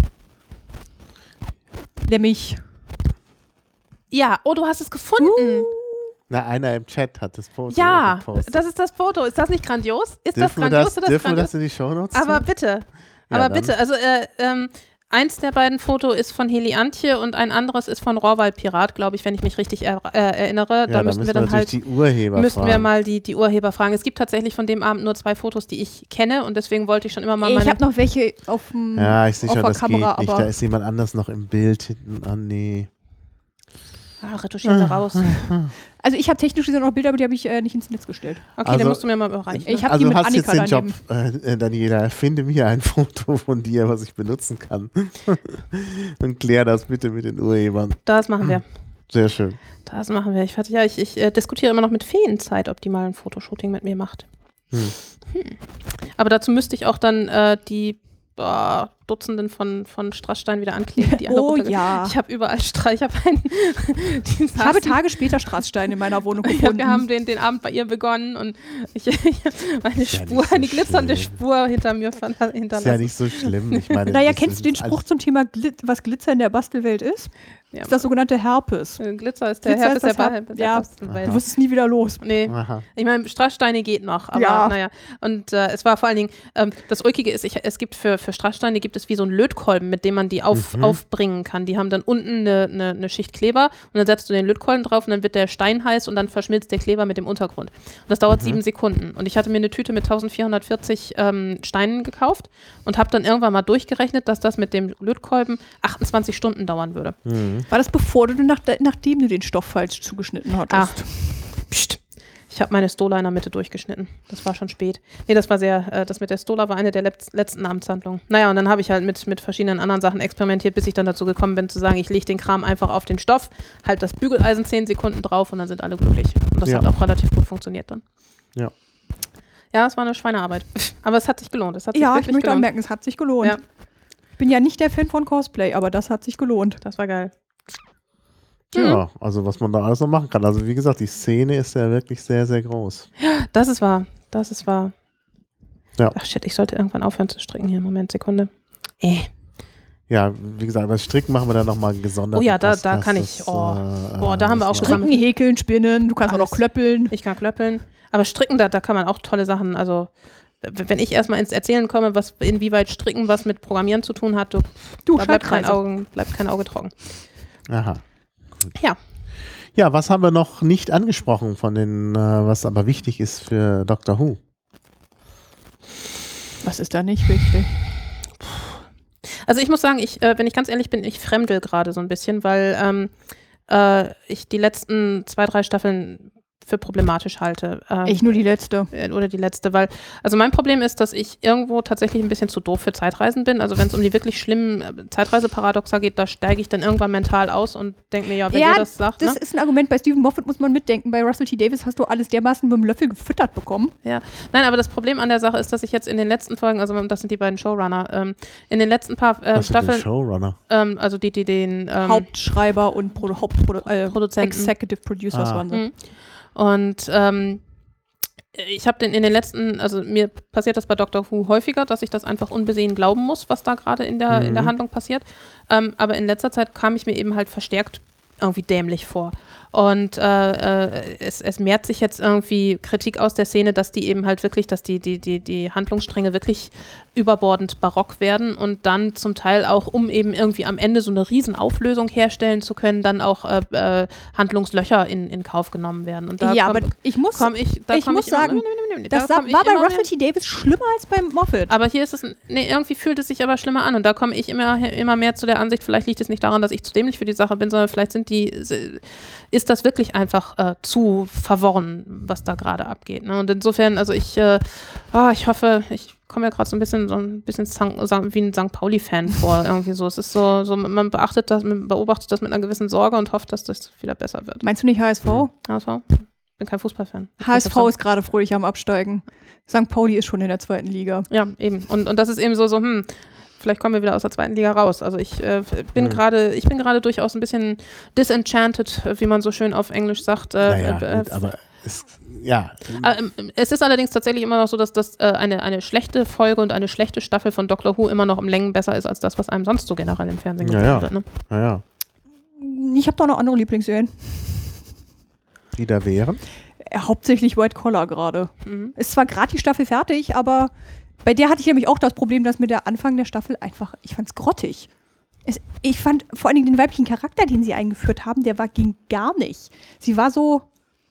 Nämlich Ja, oh, du hast es gefunden. Na, einer im Chat hat das Foto ja, gepostet. das ist das Foto. Ist das nicht grandios? Ist das Dürfen wir grandios das, oder das dürfen wir grandios? das in die Shownotes Aber tun? bitte. Ja, Aber dann. bitte. Also, äh, ähm, eins der beiden Fotos ist von Heli Antje und ein anderes ist von Rohrwald Pirat, glaube ich, wenn ich mich richtig er, äh, erinnere. Ja, da müssen wir dann halt. natürlich die Urheber Müssten wir fragen. mal die, die Urheber fragen. Es gibt tatsächlich von dem Abend nur zwei Fotos, die ich kenne und deswegen wollte ich schon immer mal ich meine. habe noch welche auf dem Ja, ich sehe auf schon, der das Kamera, geht nicht. aber Da ist jemand anders noch im Bild hinten. Ah, nee. Ah, retuschieren wir raus. also ich habe technisch gesehen noch Bilder, aber die habe ich äh, nicht ins Netz gestellt. Okay, Also- dann musst du mir mal überreichen. Ich habe Also die mit hast Annika jetzt den daneben. Job, äh, Daniela, finde mir ein Foto von dir, was ich benutzen kann. Und klär das bitte mit den Urhebern. Das machen wir. Sehr schön. Das machen wir. Ich, warte, ja, ich, ich äh, diskutiere immer noch mit Feenzeit, ob die mal ein Fotoshooting mit mir macht. Hm. Hm. Aber dazu müsste ich auch dann äh, die boah, Dutzenden von, von Strasssteinen wieder ankleben. Die alle Oh runterge- ja. Ich habe überall Streich. Ich habe einen. die Ich habe saßen- Tage später Straßsteine in meiner Wohnung Ja, gefunden. wir haben den, den Abend bei ihr begonnen und ich, ich eine ja Spur, nicht so eine glitzernde schlimm. Spur hinter mir verla- Ist ja hinterlassen. nicht so schlimm. Ich meine, Naja, das kennst du den ist Spruch alles- zum Thema, Glit was Glitzer in der Bastelwelt ist? Ja, Das ist das sogenannte Herpes. Äh, Glitzer ist der Glitzer Herpes ist der, das Ba- Herp- der ja. Bastelwelt. Du wirst es nie wieder los. Nee, Aha. ich meine, Strasssteine geht noch, aber Ja. naja. Und äh, es war vor allen Dingen, ähm, das Ulkige ist, ich, es gibt für, für Strasssteine gibt es wie so einen Lötkolben, mit dem man die auf, Mhm. aufbringen kann. Die haben dann unten eine, eine, eine Schicht Kleber und dann setzt du den Lötkolben drauf und dann wird der Stein heiß und dann verschmilzt der Kleber mit dem Untergrund. Und das dauert Mhm. sieben Sekunden. Und ich hatte mir eine Tüte mit eintausendvierhundertvierzig ähm, Steinen gekauft und habe dann irgendwann mal durchgerechnet, dass das mit dem Lötkolben achtundzwanzig Stunden dauern würde. Mhm. War das bevor du, nach, nachdem du den Stoff falsch zugeschnitten hattest? Ah. Psst. Ich habe meine Stola in der Mitte durchgeschnitten. Das war schon spät. Nee, das war sehr, äh, das mit der Stola war eine der letz letzten Amtshandlungen. Naja, und dann habe ich halt mit, mit verschiedenen anderen Sachen experimentiert, bis ich dann dazu gekommen bin, zu sagen, ich lege den Kram einfach auf den Stoff, halt das Bügeleisen zehn Sekunden drauf und dann sind alle glücklich. Und das Ja. hat auch relativ gut funktioniert dann. Ja. Ja, es war eine Schweinearbeit. Aber es hat sich gelohnt. Es hat sich Ja, ich wirklich möchte gelohnt. anmerken, es hat sich gelohnt. Ja. Ich bin ja nicht der Fan von Cosplay, aber das hat sich gelohnt. Das war geil. Ja, also was man da alles noch machen kann. Also wie gesagt, die Szene ist ja wirklich sehr, sehr groß. Das ist wahr. Das ist wahr. Ja. Ach shit, ich sollte irgendwann aufhören zu stricken hier. Moment, Sekunde. Äh. Ja, wie gesagt, das Stricken machen wir dann nochmal gesondert. Oh ja, da- da kann ich- oh. Boah, da haben wir auch Stricken, zusammen- häkeln, spinnen, du kannst auch Alles. noch klöppeln. Ich kann klöppeln. Aber stricken, da, da kann man auch tolle Sachen, also w- wenn ich erstmal ins Erzählen komme, was inwieweit Stricken was mit Programmieren zu tun hat, du, Du, da bleibt kein, Schaltkreise. Augen, bleibt kein Auge trocken. Aha. Ja. Ja, was haben wir noch nicht angesprochen von den, äh, was aber wichtig ist für Doctor Who? Was ist da nicht wichtig? Also ich muss sagen, ich, äh, wenn ich ganz ehrlich bin, ich fremdel gerade so ein bisschen, weil ähm, äh, ich die letzten zwei, drei Staffeln für problematisch halte. Ähm, Ich nur die letzte. äh, Oder die letzte, weil, also mein Problem ist, dass ich irgendwo tatsächlich ein bisschen zu doof für Zeitreisen bin. Also wenn es um die wirklich schlimmen äh, Zeitreiseparadoxa geht, da steige ich dann irgendwann mental aus und denke mir, ja, wenn Ja, ihr das sagt, Das ne? ist ein Argument. Bei Stephen Moffat muss man mitdenken. Bei Russell T. Davies hast du alles dermaßen mit dem Löffel gefüttert bekommen. Ja, nein, aber das Problem an der Sache ist, dass ich jetzt in den letzten Folgen, also das sind die beiden Showrunner, ähm, in den letzten paar äh, Was sind denn Staffeln, Showrunner? ähm, also die, die den ähm, Hauptschreiber und Pro Hauptprodu äh, Produzenten. Executive Producers Ah. waren sie. Mhm. Und ähm, ich habe den in den letzten, also mir passiert das bei Doctor Who häufiger, dass ich das einfach unbesehen glauben muss, was da gerade in der, in der Mhm. Handlung passiert. Ähm, aber in letzter Zeit kam ich mir eben halt verstärkt irgendwie dämlich vor. Und äh, äh, es, es mehrt sich jetzt irgendwie Kritik aus der Szene, dass die eben halt wirklich, dass die, die, die, die Handlungsstränge wirklich überbordend barock werden und dann zum Teil auch, um eben irgendwie am Ende so eine Riesenauflösung herstellen zu können, dann auch äh, äh, Handlungslöcher in, in Kauf genommen werden. Und da ja, komm, aber ich muss, komm ich, da ich komm muss ich immer, sagen, nee, nee, nee, nee, das da war komm ich bei immer Russell T. Davies schlimmer als beim Moffat. Aber hier ist es, nee, irgendwie fühlt es sich aber schlimmer an und da komme ich immer, immer mehr zu der Ansicht, vielleicht liegt es nicht daran, dass ich zu dämlich für die Sache bin, sondern vielleicht sind die, ist das wirklich einfach äh, zu verworren, was da gerade abgeht. Ne? Und insofern, also ich, äh, oh, ich hoffe, ich komme ja gerade so ein bisschen so ein bisschen Sankt, wie ein Sankt Pauli-Fan vor, irgendwie so. Es ist so, so man beachtet das, man beobachtet das mit einer gewissen Sorge und hofft, dass das wieder besser wird. Meinst du nicht H S V? H S V? Ich bin kein Fußballfan. H S V ist gerade fröhlich am Absteigen. Sankt Pauli ist schon in der zweiten Liga. Ja, eben. Und, und das ist eben so, so, hm, vielleicht kommen wir wieder aus der zweiten Liga raus. Also ich äh, bin gerade, ich bin gerade durchaus ein bisschen disenchanted, wie man so schön auf Englisch sagt. Äh, Naja, äh, gut, aber es, ja. äh, es ist allerdings tatsächlich immer noch so, dass das äh, eine, eine schlechte Folge und eine schlechte Staffel von Doctor Who immer noch um Längen besser ist als das, was einem sonst so generell im Fernsehen Ja, geboten ja. wird. Ne? Naja, Ich habe doch noch andere Lieblingsserien. die da wären. Äh, Hauptsächlich White Collar gerade. Mhm. Ist zwar gerade die Staffel fertig, aber bei der hatte ich nämlich auch das Problem, dass mir der Anfang der Staffel einfach, ich fand's grottig. Es, ich fand vor allen Dingen den weiblichen Charakter, den sie eingeführt haben, der war, ging gar nicht. Sie war so,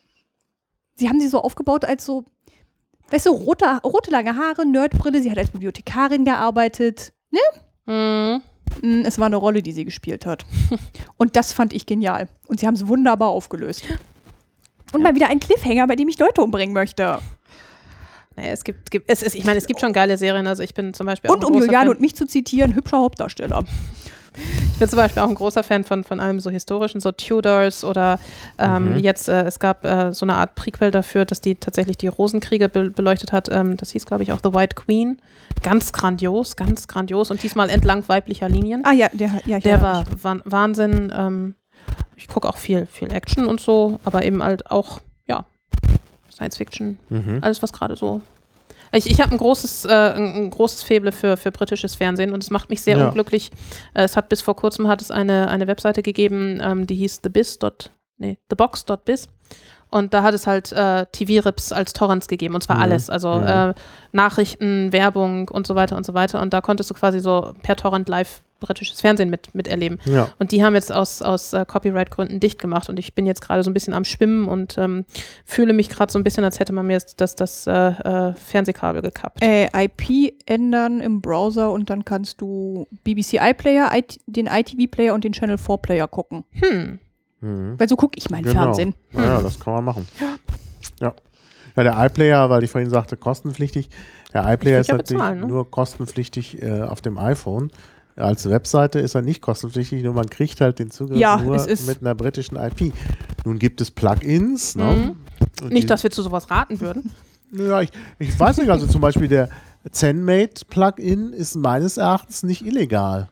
sie haben sie so aufgebaut als so, weißt du, rote, rote lange Haare, Nerdbrille, sie hat als Bibliothekarin gearbeitet, ne? Mhm. Mm, Es war eine Rolle, die sie gespielt hat. Und das fand ich genial. Und sie haben es wunderbar aufgelöst. Und mal wieder ein Cliffhanger, bei dem ich Leute umbringen möchte. Naja, es gibt, gibt es ist, ich meine, es gibt schon geile Serien, also ich bin zum Beispiel auch Und ein um großer Juliane Fan. und mich zu zitieren, hübscher Hauptdarsteller. Ich bin zum Beispiel auch ein großer Fan von, von allem so historischen, so Tudors oder ähm, Mhm. jetzt, äh, es gab äh, so eine Art Prequel dafür, dass die tatsächlich die Rosenkriege be beleuchtet hat. Ähm, das hieß, glaube ich, auch The White Queen. Ganz grandios, ganz grandios und diesmal entlang weiblicher Linien. Ah ja, der, ja, Der ja. war Wah- Wahnsinn. Ähm, ich gucke auch viel, viel Action und so, aber eben halt auch, ja, Science Fiction, Mhm. alles, was gerade so. Ich, ich habe ein großes, äh, ein, ein großes Faible für, für britisches Fernsehen und es macht mich sehr Ja. unglücklich. Äh, es hat bis vor kurzem hat es eine, eine Webseite gegeben, ähm, die hieß thebiz. Nee, thebox Punkt biz. Und da hat es halt äh, T V-Rips als Torrents gegeben, und zwar Mhm. alles. Also Mhm. äh, Nachrichten, Werbung und so weiter und so weiter. Und da konntest du quasi so per Torrent live britisches Fernsehen mit, miterleben. Ja. Und die haben jetzt aus, aus äh, Copyright-Gründen dicht gemacht. Und ich bin jetzt gerade so ein bisschen am Schwimmen und ähm, fühle mich gerade so ein bisschen, als hätte man mir jetzt das, das äh, äh, Fernsehkabel gekappt. Äh, I P ändern im Browser und dann kannst du B B C iPlayer, I T, den I T V-Player und den Channel vier Player gucken. Hm. Mhm. Weil so gucke ich meinen Genau. Fernsehen. Ja, das kann man machen. Ja. Ja, der iPlayer, weil ich vorhin sagte, kostenpflichtig. Der iPlayer will ist ja natürlich bezahlen, ne? nur kostenpflichtig äh, auf dem iPhone. Als Webseite ist er nicht kostenpflichtig, nur man kriegt halt den Zugriff Ja, nur es ist- mit einer britischen I P. Nun gibt es Plugins. Ne? Mhm. Und die- Nicht, dass wir zu sowas raten würden. Ja, ich, ich weiß nicht, also zum Beispiel der ZenMate-Plugin ist meines Erachtens nicht illegal.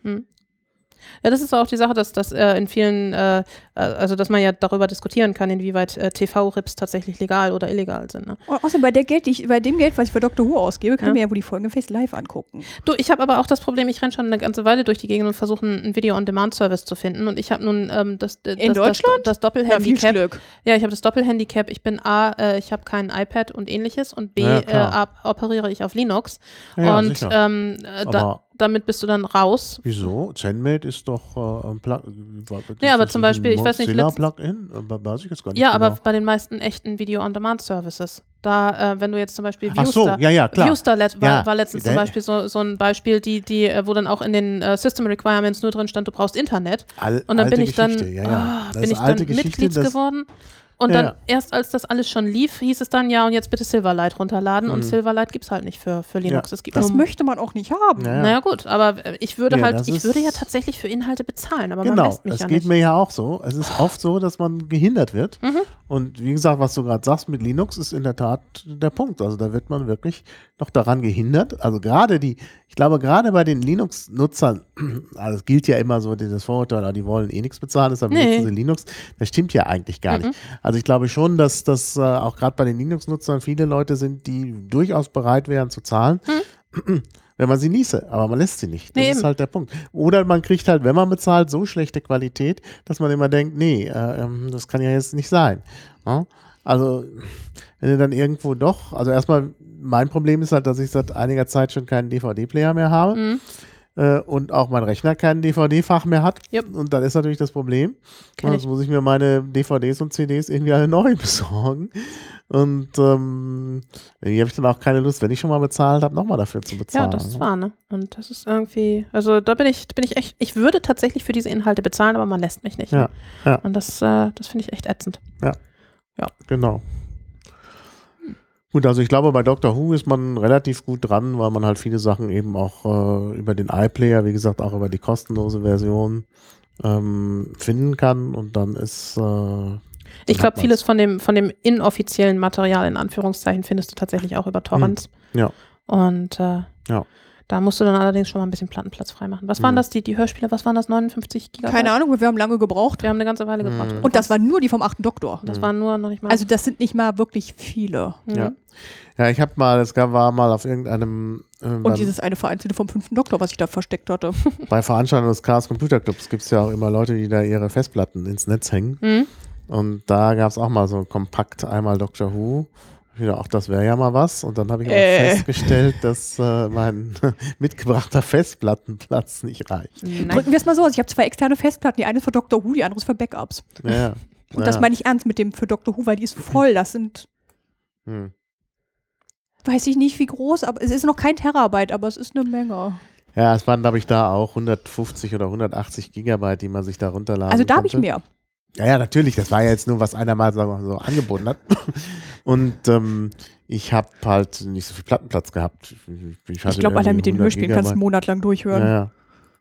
Ja, das ist auch die Sache, dass das äh, in vielen, äh, äh, also dass man ja darüber diskutieren kann, inwieweit äh, T V-Rips tatsächlich legal oder illegal sind. Ne? Und außerdem bei, der Geld, die ich, bei dem Geld, was ich für Doctor Who ausgebe, kann Ja. ich mir ja wohl die Folgen Face live angucken. Du, ich habe aber auch das Problem, ich renne schon eine ganze Weile durch die Gegend und versuche einen Video-on-Demand-Service zu finden und ich habe nun ähm, das, äh, In das, Deutschland? das, das Ja, viel Doppelhandicap. Glück. Ja, ich habe das Doppelhandicap. Ich bin A, äh, ich habe kein iPad und ähnliches und B, Ja, äh, klar. ab, operiere ich auf Linux Ja, und sicher. ähm, äh, da, Aber damit bist du dann raus. wieso? ZenMate ist doch äh, ein Plugin. Ja, aber zum Beispiel, ich weiß nicht, letzt- Plugin? Weiß ich jetzt gar nicht Ja, genau. aber bei den meisten echten Video-on-Demand-Services. Da, äh, wenn du jetzt zum Beispiel Ach so, Viewstar, ja, ja, klar. Viewstar let, war, Ja, war letztens zum der- Beispiel so, so ein Beispiel, die, die, äh, wo dann auch in den äh, System Requirements nur drin stand, du brauchst Internet. Al- Und dann alte bin ich dann, Geschichte, ja, ja. ah, Das bin ist ich dann alte Geschichte, Mitglieds das- geworden. Und Ja, dann ja. erst als das alles schon lief, hieß es dann, ja, und jetzt bitte Silverlight runterladen. Und Mhm. Silverlight gibt es halt nicht für, für Linux. Ja, es gibt Das nur, möchte man auch nicht haben. Ja, ja. naja gut, aber äh, ich würde Ja, halt, das ich ist- würde ja tatsächlich für Inhalte bezahlen, aber man Genau, lässt mich das ja geht nicht. mir ja auch so. Es ist oft so, dass man gehindert wird. Mhm. Und wie gesagt, was du gerade sagst mit Linux, ist in der Tat der Punkt. Also da wird man wirklich noch daran gehindert. Also gerade die, ich glaube gerade bei den Linux-Nutzern, also es gilt ja immer so dieses Vorurteil, ah, die wollen eh nichts bezahlen, deshalb Nee. nutzen sie Linux. Das stimmt ja eigentlich gar Mhm. nicht. Also ich glaube schon, dass das äh, auch gerade bei den Linux-Nutzern viele Leute sind, die durchaus bereit wären zu zahlen. Mhm. wenn man sie ließe, aber man lässt sie nicht. Das Nee, ist eben. halt der Punkt. Oder man kriegt halt, wenn man bezahlt, so schlechte Qualität, dass man immer denkt, nee, äh, ähm, das kann ja jetzt nicht sein. Ja? Also, wenn du dann irgendwo doch, also erstmal, mein Problem ist halt, dass ich seit einiger Zeit schon keinen D V D-Player mehr habe. Mhm. Äh, und auch mein Rechner kein D V D-Fach mehr hat. Yep. Und dann ist natürlich das Problem. Kenn Jetzt ich. muss ich mir meine D V Ds und C Ds irgendwie alle neu besorgen. Und ähm, irgendwie habe ich dann auch keine Lust, wenn ich schon mal bezahlt habe, nochmal dafür zu Ja, bezahlen. das ist wahr, ne? Und das ist irgendwie, also da bin ich, bin ich echt, ich würde tatsächlich für diese Inhalte bezahlen, aber man lässt mich nicht. Ja, Ne? ja. Und das, äh, das finde ich echt ätzend. Genau. Gut, also ich glaube, bei Doctor Who ist man relativ gut dran, weil man halt viele Sachen eben auch äh, über den iPlayer, wie gesagt, auch über die kostenlose Version ähm, finden kann. Und dann ist äh, Ich hat glaube, man's. vieles von dem, von dem inoffiziellen Material in Anführungszeichen findest du tatsächlich auch über Torrents. Ja. Und äh, Ja. da musst du dann allerdings schon mal ein bisschen Plattenplatz freimachen. Was waren Mhm. das, die, die Hörspiele, was waren das, neunundfünfzig Gigabyte? Keine Ahnung, wir haben lange gebraucht. Wir haben eine ganze Weile Mhm. gebraucht. Und das war nur die vom achten Doktor. Das waren nur noch nicht mal. Also das sind nicht mal wirklich viele. Mhm. Ja. Ja, ich habe mal, es gab, war mal auf irgendeinem, äh, Und beim, dieses eine vereinzelte vom fünften Doktor, was ich da versteckt hatte. bei Veranstaltungen des Chaos Computer Clubs gibt es ja auch immer Leute, die da ihre Festplatten ins Netz hängen. Mhm. Und da gab es auch mal so kompakt einmal Doctor Who. Wieder, ach, das wäre ja mal was. Und dann habe ich auch Äh. festgestellt, dass äh, mein mitgebrachter Festplattenplatz nicht reicht. Nein. Drücken wir es mal so aus. Ich habe zwei externe Festplatten. Die eine ist für Doctor Who, die andere ist für Backups. Ja, Und ja. das meine ich ernst mit dem für Doctor Who, weil die ist voll. Das sind, Hm. weiß ich nicht wie groß, aber es ist noch kein Terabyte, aber es ist eine Menge. Ja, es waren, glaube ich, da auch hundertfünfzig oder hundertachtzig Gigabyte, die man sich da runterladen Also da habe ich konnte. mehr. Ja, ja, natürlich. Das war ja jetzt nur, was einer mal sagen wir mal, so angeboten hat. Und ähm, ich habe halt nicht so viel Plattenplatz gehabt. Ich, Ich glaube, allein mit den Hörspielen kannst du einen Monat lang durchhören. Ja, ja.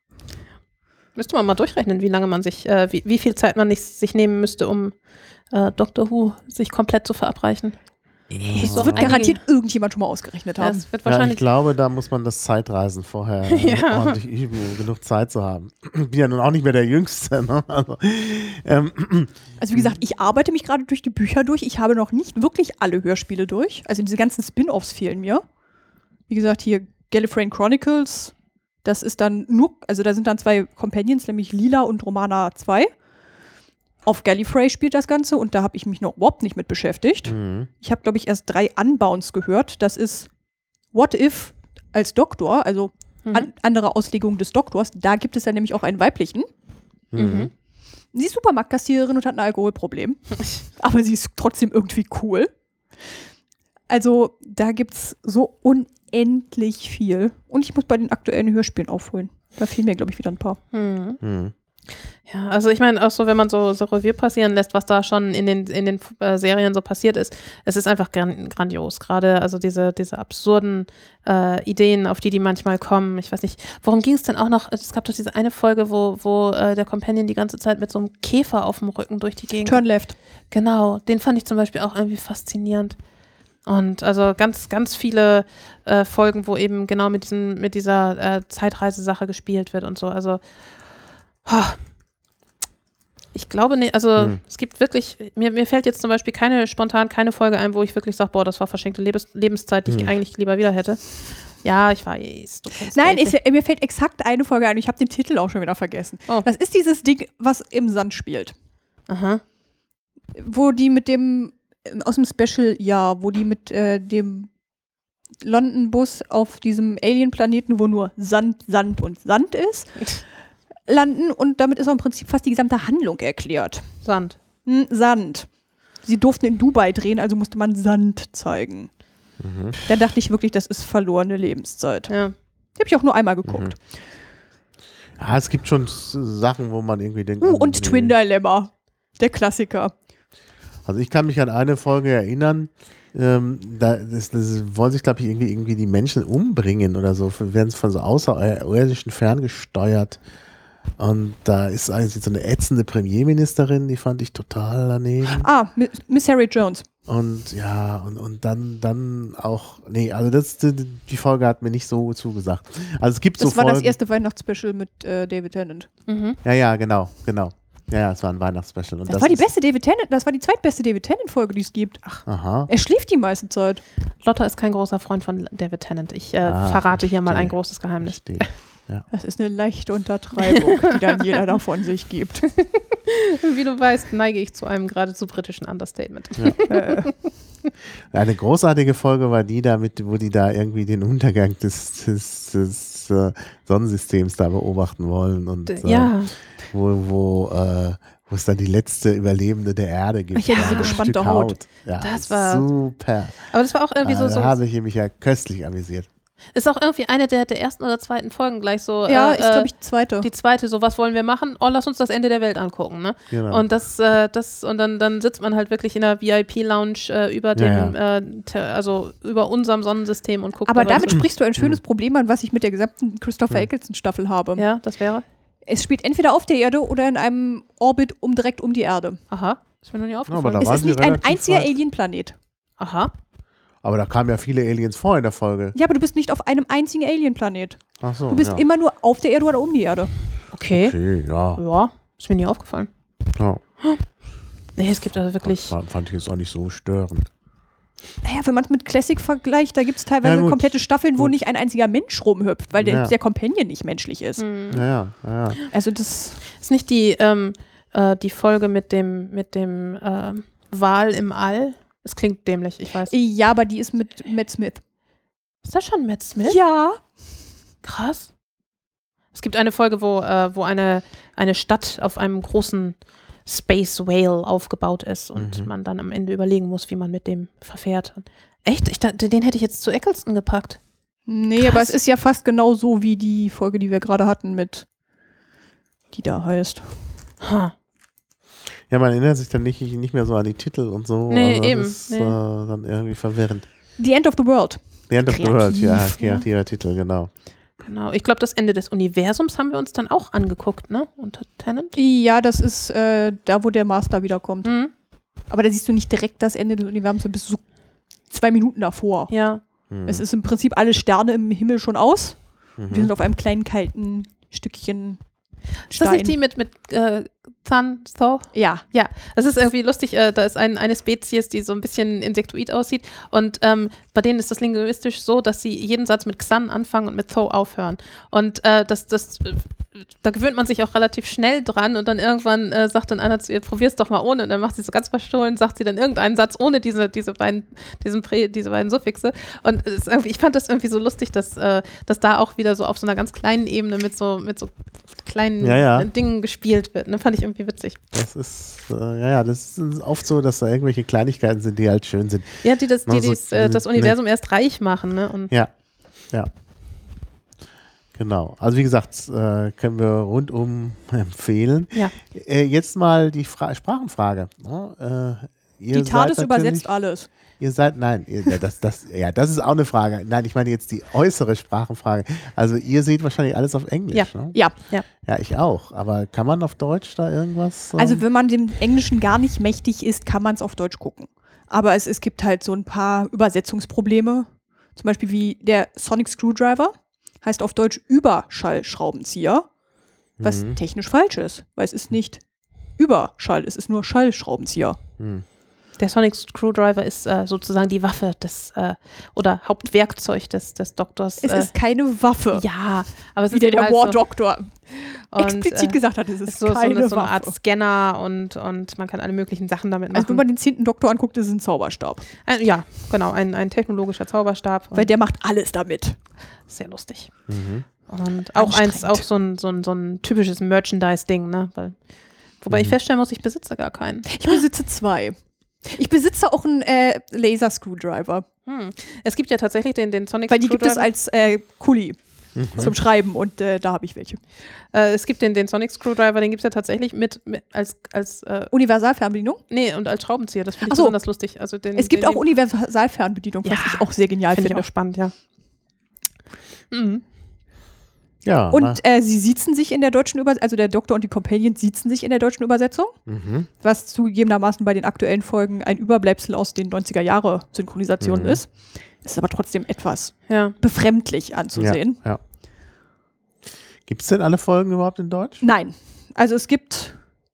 Müsste man mal durchrechnen, wie lange man sich, äh, wie, wie viel Zeit man nicht, sich nehmen müsste, um äh, Doctor Who sich komplett zu verabreichen. Das So wird einige- garantiert irgendjemand schon mal ausgerechnet Ja, haben. es wird Ja, ich wahrscheinlich. glaube, da muss man das Zeitreisen vorher Ja. ordentlich üben, um genug Zeit zu haben. Ich bin ja nun auch nicht mehr der Jüngste. Ne? Also, ähm, Also wie gesagt, ich arbeite mich gerade durch die Bücher durch. Ich habe noch nicht wirklich alle Hörspiele durch. Also diese ganzen Spin-Offs fehlen mir. Wie gesagt, hier Gallifreyan Chronicles, das ist dann nur, also da sind dann zwei Companions, nämlich Lila und Romana zwei. Auf Gallifrey spielt das Ganze und da habe ich mich noch überhaupt nicht mit beschäftigt. mhm. Ich habe, glaube ich, erst drei Unbounds gehört. Das ist What If als Doktor, also Mhm. an, andere Auslegung des Doktors. Da gibt es ja nämlich auch einen weiblichen. Mhm. Sie ist Supermarktkassiererin und hat ein Alkoholproblem. Aber sie ist trotzdem irgendwie cool. Also da gibt es so unendlich viel. Und ich muss bei den aktuellen Hörspielen aufholen. Da fehlen mir, glaube ich, wieder ein paar. Mhm. Mhm. Ja, also ich meine auch so, wenn man so, so Revue passieren lässt, was da schon in den, in den äh, Serien so passiert ist, es ist einfach gran grandios. Gerade also diese, diese absurden äh, Ideen, auf die die manchmal kommen. Ich weiß nicht, worum ging es denn auch noch? Es gab doch diese eine Folge, wo, wo äh, der Companion die ganze Zeit mit so einem Käfer auf dem Rücken durch die Gegend. Turn Left. Genau, den fand ich zum Beispiel auch irgendwie faszinierend. Und also ganz, ganz viele äh, Folgen, wo eben genau mit, diesen, mit dieser äh, Zeitreisesache gespielt wird und so. Also ha. Ich glaube nicht, also Hm. es gibt wirklich, mir, mir fällt jetzt zum Beispiel keine, spontan keine Folge ein, wo ich wirklich sage, boah, das war verschenkte Lebens Lebenszeit, die ich Hm. eigentlich lieber wieder hätte. Ja, ich weiß, du kennst Nein, welche. ich, mir fällt exakt eine Folge ein. Ich habe den Titel auch schon wieder vergessen. Oh. Das ist dieses Ding, was im Sand spielt. Aha. Wo die mit dem, äh, aus dem Special, ja, wo die mit äh, dem London-Bus auf diesem Alien-Planeten, wo nur Sand, Sand und Sand ist, landen und damit ist auch im Prinzip fast die gesamte Handlung erklärt. Sand. Hm, Sand. Sie durften in Dubai drehen, also musste man Sand zeigen. Mhm. Da dachte ich wirklich, das ist verlorene Lebenszeit. Ja. Die habe ich auch nur einmal geguckt. Ja, es gibt schon s- Sachen, wo man irgendwie denkt. Uh, oh, und nee. Twin Dilemma. Der Klassiker. Also ich kann mich an eine Folge erinnern, ähm, da das, das wollen sich, glaube ich, irgendwie, irgendwie die Menschen umbringen oder so, werden von so Außerirdischen ferngesteuert. Und da ist eigentlich so eine ätzende Premierministerin, die fand ich total daneben. Ah, Mi- Miss Harry Jones. Und ja, und, und dann, dann auch, nee, also das, die, die Folge hat mir nicht so zugesagt. Also es gibt Das so war Folgen. das erste Weihnachtsspecial mit äh, David Tennant. Mhm. Ja, ja, genau, genau. Ja, ja, es war ein Weihnachtsspecial. Und Das, das war die ist- beste David Tennant, das war die zweitbeste David Tennant-Folge, die es gibt. Ach, Aha. er schläft die meiste Zeit. Lotta ist kein großer Freund von David Tennant. Ich äh, Ah, verrate hier mal verstehe. ein großes Geheimnis. Verstehe. Ja. Das ist eine leichte Untertreibung, die dann jeder davon sich gibt. Wie du weißt, neige ich zu einem geradezu britischen Understatement. äh, Eine großartige Folge war die da, mit, wo die da irgendwie den Untergang des, des, des äh, Sonnensystems da beobachten wollen und äh, Ja, wo, wo, äh, wo es dann die letzte Überlebende der Erde gibt. Ach ja, diese Ein gespannte Stück Haut. Ja, Das war- super. aber das war auch irgendwie Ah, so, da so habe ich mich ja köstlich amüsiert. ist auch irgendwie eine der, der ersten oder zweiten Folgen gleich so. ja, äh, ist, glaube ich, die zweite. die zweite, so was wollen wir machen? Oh, lass uns das Ende der Welt angucken, ne? Genau. Und das, äh, das, und dann, dann sitzt man halt wirklich in der V I P-Lounge äh, über dem, Äh, te- also über unserem Sonnensystem und guckt. Aber dabei damit so- sprichst du ein schönes Problem an, was ich mit der gesamten Christopher Eccleston-Staffel habe. Ja, das wäre. Es spielt entweder auf der Erde oder in einem Orbit um direkt um die Erde. Aha, ist mir noch nie aber aufgefallen. da Es waren ist sie nicht ein relativ einziger weit. Alien-Planet. Aha. Aber da kamen ja viele Aliens vor in der Folge. Ja, aber du bist nicht auf einem einzigen Alien-Planet. Ach so, Du bist ja. immer nur auf der Erde oder um die Erde. Okay. Okay, ja. Ja, ist mir nie aufgefallen. ja. Nee, es gibt also wirklich. Fand, fand ich jetzt auch nicht so störend. Naja, wenn man es mit Classic vergleicht, da gibt es teilweise Ja, gut. komplette Staffeln, wo Gut. nicht ein einziger Mensch rumhüpft, weil der, Ja. der Companion nicht menschlich ist. Hm. Ja, ja, ja. ja. Also das. Ist nicht die, ähm, äh, die Folge mit dem, mit dem ähm, Wal im All? Es klingt dämlich, ich weiß. Ja, aber die ist mit Matt Smith. Ist das schon Matt Smith? Ja. Krass. Es gibt eine Folge, wo, äh, wo eine, eine Stadt auf einem großen Space Whale aufgebaut ist und Mhm. man dann am Ende überlegen muss, wie man mit dem verfährt. Echt? Ich dachte, den hätte ich jetzt zu Eccleston gepackt. Nee, Krass. aber es ist ja fast genau so wie die Folge, die wir gerade hatten mit, die da heißt. Ha. Ja, man erinnert sich dann nicht, nicht mehr so an die Titel und so. Nee, also das eben, ist nee. äh, dann irgendwie verwirrend. The End of the World. The End of the Kreativ, World, ja, ne? kreativer Titel, genau. Genau. Ich glaube, das Ende des Universums haben wir uns dann auch angeguckt, ne? Unter Tennant. Ja, das ist äh, da, wo der Master wiederkommt. Mhm. Aber da siehst du nicht direkt das Ende des Universums, du bist so zwei Minuten davor. Ja. Hm. Es ist im Prinzip alle Sterne im Himmel schon aus. Mhm. Wir sind auf einem kleinen, kalten Stückchen Ist das Stein. nicht die mit, mit äh, Thun, Tho? Ja. Ja, das ist irgendwie lustig. Äh, da ist ein, eine Spezies, die so ein bisschen insektoid aussieht. Und ähm, bei denen ist das linguistisch so, dass sie jeden Satz mit Xan anfangen und mit Tho aufhören. Und äh, das, das, äh, da gewöhnt man sich auch relativ schnell dran. Und dann irgendwann äh, sagt dann einer zu ihr, probier's doch mal ohne. Und dann macht sie so ganz verstohlen, sagt sie dann irgendeinen Satz ohne diese, diese, beiden, diesen Prä, diese beiden Suffixe. Und es ist irgendwie, ich fand das irgendwie so lustig, dass, äh, dass da auch wieder so auf so einer ganz kleinen Ebene mit so, mit so kleinen Ja, ja. äh, Dingen gespielt wird. Ne? Fand ich irgendwie witzig. Das ist, äh, ja, ja, das ist oft so, dass da irgendwelche Kleinigkeiten sind, die halt schön sind. Ja, die das, die Also, dies, äh, das ne- Universum erst reich machen, ne? Und Ja, ja. Genau. Also wie gesagt, äh, können wir rundum empfehlen. ja. Äh, jetzt mal die Fra Sprachenfrage. Ne? Äh, ihr Die TARDIS seid übersetzt natürlich- alles. Ihr seid, nein, ihr, ja, das, das, ja, das ist auch eine Frage. Nein, ich meine jetzt die äußere Sprachenfrage. Also ihr seht wahrscheinlich alles auf Englisch, Ja. ne? Ja. Ja, ich auch. Aber kann man auf Deutsch da irgendwas? ähm, Also wenn man dem Englischen gar nicht mächtig ist, kann man es auf Deutsch gucken. Aber es, es gibt halt so ein paar Übersetzungsprobleme. Zum Beispiel wie der Sonic Screwdriver heißt auf Deutsch Überschallschraubenzieher, was Mhm. technisch falsch ist, weil es ist nicht Überschall, es ist nur Schallschraubenzieher. hm. Der Sonic Screwdriver ist äh, sozusagen die Waffe des äh, oder Hauptwerkzeug des, des Doktors. Es äh, ist keine Waffe, ja, aber es wie ist der, eben der halt War so, Doctor und, explizit äh, gesagt hat, es ist ist so, so, keine eine, so eine Waffe. Art Scanner und, und man kann alle möglichen Sachen damit Also wenn machen. man den zehnten Doktor anguckt, ist es ein Zauberstab. Äh, ja, genau, ein, ein technologischer Zauberstab. Weil der macht alles damit. Sehr lustig. Mhm. Und auch eins, Anstrengend. auch so ein, so ein, so ein typisches Merchandise-Ding, ne? Weil, wobei ich Mhm. feststellen muss, ich besitze gar keinen. Ich besitze zwei. Ich besitze auch einen äh, Laser-Screwdriver, Hm. Es gibt ja tatsächlich den, den Sonic weil die gibt es Screwdriver. als äh, Kuli Mhm. zum Schreiben und äh, da habe ich welche. Äh, es gibt den, den Sonic Screwdriver, den gibt es ja tatsächlich mit, mit als, als äh, Universalfernbedienung? nee, und als Schraubenzieher. Das finde ich Ach so. besonders lustig. Also den, Es gibt den, auch Universalfernbedienung, was Ja, ich auch sehr genial finde ich finde. auch spannend, ja. Mhm. Ja. Und äh, sie siezen sich in der deutschen Übersetzung, also der Doktor und die Companion siezen sich in der deutschen Übersetzung, na, mhm. was zugegebenermaßen bei den aktuellen Folgen ein Überbleibsel aus den neunziger Jahre Synchronisationen Mhm. ist. Ist aber trotzdem etwas Ja. befremdlich anzusehen. Ja, ja. Gibt es denn alle Folgen überhaupt in Deutsch? Nein. Also es gibt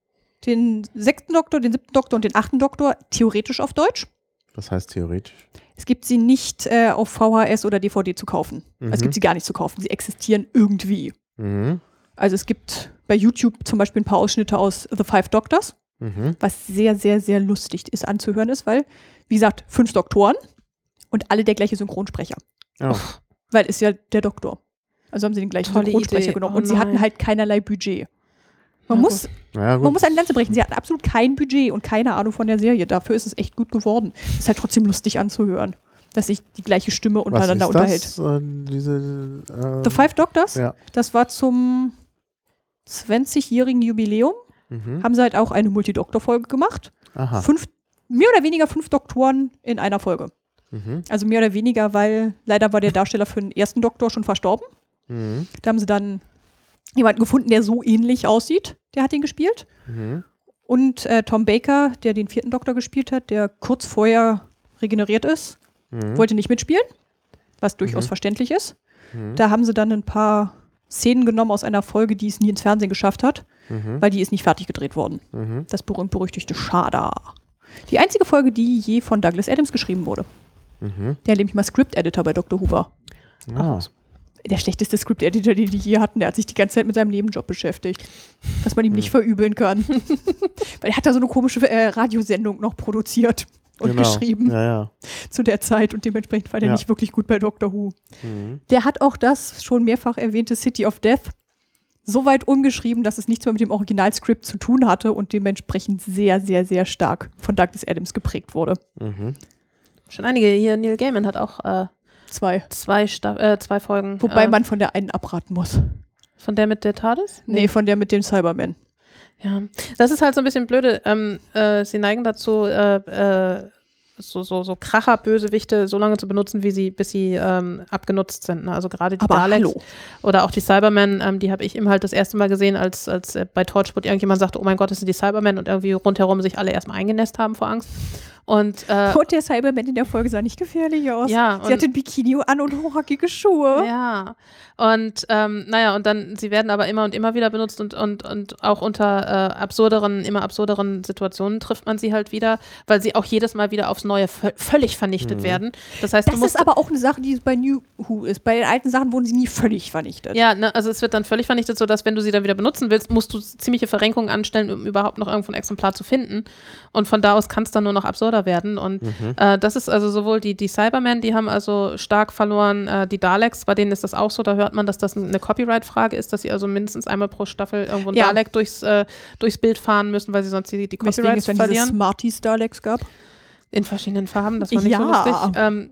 den sechsten Doktor, den siebten Doktor und den achten Doktor theoretisch auf Deutsch. Das heißt theoretisch. Es gibt sie nicht äh, auf V H S oder D V D zu kaufen. Mhm. Also es gibt sie gar nicht zu kaufen. Sie existieren irgendwie. Mhm. Also es gibt bei YouTube zum Beispiel ein paar Ausschnitte aus The Five Doctors, Mhm. was sehr, sehr, sehr lustig ist anzuhören ist, weil, wie gesagt, fünf Doktoren und alle der gleiche Synchronsprecher. Oh. Weil ist ja der Doktor. Also haben sie den gleichen Tolle Synchronsprecher Idee. genommen. Oh und sie hatten nein. halt keinerlei Budget. Man, Ja, muss, Ja, gut. man muss eine Lanze brechen. Sie hatten absolut kein Budget und keine Ahnung von der Serie. Dafür ist es echt gut geworden. Ist halt trotzdem lustig anzuhören, dass sich die gleiche Stimme Was untereinander ist unterhält. das? Äh, diese, äh, The Five Doctors, Ja. das war zum zwanzigjährigen Jubiläum. Mhm. Haben sie halt auch eine Multidoktor-Folge gemacht. Aha. Fünf, mehr oder weniger fünf Doktoren in einer Folge. Mhm. Also mehr oder weniger, weil leider war der Darsteller für den ersten Doktor schon verstorben. Mhm. Da haben sie dann jemanden gefunden, der so ähnlich aussieht. Der hat ihn gespielt. Mhm. Und äh, Tom Baker, der den vierten Doktor gespielt hat, der kurz vorher regeneriert ist, Mhm. wollte nicht mitspielen, was durchaus Mhm. verständlich ist. Mhm. Da haben sie dann ein paar Szenen genommen aus einer Folge, die es nie ins Fernsehen geschafft hat, Mhm. weil die ist nicht fertig gedreht worden. Mhm. Das berühmt-berüchtigte Shada. Die einzige Folge, die je von Douglas Adams geschrieben wurde. Mhm. Der nämlich mal Script-Editor bei Doktor Who war. Ah. Der schlechteste Script-Editor, den die je hatten. Der hat sich die ganze Zeit mit seinem Nebenjob beschäftigt. Was man ihm nicht verübeln kann. Weil er hat da so eine komische äh, Radiosendung noch produziert und Genau. geschrieben Ja, ja. zu der Zeit. Und dementsprechend war der Ja. nicht wirklich gut bei Doctor Who. Mhm. Der hat auch das schon mehrfach erwähnte City of Death so weit umgeschrieben, dass es nichts mehr mit dem Originalskript zu tun hatte und dementsprechend sehr, sehr, sehr stark von Douglas Adams geprägt wurde. Mhm. Schon einige hier. Neil Gaiman hat auch äh, Zwei. zwei, Sta äh, zwei Folgen. Wobei äh, man von der einen abraten muss. Von der mit der TARDIS? Nee, von der mit dem Cyberman. Ja, das ist halt so ein bisschen blöde. Ähm, äh, sie neigen dazu, äh, äh, so, so, so Kracher-Bösewichte so lange zu benutzen, wie sie, bis sie ähm, abgenutzt sind. Ne? Also gerade die Aber Daleks hallo. oder auch die Cybermen, ähm, die habe ich eben halt das erste Mal gesehen, als, als äh, bei Torchwood irgendjemand sagte, oh mein Gott, das sind die Cybermen und irgendwie rundherum sich alle erstmal eingenässt haben vor Angst. Und, äh, Und der Cyberman in der Folge sah nicht gefährlich aus. Ja, Sie und- hatte ein Bikini an und hochhackige Schuhe. Ja, und ähm, naja, und dann, sie werden aber immer und immer wieder benutzt und, und, und auch unter äh, absurderen, immer absurderen Situationen trifft man sie halt wieder, weil sie auch jedes Mal wieder aufs Neue vö- völlig vernichtet Mhm. werden. Das heißt, Das du musst ist aber auch eine Sache, die bei New Who ist. Bei den alten Sachen wurden sie nie völlig vernichtet. ja, ne, also es wird dann völlig vernichtet, sodass, wenn du sie dann wieder benutzen willst, musst du ziemliche Verrenkungen anstellen, um überhaupt noch irgendwo ein Exemplar zu finden. Und von da aus kann es dann nur noch absurder werden. Und Mhm. äh, das ist also sowohl die, die Cybermen, die haben also stark verloren, äh, die Daleks, bei denen ist das auch so, da hört man, dass das eine Copyright-Frage ist, dass sie also mindestens einmal pro Staffel irgendwo ein Ja. Dalek durchs, äh, durchs Bild fahren müssen, weil sie sonst die, die Weswegen es Copyrights dann diese verlieren. Smarties Daleks gab. In verschiedenen Farben, das war nicht Ja. so lustig. Ähm,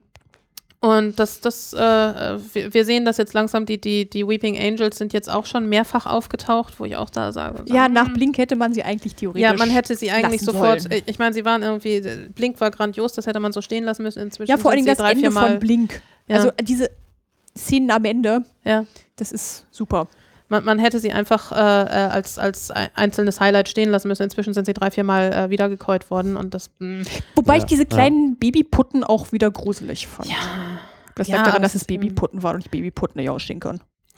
und das, das, äh, wir, wir sehen, dass jetzt langsam die, die, die Weeping Angels sind jetzt auch schon mehrfach aufgetaucht, wo ich auch da sage. Ja, nach hm. Blink hätte man sie eigentlich theoretisch. Ja, man hätte sie eigentlich lassen sofort, sollen. ich meine, sie waren irgendwie, Blink war grandios, das hätte man so stehen lassen müssen. Inzwischen Ja, vor allen sind Dingen sie das drei, vier Ende Mal, von Blink. Ja. Also diese Szenen am Ende, ja. das ist super. Man, man hätte sie einfach äh, äh, als, als ein- einzelnes Highlight stehen lassen müssen. Inzwischen sind sie drei, vier Mal äh, wiedergekäut worden und das, mh, Wobei Ja, ich diese ja. kleinen Babyputten auch wieder gruselig fand. ja, Das Ja, lag daran, aber dass es es ist, ähm, Babyputten waren und ich Babyputten nicht ausstehen kann.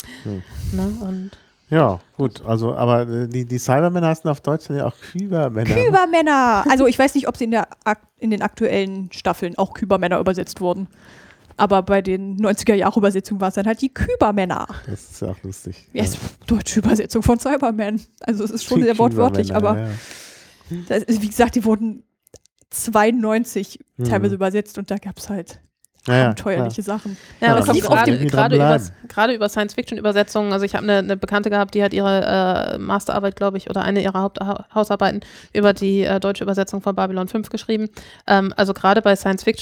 ne, und Ja, gut. Also, aber äh, die, die Cybermänner heißen auf Deutsch ja auch Kübermänner. Kübermänner! Also ich weiß nicht, ob sie in, der, Ak- in den aktuellen Staffeln auch Kübermänner übersetzt wurden. Aber bei den neunziger-Jahre-Übersetzungen war es dann halt die Kübermänner. Das ist ja auch lustig. Ja, ist deutsche Übersetzung von Cyberman. Also es ist schon sehr wortwörtlich, aber Kübermänner, ja. das ist, wie gesagt, die wurden zweiundneunzig Mhm. teilweise übersetzt und da gab es halt Ja, ja, abenteuerliche Sachen. ja, Ja, aber das kommt lief auf gerade, dem- gerade, über, dranbleiben. gerade über Science-Fiction-Übersetzungen. Also ich habe eine, eine Bekannte gehabt, die hat ihre äh, Masterarbeit, glaube ich, oder eine ihrer Haupthausarbeiten über die äh, deutsche Übersetzung von Babylon fünf geschrieben. Ähm, also gerade bei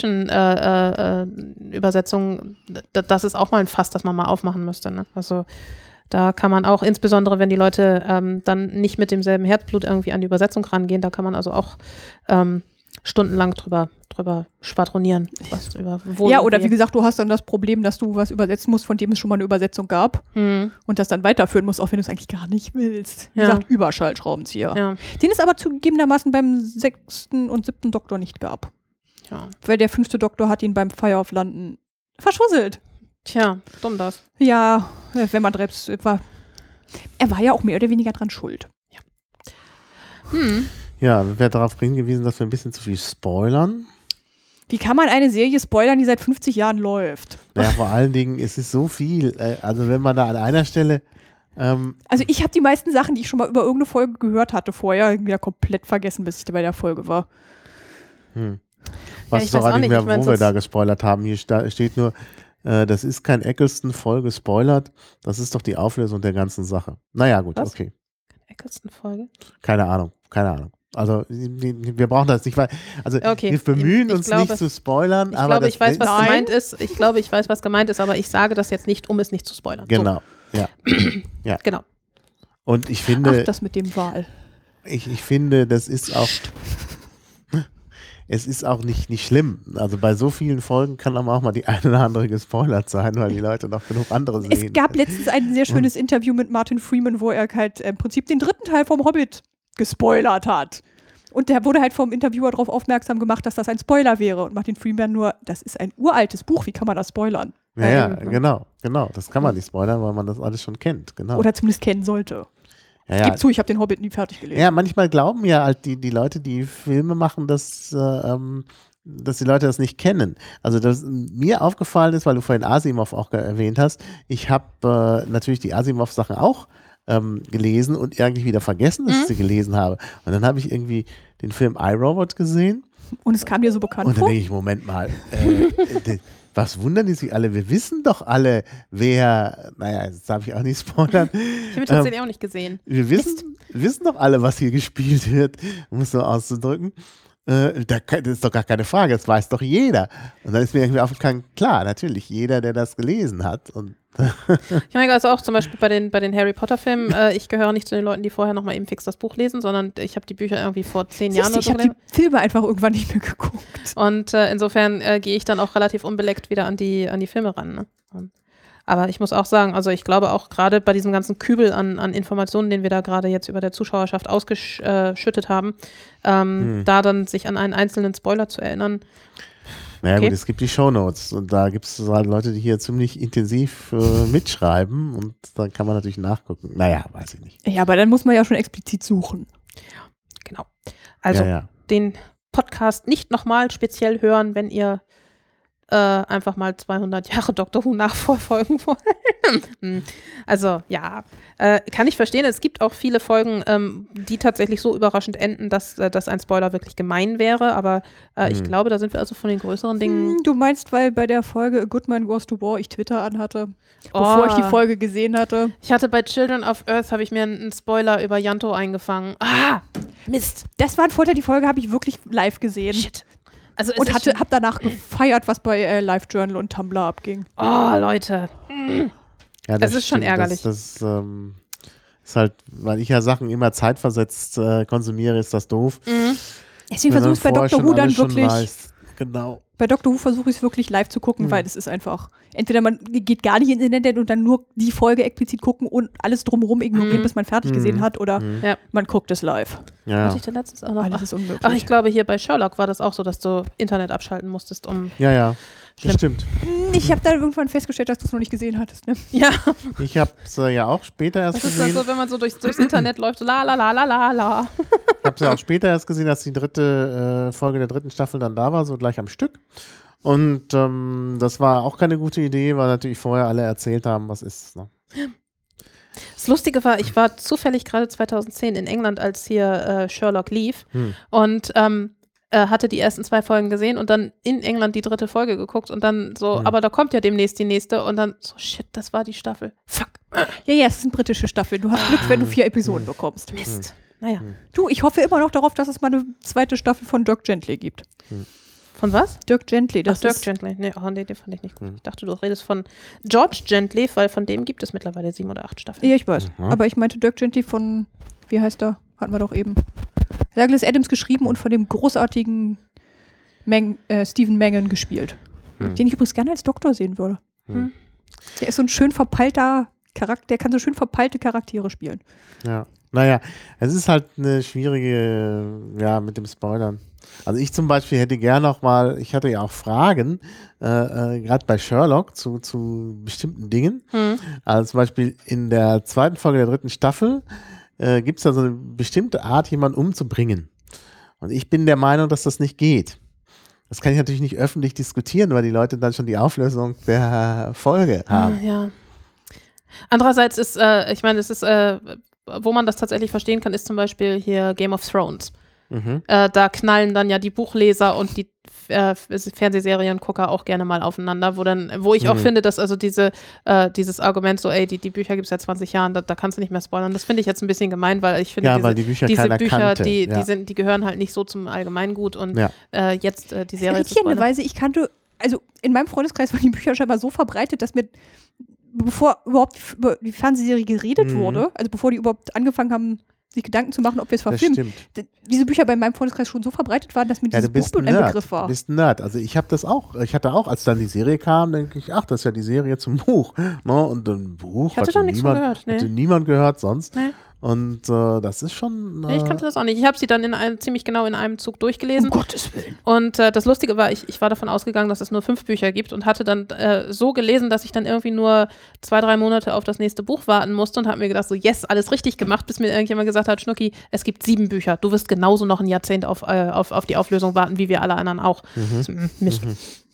Science-Fiction-Übersetzungen, äh, äh, das ist auch mal ein Fass, das man mal aufmachen müsste. Ne? Also da kann man auch, insbesondere wenn die Leute ähm, dann nicht mit demselben Herzblut irgendwie an die Übersetzung rangehen, da kann man also auch ähm, stundenlang drüber, drüber schwadronieren. Was über Wohl Ja, und oder Wehe. wie gesagt, du hast dann das Problem, dass du was übersetzen musst, von dem es schon mal eine Übersetzung gab Hm, und das dann weiterführen musst, auch wenn du es eigentlich gar nicht willst. Wie Ja. gesagt, Überschallschraubenzieher. ja, Den es aber zugegebenermaßen beim sechsten und siebten Doktor nicht gab. ja. Weil der fünfte Doktor hat ihn beim Fire of London verschusselt. Tja, dumm das. Ja, wenn man selbst war. Er war ja auch mehr oder weniger dran schuld. Hm. Ja, wir werden darauf hingewiesen, dass wir ein bisschen zu viel spoilern. Wie kann man eine Serie spoilern, die seit fünfzig Jahren läuft? Naja, vor allen Dingen, es ist so viel. äh, Also wenn man da an einer Stelle ähm, Also ich habe die meisten Sachen, die ich schon mal über irgendeine Folge gehört hatte vorher, wieder komplett vergessen, bis ich bei der Folge war. hm. weiß ich ich doch weiß auch auch nicht nicht, mehr, ich mein, wo wir sonst- da gespoilert haben. Hier sta- steht nur, äh, das ist kein Eccleston voll gespoilert. Das ist doch die Auflösung der ganzen Sache. Naja, gut, Was? okay. Eccleston-Folge. Keine Ahnung, keine Ahnung. Also wir brauchen das nicht, weil also Okay. wir bemühen Ich uns glaube- nicht zu spoilern, Ich aber glaube, das ich weiß, was Nein. gemeint ist. Ich glaube, ich weiß, was gemeint ist, aber ich sage das jetzt nicht, um es nicht zu spoilern. genau. Ja. So, genau. Und ich Ach, finde, das mit dem Wahl. ich, ich finde, das ist auch es ist auch nicht, nicht schlimm. Also bei so vielen Folgen kann aber auch mal die eine oder andere gespoilert sein, weil die Leute noch genug andere sehen. Es gab letztens ein sehr schönes Interview mit Martin Freeman, wo er halt im Prinzip den dritten Teil vom Hobbit gespoilert hat. Und der wurde halt vom Interviewer darauf aufmerksam gemacht, dass das ein Spoiler wäre. Und Martin Freeman nur, das ist ein uraltes Buch, wie kann man das spoilern? Ja, ja, Mhm. genau, genau. Das kann man nicht spoilern, weil man das alles schon kennt. Genau. Oder zumindest kennen sollte. ja, ja. Gib zu, ich habe den Hobbit nie fertig gelesen. Ja, manchmal glauben ja halt die, die Leute, die Filme machen, dass, äh, ähm, dass die Leute das nicht kennen. Also das mir aufgefallen ist, weil du vorhin Asimov auch ge- erwähnt hast, ich habe äh, natürlich die Asimov-Sachen auch ähm, gelesen und irgendwie wieder vergessen, dass ich sie gelesen habe. Und dann habe ich irgendwie den Film iRobot gesehen Und es kam dir so bekannt und dann vor? denke ich, Moment mal, äh, d- was wundern die sich alle? Wir wissen doch alle, wer, naja, das darf ich auch nicht spoilern. Ich habe ihn tatsächlich auch nicht gesehen. Wir wissen, wissen doch alle, was hier gespielt wird, um es so auszudrücken. Äh, da, kann- das ist doch gar keine Frage, das weiß doch jeder. Und dann ist mir irgendwie aufgegangen, klar, natürlich, jeder, der das gelesen hat. Und Ich meine, also auch zum Beispiel bei den, bei den Harry Potter-Filmen, äh, ich gehöre nicht zu den Leuten, die vorher nochmal eben fix das Buch lesen, sondern ich habe die Bücher irgendwie vor zehn Jahren Siehst du, oder ich so habe gelesen. die Filme einfach irgendwann nicht mehr geguckt. Und äh, insofern äh, gehe ich dann auch relativ unbeleckt wieder an die, an die Filme ran. Ne? Und, aber ich muss auch sagen, also ich glaube auch gerade bei diesem ganzen Kübel an, an Informationen, den wir da gerade jetzt über der Zuschauerschaft ausgeschüttet haben, ähm, Hm. da dann sich an einen einzelnen Spoiler zu erinnern. naja Okay. gut, es gibt die Shownotes und da gibt es halt Leute, die hier ziemlich intensiv äh, mitschreiben und da kann man natürlich nachgucken. Naja, weiß ich nicht. Ja, aber dann muss man ja schon explizit suchen. Genau. Also ja, ja. den Podcast nicht nochmal speziell hören, wenn ihr äh, einfach mal zweihundert Jahre Doctor Who nachverfolgen wollt. Hm. Also ja, äh, kann ich verstehen. Es gibt auch viele Folgen, ähm, die tatsächlich so überraschend enden, dass, äh, dass ein Spoiler wirklich gemein wäre. Aber äh, ich Hm. glaube, da sind wir also von den größeren Dingen. Hm, du meinst, weil bei der Folge A Good Man Goes to War ich Twitter anhatte, bevor ich die Oh. Folge gesehen hatte. Ich hatte bei Children of Earth, habe ich mir einen Spoiler über Yanto eingefangen. Ah, Mist. Das war ein Vorteil, die Folge habe ich wirklich live gesehen. Shit. Also es Und ist hatte, schon- hab danach gefeiert, was bei äh, LiveJournal und Tumblr abging. Oh, Leute. Ja, Das ist schon ärgerlich. Das, das ähm, ist halt, weil ich ja Sachen immer zeitversetzt äh, konsumiere, ist das doof. Mhm. Deswegen Wenn versuche man ich es bei vorher Doctor schon Who dann alles schon wirklich. weiß. Genau. Bei Doctor Who versuche ich es wirklich live zu gucken, Mhm. weil es ist einfach. Entweder man geht gar nicht ins Internet und dann nur die Folge explizit gucken und alles drumherum ignorieren, Mhm. bis man fertig Mhm. gesehen hat, oder Mhm. Ja. man guckt es live. Ja, Hatte ja. ich denn letztens auch noch? Alles Ach, ist unmöglich. ach, ich glaube, hier bei Sherlock war das auch so, dass du Internet abschalten musstest, um. Ja, ja. Das Schlimm. stimmt. ich habe dann irgendwann festgestellt, dass du es noch nicht gesehen hattest. Ne? Ja, Ich habe es äh, ja auch später erst das ist dann gesehen. so, wenn man so durchs, durchs Internet läuft, so la la la la la la. Ich habe es ja auch später erst gesehen, als die dritte äh, Folge der dritten Staffel dann da war, so gleich am Stück. Und ähm, das war auch keine gute Idee, weil natürlich vorher alle erzählt haben, was ist. Ne? Das Lustige war, ich war zufällig gerade zweitausendzehn in England, als hier äh, Sherlock lief Hm. und ähm, äh, hatte die ersten zwei Folgen gesehen und dann in England die dritte Folge geguckt und dann so, Hm. aber da kommt ja demnächst die nächste und dann so, shit, das war die Staffel. Fuck, Ja, ja, es ist eine britische Staffel. Du hast Glück, wenn du vier Episoden bekommst. Mist. Naja, Du, ich hoffe immer noch darauf, dass es mal eine zweite Staffel von Dirk Gently gibt. von was? Dirk Gently, Ach, das Dirk ist Gently. Nee, oh, nee, den fand ich nicht gut. Hm. Ich dachte, du redest von George Gently, weil von dem gibt es mittlerweile sieben oder acht Staffeln. Ja, ich weiß. Mhm. Aber ich meinte Dirk Gently von, wie heißt er? Hatten wir doch eben. Douglas Adams geschrieben und von dem großartigen Mang, äh, Stephen Mangan gespielt. Hm. Den ich übrigens gerne als Doktor sehen würde. Hm. Der ist so ein schön verpeilter Charakter, der kann so schön verpeilte Charaktere spielen. Ja. Naja, es ist halt eine schwierige, ja, mit dem Spoilern. Also ich zum Beispiel hätte gern noch mal, ich hatte ja auch Fragen, äh, äh, gerade bei Sherlock zu, zu bestimmten Dingen. Hm. Also zum Beispiel in der zweiten Folge der dritten Staffel äh, gibt es da so eine bestimmte Art, jemanden umzubringen. Und ich bin der Meinung, dass das nicht geht. Das kann ich natürlich nicht öffentlich diskutieren, weil die Leute dann schon die Auflösung der Folge haben. Ah, ja. Andererseits ist, äh, ich meine, es ist, äh, wo man das tatsächlich verstehen kann, ist zum Beispiel hier Game of Thrones. Mhm. Äh, da knallen dann ja die Buchleser und die äh, Fernsehseriengucker auch gerne mal aufeinander, wo dann, wo ich auch Mhm. finde, dass also diese, äh, dieses Argument so, ey, die, die Bücher gibt es seit zwanzig Jahren, da, da kannst du nicht mehr spoilern, das finde ich jetzt ein bisschen gemein, weil ich finde, Ja, diese, weil die Bücher diese keiner Bücher, kannte. die, Ja. die, sind, die gehören halt nicht so zum Allgemeingut und Ja. äh, jetzt äh, die Serie zu spoilern. Irritierenderweise, ich kannte, also in meinem Freundeskreis waren die Bücher scheinbar so verbreitet, dass mir, bevor überhaupt über die Fernsehserie geredet Mhm. wurde, also bevor die überhaupt angefangen haben, sich Gedanken zu machen, ob wir es Das verfilmen, stimmt. d- diese Bücher bei meinem Freundeskreis schon so verbreitet waren, dass mir Ja, dieses du bist Buch ein ein Nerd. Begriff war. Du bist ein Nerd. Also ich habe das auch. Ich hatte auch, als dann die Serie kam, denke ich, ach, das ist ja die Serie zum Buch. Ne? Und ein Buch Ich hatte hatte da nichts von niemand, gehört, nee. hatte niemand gehört sonst. Nee. Und äh, das ist schon. Nee, ich Äh, kannte das auch nicht. Ich habe sie dann in einem, ziemlich genau in einem Zug durchgelesen. Um Gottes Willen. Und äh, das Lustige war, ich, ich war davon ausgegangen, dass es nur fünf Bücher gibt und hatte dann äh, so gelesen, dass ich dann irgendwie nur zwei, drei Monate auf das nächste Buch warten musste und habe mir gedacht, so yes, alles richtig gemacht, bis mir irgendjemand gesagt hat, Schnucki, es gibt sieben Bücher. Du wirst genauso noch ein Jahrzehnt auf, äh, auf, auf die Auflösung warten, wie wir alle anderen auch. Mhm. So, Mist.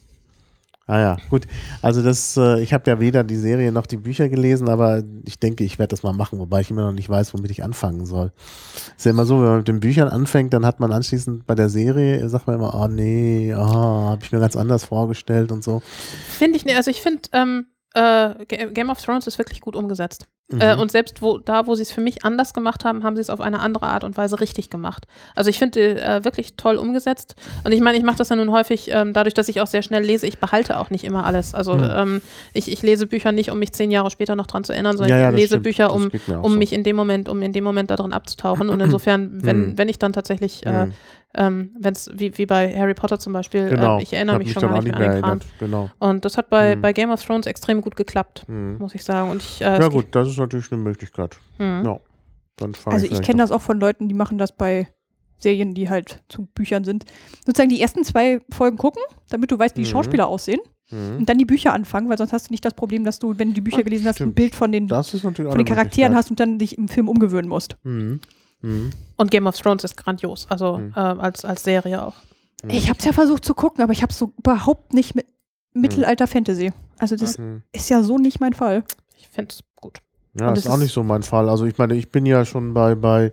Ah ja, gut. Also das, äh, ich habe ja weder die Serie noch die Bücher gelesen, aber ich denke, ich werde das mal machen, wobei ich immer noch nicht weiß, womit ich anfangen soll. Ist ja immer so, wenn man mit den Büchern anfängt, dann hat man anschließend bei der Serie, sagt man immer, oh nee, oh, habe ich mir ganz anders vorgestellt und so. Finde ich, ne, also ich finde, ähm, äh, Ga- Game of Thrones ist wirklich gut umgesetzt. Mhm. Äh, und selbst wo, da, wo sie es für mich anders gemacht haben, haben sie es auf eine andere Art und Weise richtig gemacht. Also ich finde äh, wirklich toll umgesetzt. Und ich meine, ich mache das ja nun häufig, ähm, dadurch, dass ich auch sehr schnell lese, ich behalte auch nicht immer alles. Also Mhm. ähm, ich, ich lese Bücher nicht, um mich zehn Jahre später noch dran zu erinnern, sondern Ja, ja, ich das lese stimmt. Bücher, Das um, geht mir auch um so. mich in dem Moment, um in dem Moment darin abzutauchen. Und insofern, wenn, Mhm. wenn ich dann tatsächlich, äh, Mhm. ähm, wenn es wie, wie bei Harry Potter zum Beispiel, Genau. äh, ich erinnere Hab mich schon dann gar auch nicht mehr an den Kram. erinnert. Genau. Und das hat bei, Mhm. bei Game of Thrones extrem gut geklappt, Mhm. muss ich sagen. Und ich, äh, Ja es gut, das ist natürlich eine Möglichkeit. Mhm. Ja. Dann fange Also ich vielleicht kenne an. das auch von Leuten, die machen das bei Serien, die halt zu Büchern sind. Sozusagen die ersten zwei Folgen gucken, damit du weißt, wie die Mhm. Schauspieler aussehen. Mhm. Und dann die Bücher anfangen, weil sonst hast du nicht das Problem, dass du, wenn du die Bücher Ja, gelesen hast, ein stimmt. Bild von den, Das ist natürlich auch von den eine Charakteren Möglichkeit. hast und dann dich im Film umgewöhnen musst. Mhm. Mhm. Und Game of Thrones ist grandios, also Mhm. äh, als, als Serie auch. Mhm. Ich habe es ja versucht zu gucken, aber ich habe so überhaupt nicht mit Mittelalter-Fantasy. Also das Mhm. ist ja so nicht mein Fall. Ich finde es gut. Ja, Und ist es auch ist- nicht so mein Fall. Also ich meine, ich bin ja schon bei, bei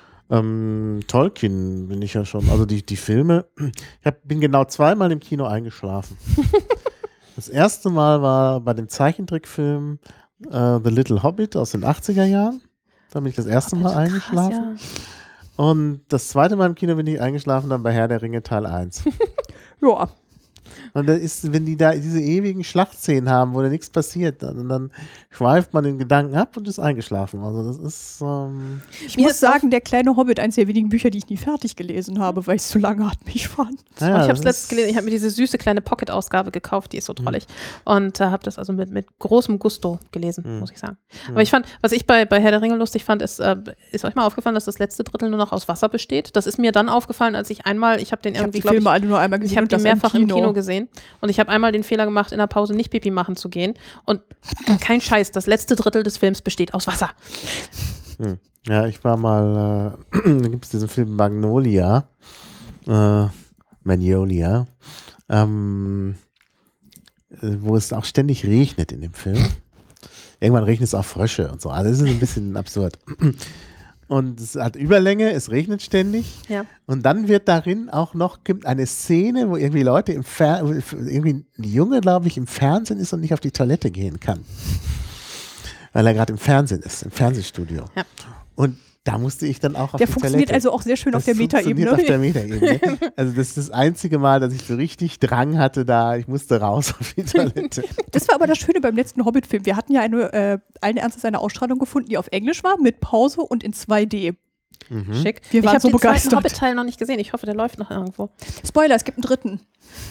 ähm, Tolkien, bin ich ja schon. Also die, die Filme, ich hab, bin genau zweimal im Kino eingeschlafen. Das erste Mal war bei dem Zeichentrickfilm äh, The Little Hobbit aus den achtziger Jahren. Da bin ich das erste Mal eingeschlafen. Krass, Und das zweite Mal im Kino bin ich eingeschlafen, dann bei Herr der Ringe Teil eins. Ja, Und da ist, wenn die da diese ewigen Schlachtszenen haben, wo da nichts passiert, dann, dann schweift man den Gedanken ab und ist eingeschlafen. Also das ist, ähm, ich Mir muss ist auch- sagen, der kleine Hobbit, eins der wenigen Bücher, die ich nie fertig gelesen habe, weil ich es zu langatmig fand. naja, ich habe das es letztens ist- gelesen, ich habe mir diese süße kleine Pocket-Ausgabe gekauft, die ist so Mhm. trollig. Und äh, habe das also mit, mit großem Gusto gelesen, Mhm. muss ich sagen. Mhm. Aber ich fand, was ich bei, bei Herr der Ringe lustig fand, ist, äh, ist euch mal aufgefallen, dass das letzte Drittel nur noch aus Wasser besteht? Das ist mir dann aufgefallen, als ich einmal, ich habe den Ich habe irgendwie, die glaube ich, Filme alle nur einmal gesehen. ich habe und die das mehrfach im Kino gesehen und ich habe einmal den Fehler gemacht, in der Pause nicht Pipi machen zu gehen. Und kein Scheiß, das letzte Drittel des Films besteht aus Wasser. Hm. Ja, ich war mal, äh, da gibt es diesen Film Magnolia, äh, Magnolia, ähm, äh, wo es auch ständig regnet in dem Film. Irgendwann regnet es auf Frösche und so. Also das ist ein bisschen absurd. Und es hat Überlänge, es regnet ständig. Ja. Und dann wird darin auch noch gibt eine Szene, wo irgendwie Leute im Fer irgendwie ein Junge, glaube ich, im Fernsehen ist und nicht auf die Toilette gehen kann. Weil er gerade im Fernsehen ist, im Fernsehstudio. Ja. Und da musste ich dann auch auf Der die funktioniert Toilette. also auch sehr schön auf Das der funktioniert auf der Metaebene. Metaebene. Also das ist das einzige Mal, dass ich so richtig Drang hatte da. Ich musste raus auf die Toilette. Das war aber das Schöne beim letzten Hobbit-Film. Wir hatten ja eine, äh, allen Ernstes eine Ausstrahlung gefunden, die auf Englisch war, mit Pause und in zwei D. Mhm. Schick. Wir ich waren habe so den zweiten begeistert. Hobbit-Teil noch nicht gesehen. Ich hoffe, der läuft noch irgendwo. Spoiler, es gibt einen dritten.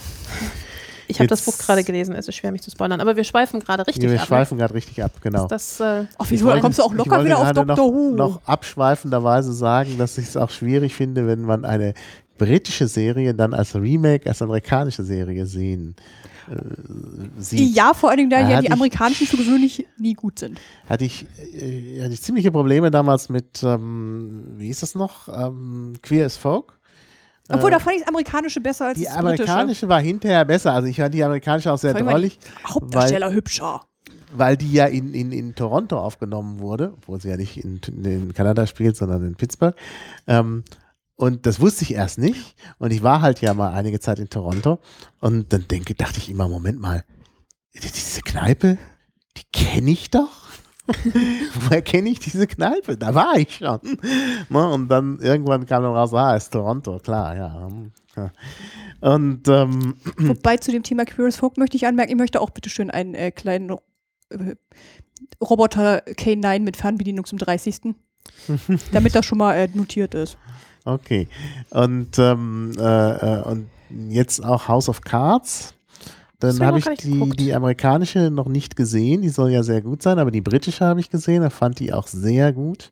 Ich habe das Jetzt- Buch gerade gelesen. Es ist schwer, mich zu spoilern. Aber wir schweifen gerade richtig Ja, wir ab. schweifen gerade richtig ab, genau. Ne? Das, äh, Ach, Ich wieso? wollte- Dann kommst du auch ich locker wollte wieder auf gerade Doktor noch, Who. noch abschweifenderweise sagen, dass ich es auch schwierig finde, wenn man eine britische Serie dann als Remake, als amerikanische Serie sehen äh, sieht. Ja, vor allen Dingen, da Da ja hatte die ich- amerikanischen für gewöhnlich nie gut sind. Hatte ich, äh, hatte ich ziemliche Probleme damals mit, ähm, wie hieß das noch? Ähm, Queer as Folk. Obwohl, Äh, da fand ich das amerikanische besser als Die das britische. amerikanische war hinterher besser. Also ich fand die amerikanische auch sehr Vor allem war drollig, die Hauptdarsteller hübscher. weil die ja in, in, in Toronto aufgenommen wurde, obwohl sie ja nicht in, in Kanada spielt, sondern in Pittsburgh. Ähm, und das wusste ich erst nicht. Und ich war halt ja mal einige Zeit in Toronto. Und dann denke, dachte ich immer, Moment mal, diese Kneipe, die kenne ich doch. Woher kenne ich diese Kneipe? Da war ich schon. Ne? Und dann irgendwann kam dann raus, ah, ist Toronto, klar, ja. Ja. Und ähm, Wobei zu dem Thema Queer as Folk möchte ich anmerken, ich möchte auch bitte schön einen äh, kleinen äh, Roboter K neun mit Fernbedienung zum dreißigsten damit das schon mal äh, notiert ist. okay. Und, ähm, äh, äh, und jetzt auch House of Cards. Das Dann hab habe ich ich noch gar nicht die, geguckt. die amerikanische noch nicht gesehen. Die soll ja sehr gut sein, aber die britische habe ich gesehen. Da fand die auch sehr gut.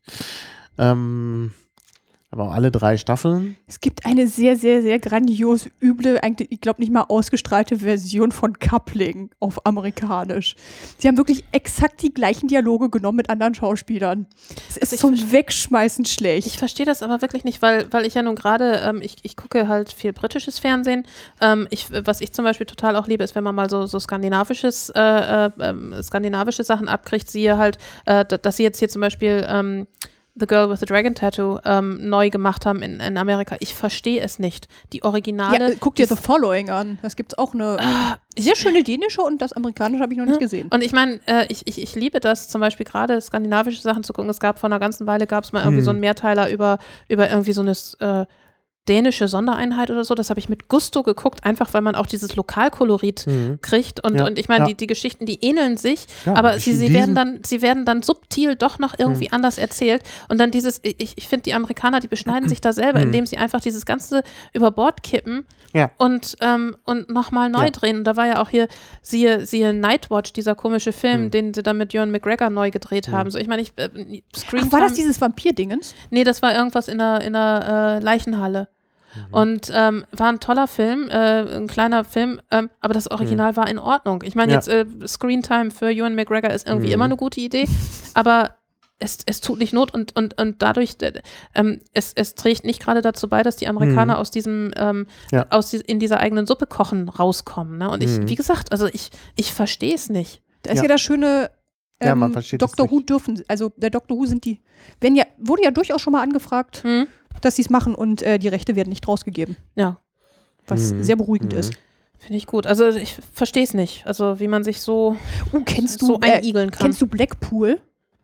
Ähm, aber auch alle drei Staffeln. Es gibt eine sehr, sehr, sehr grandios üble, eigentlich, ich glaube nicht mal ausgestrahlte Version von Coupling auf amerikanisch. Sie haben wirklich exakt die gleichen Dialoge genommen mit anderen Schauspielern. Es ist ich zum verste- Wegschmeißen schlecht. Ich verstehe das aber wirklich nicht, weil, weil ich ja nun gerade, ähm, ich, ich gucke halt viel britisches Fernsehen. Ähm, ich, was ich zum Beispiel total auch liebe, ist, wenn man mal so, so skandinavisches, äh, äh, ähm, skandinavische Sachen abkriegt, siehe halt, äh, d- dass sie jetzt hier zum Beispiel ähm, The Girl with the Dragon Tattoo ähm, neu gemacht haben in, in Amerika. Ich verstehe es nicht. Die ja, Originale. äh, guck dir die- The Following an. Das gibt es auch eine Ah, sehr schöne dänische und das amerikanische habe ich noch nicht gesehen. Und ich meine, äh, ich, ich, ich liebe das, zum Beispiel gerade skandinavische Sachen zu gucken. Es gab vor einer ganzen Weile, gab es mal irgendwie Hm. so einen Mehrteiler über, über irgendwie so eine äh, dänische Sondereinheit oder so. Das habe ich mit Gusto geguckt, einfach weil man auch dieses Lokalkolorit Mhm. kriegt. Und, Ja, und ich meine, ja. die, die Geschichten, die ähneln sich, Ja, aber ich sie, in sie, diesem- werden dann, sie werden dann subtil doch noch irgendwie Hm. anders erzählt. Und dann dieses, ich, ich finde, die Amerikaner, die beschneiden sich da selber, Hm. indem sie einfach dieses Ganze über Bord kippen Ja. und, ähm, und nochmal neu Ja. drehen. Und da war ja auch hier, siehe, siehe Nightwatch, dieser komische Film, Hm. den sie dann mit Ewan McGregor neu gedreht haben. So, ich meine, ich, äh, Ach, Screentime, war das dieses Vampir-Dingens? nee, das war irgendwas in der, in der äh, Leichenhalle. Und ähm, war ein toller Film, äh, ein kleiner Film, ähm, aber das Original war in Ordnung. Ich meine, Ja. jetzt äh, Screentime für Ewan McGregor ist irgendwie Mhm. immer eine gute Idee, aber es, es tut nicht Not und, und, und dadurch, äh, ähm, es, es trägt nicht gerade dazu bei, dass die Amerikaner Mhm. aus diesem, ähm, Ja. aus die, in dieser eigenen Suppe kochen rauskommen. Ne? Und ich, Mhm. wie gesagt, also ich, ich verstehe es nicht. Da ist Ja. ja, das schöne Ja, ähm, man versteht es Doctor Who nicht. dürfen, also der Doctor Who sind die, werden ja, wurde ja durchaus schon mal angefragt, Hm? dass sie es machen und äh, die Rechte werden nicht rausgegeben, Ja, was Mhm. sehr beruhigend Mhm. ist. finde ich gut. Also ich verstehe es nicht. Also wie man sich so, Oh, kennst du, so äh, einigeln kann. kennst du Blackpool?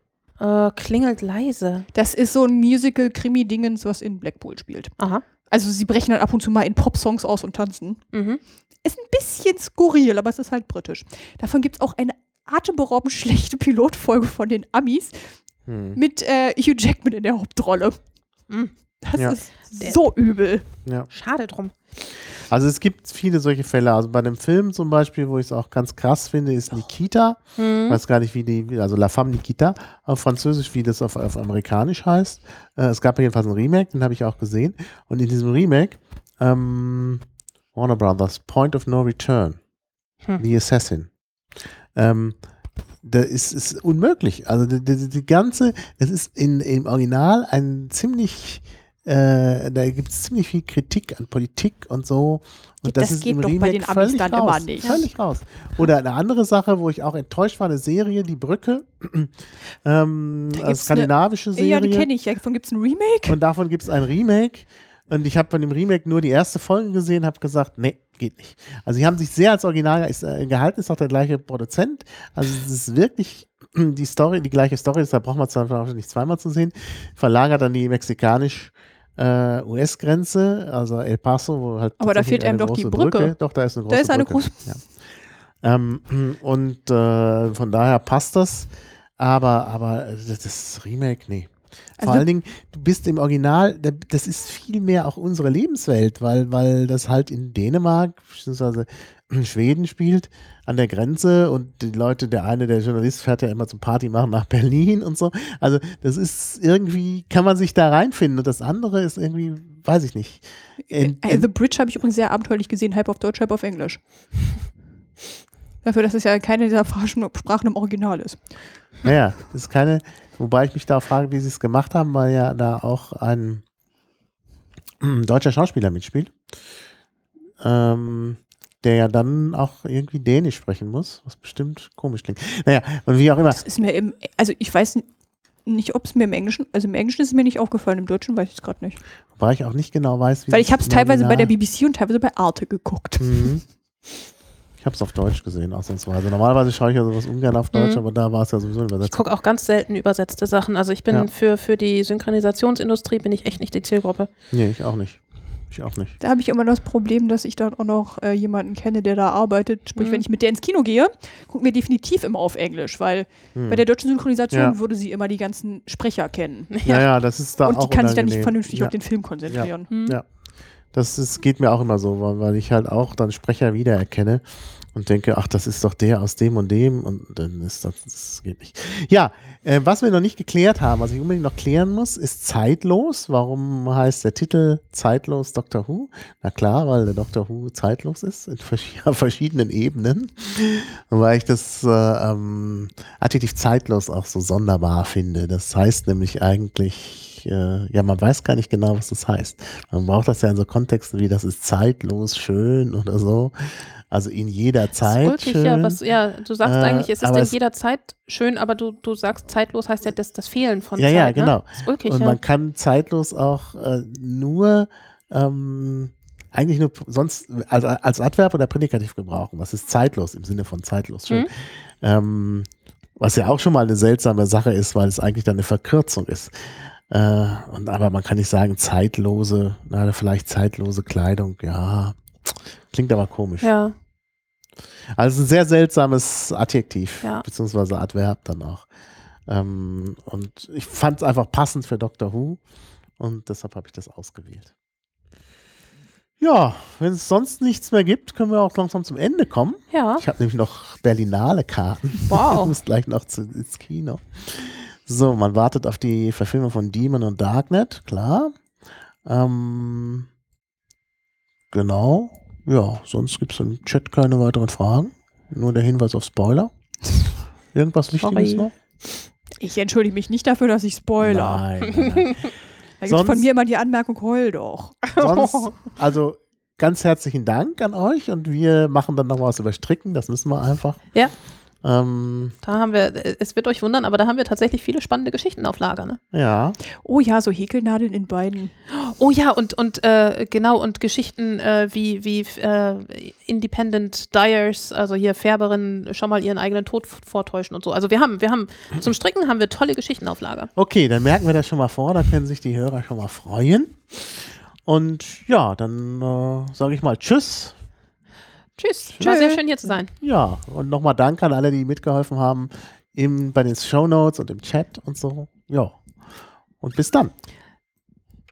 Äh, klingelt leise. Das ist so ein Musical-Krimi-Dingens, was in Blackpool spielt. Aha. Also sie brechen dann ab und zu mal in Popsongs aus und tanzen. Mhm. Ist ein bisschen skurril, aber es ist halt britisch. Davon gibt es auch eine atemberaubend schlechte Pilotfolge von den Amis Mhm. mit äh, Hugh Jackman in der Hauptrolle. Mhm. Das Ja. ist so übel. Ja. Schade drum. Also es gibt viele solche Fälle. Also bei dem Film zum Beispiel, wo ich es auch ganz krass finde, ist Nikita. Ich Hm. weiß gar nicht, wie die, wie- also La Femme Nikita auf Französisch, wie das auf, auf Amerikanisch heißt. Äh, es gab jedenfalls ein Remake, den habe ich auch gesehen. Und in diesem Remake, ähm, Warner Brothers, Point of No Return, Hm. The Assassin. Ähm, da ist es unmöglich. Also die, die, die ganze, es ist in, im Original ein ziemlich, äh, da gibt es ziemlich viel Kritik an Politik und so. Und Das das, ist geht im doch bei Remake den Amis völlig dann raus. immer nicht. Völlig raus. Oder eine andere Sache, wo ich auch enttäuscht war, eine Serie, Die Brücke, ähm, Da eine gibt's skandinavische Serie. Ja, die kenne ich. Ja, davon gibt es ein Remake. Und davon gibt es ein Remake. Und ich habe von dem Remake nur die erste Folge gesehen, habe gesagt, nee, geht nicht. Also sie haben sich sehr als Original ist, äh, gehalten, ist auch der gleiche Produzent. Also es ist wirklich die Story, die gleiche Story, da braucht man es dann nicht zweimal zu sehen. Verlagert an die mexikanisch äh, U S-Grenze, also El Paso, wo halt Aber da tatsächlich fehlt einem eine doch die große Brücke. Doch, da ist eine große Da ist eine Brücke. große- Ja. Ähm, und äh, von daher passt das. Aber, aber das Remake, nee. Vor Also- allen Dingen, du bist im Original, da- das ist viel mehr auch unsere Lebenswelt, weil, weil das halt in Dänemark bzw. in Schweden spielt, an der Grenze und die Leute, der eine, der Journalist, fährt ja immer zum Party machen nach Berlin und so. Also das ist irgendwie, kann man sich da reinfinden und das andere ist irgendwie weiß ich nicht. In, Äh, in, The Bridge habe ich übrigens sehr abenteuerlich gesehen, halb auf Deutsch, halb auf Englisch. Dafür, dass es ja keine dieser Sprachen im Original ist. naja, das ist keine, wobei ich mich da frage, wie sie es gemacht haben, weil ja da auch ein deutscher Schauspieler mitspielt, ähm, der ja dann auch irgendwie Dänisch sprechen muss, was bestimmt komisch klingt. Naja, und wie auch immer. Das ist mir im, also ich weiß nicht, ob es mir im Englischen, also im Englischen ist es mir nicht aufgefallen, im Deutschen weiß ich es gerade nicht. Wobei ich auch nicht genau weiß, wie Weil ich habe es im teilweise bei der Original- B B C und teilweise bei Arte geguckt. Mhm. Ich habe es auf Deutsch gesehen, ausnahmsweise. Normalerweise schaue ich ja sowas ungern auf Deutsch, Mhm. aber da war es ja sowieso Ich übersetzt. gucke auch ganz selten übersetzte Sachen. Also ich bin Ja. für, für die Synchronisationsindustrie bin ich echt nicht die Zielgruppe. Nee, ich auch nicht. Ich auch nicht. Da habe ich immer das Problem, dass ich dann auch noch äh, jemanden kenne, der da arbeitet. Sprich, Mhm. wenn ich mit der ins Kino gehe, gucken wir definitiv immer auf Englisch, weil Hm. bei der deutschen Synchronisation Ja. würde sie immer die ganzen Sprecher kennen. Naja, das ist da Und auch die kann sich dann nicht unangenehm. vernünftig ja. auf den Film konzentrieren. Hm. Ja. Das ist, geht mir auch immer so, weil, weil ich halt auch dann Sprecher wiedererkenne und denke, ach, das ist doch der aus dem und dem und dann ist das, das geht nicht. Ja, äh, was wir noch nicht geklärt haben, was ich unbedingt noch klären muss, ist zeitlos. Warum heißt der Titel zeitlos Doctor Who? Na klar, weil der Doctor Who zeitlos ist in vers- auf verschiedenen Ebenen. Und weil ich das äh, ähm, Adjektiv zeitlos auch so sonderbar finde. Das heißt nämlich eigentlich, äh, ja, man weiß gar nicht genau, was das heißt. Man braucht das ja in so Kontexten wie, das ist zeitlos schön oder so. Also in jeder Das ist Zeit ulkig, schön. ja, was, ja, du sagst Äh, eigentlich, es ist aber in es- jeder Zeit schön, aber du, du sagst, zeitlos heißt ja das, das Fehlen von Ja, Zeit. ja, genau. Ne? Das ist ulkig, Und ja. man kann zeitlos auch äh, nur ähm, eigentlich nur p- sonst als, als Adverb oder Prädikativ gebrauchen. Was ist zeitlos im Sinne von zeitlos schön? Mhm. Ähm, was ja auch schon mal eine seltsame Sache ist, weil es eigentlich dann eine Verkürzung ist. Äh, und aber man kann nicht sagen zeitlose, na, vielleicht zeitlose Kleidung, ja. Klingt aber komisch. Ja, Also ein sehr seltsames Adjektiv, Ja. beziehungsweise Adverb dann auch. Ähm, und ich fand es einfach passend für Doctor Who und deshalb habe ich das ausgewählt. Ja, wenn es sonst nichts mehr gibt, können wir auch langsam zum Ende kommen. ja. Ich habe nämlich noch Berlinale-Karten. Wow. Ich muss gleich noch zu, ins Kino. So, man wartet auf die Verfilmung von Demon und Darknet, klar. Ähm, genau. Ja, sonst gibt es im Chat keine weiteren Fragen. Nur der Hinweis auf Spoiler. Irgendwas Wichtiges Sorry. noch? Ich entschuldige mich nicht dafür, dass ich spoiler. Nein, nein, nein. Da gibt es von Sonst- mir immer die Anmerkung, heul doch. Sonst, also ganz herzlichen Dank an euch und wir machen dann noch was über Stricken, das müssen wir einfach. Ja. Ähm, Da haben wir, es wird euch wundern, aber da haben wir tatsächlich viele spannende Geschichten auf Lager. Ne? ja, Oh ja, so Häkelnadeln in beiden. Oh ja, und, und äh, genau, und Geschichten äh, wie, wie äh, Independent Dyers, also hier Färberinnen schon mal ihren eigenen Tod vortäuschen und so. Also wir haben, wir haben, zum Stricken haben wir tolle Geschichten auf Lager. okay, dann merken wir das schon mal vor, da können sich die Hörer schon mal freuen. Und ja, dann äh, sage ich mal Tschüss. Tschüss. War Tschö. sehr schön hier zu sein. Ja, und nochmal Dank an alle, die mitgeholfen haben im, bei den Shownotes und im Chat und so. Ja, und bis dann.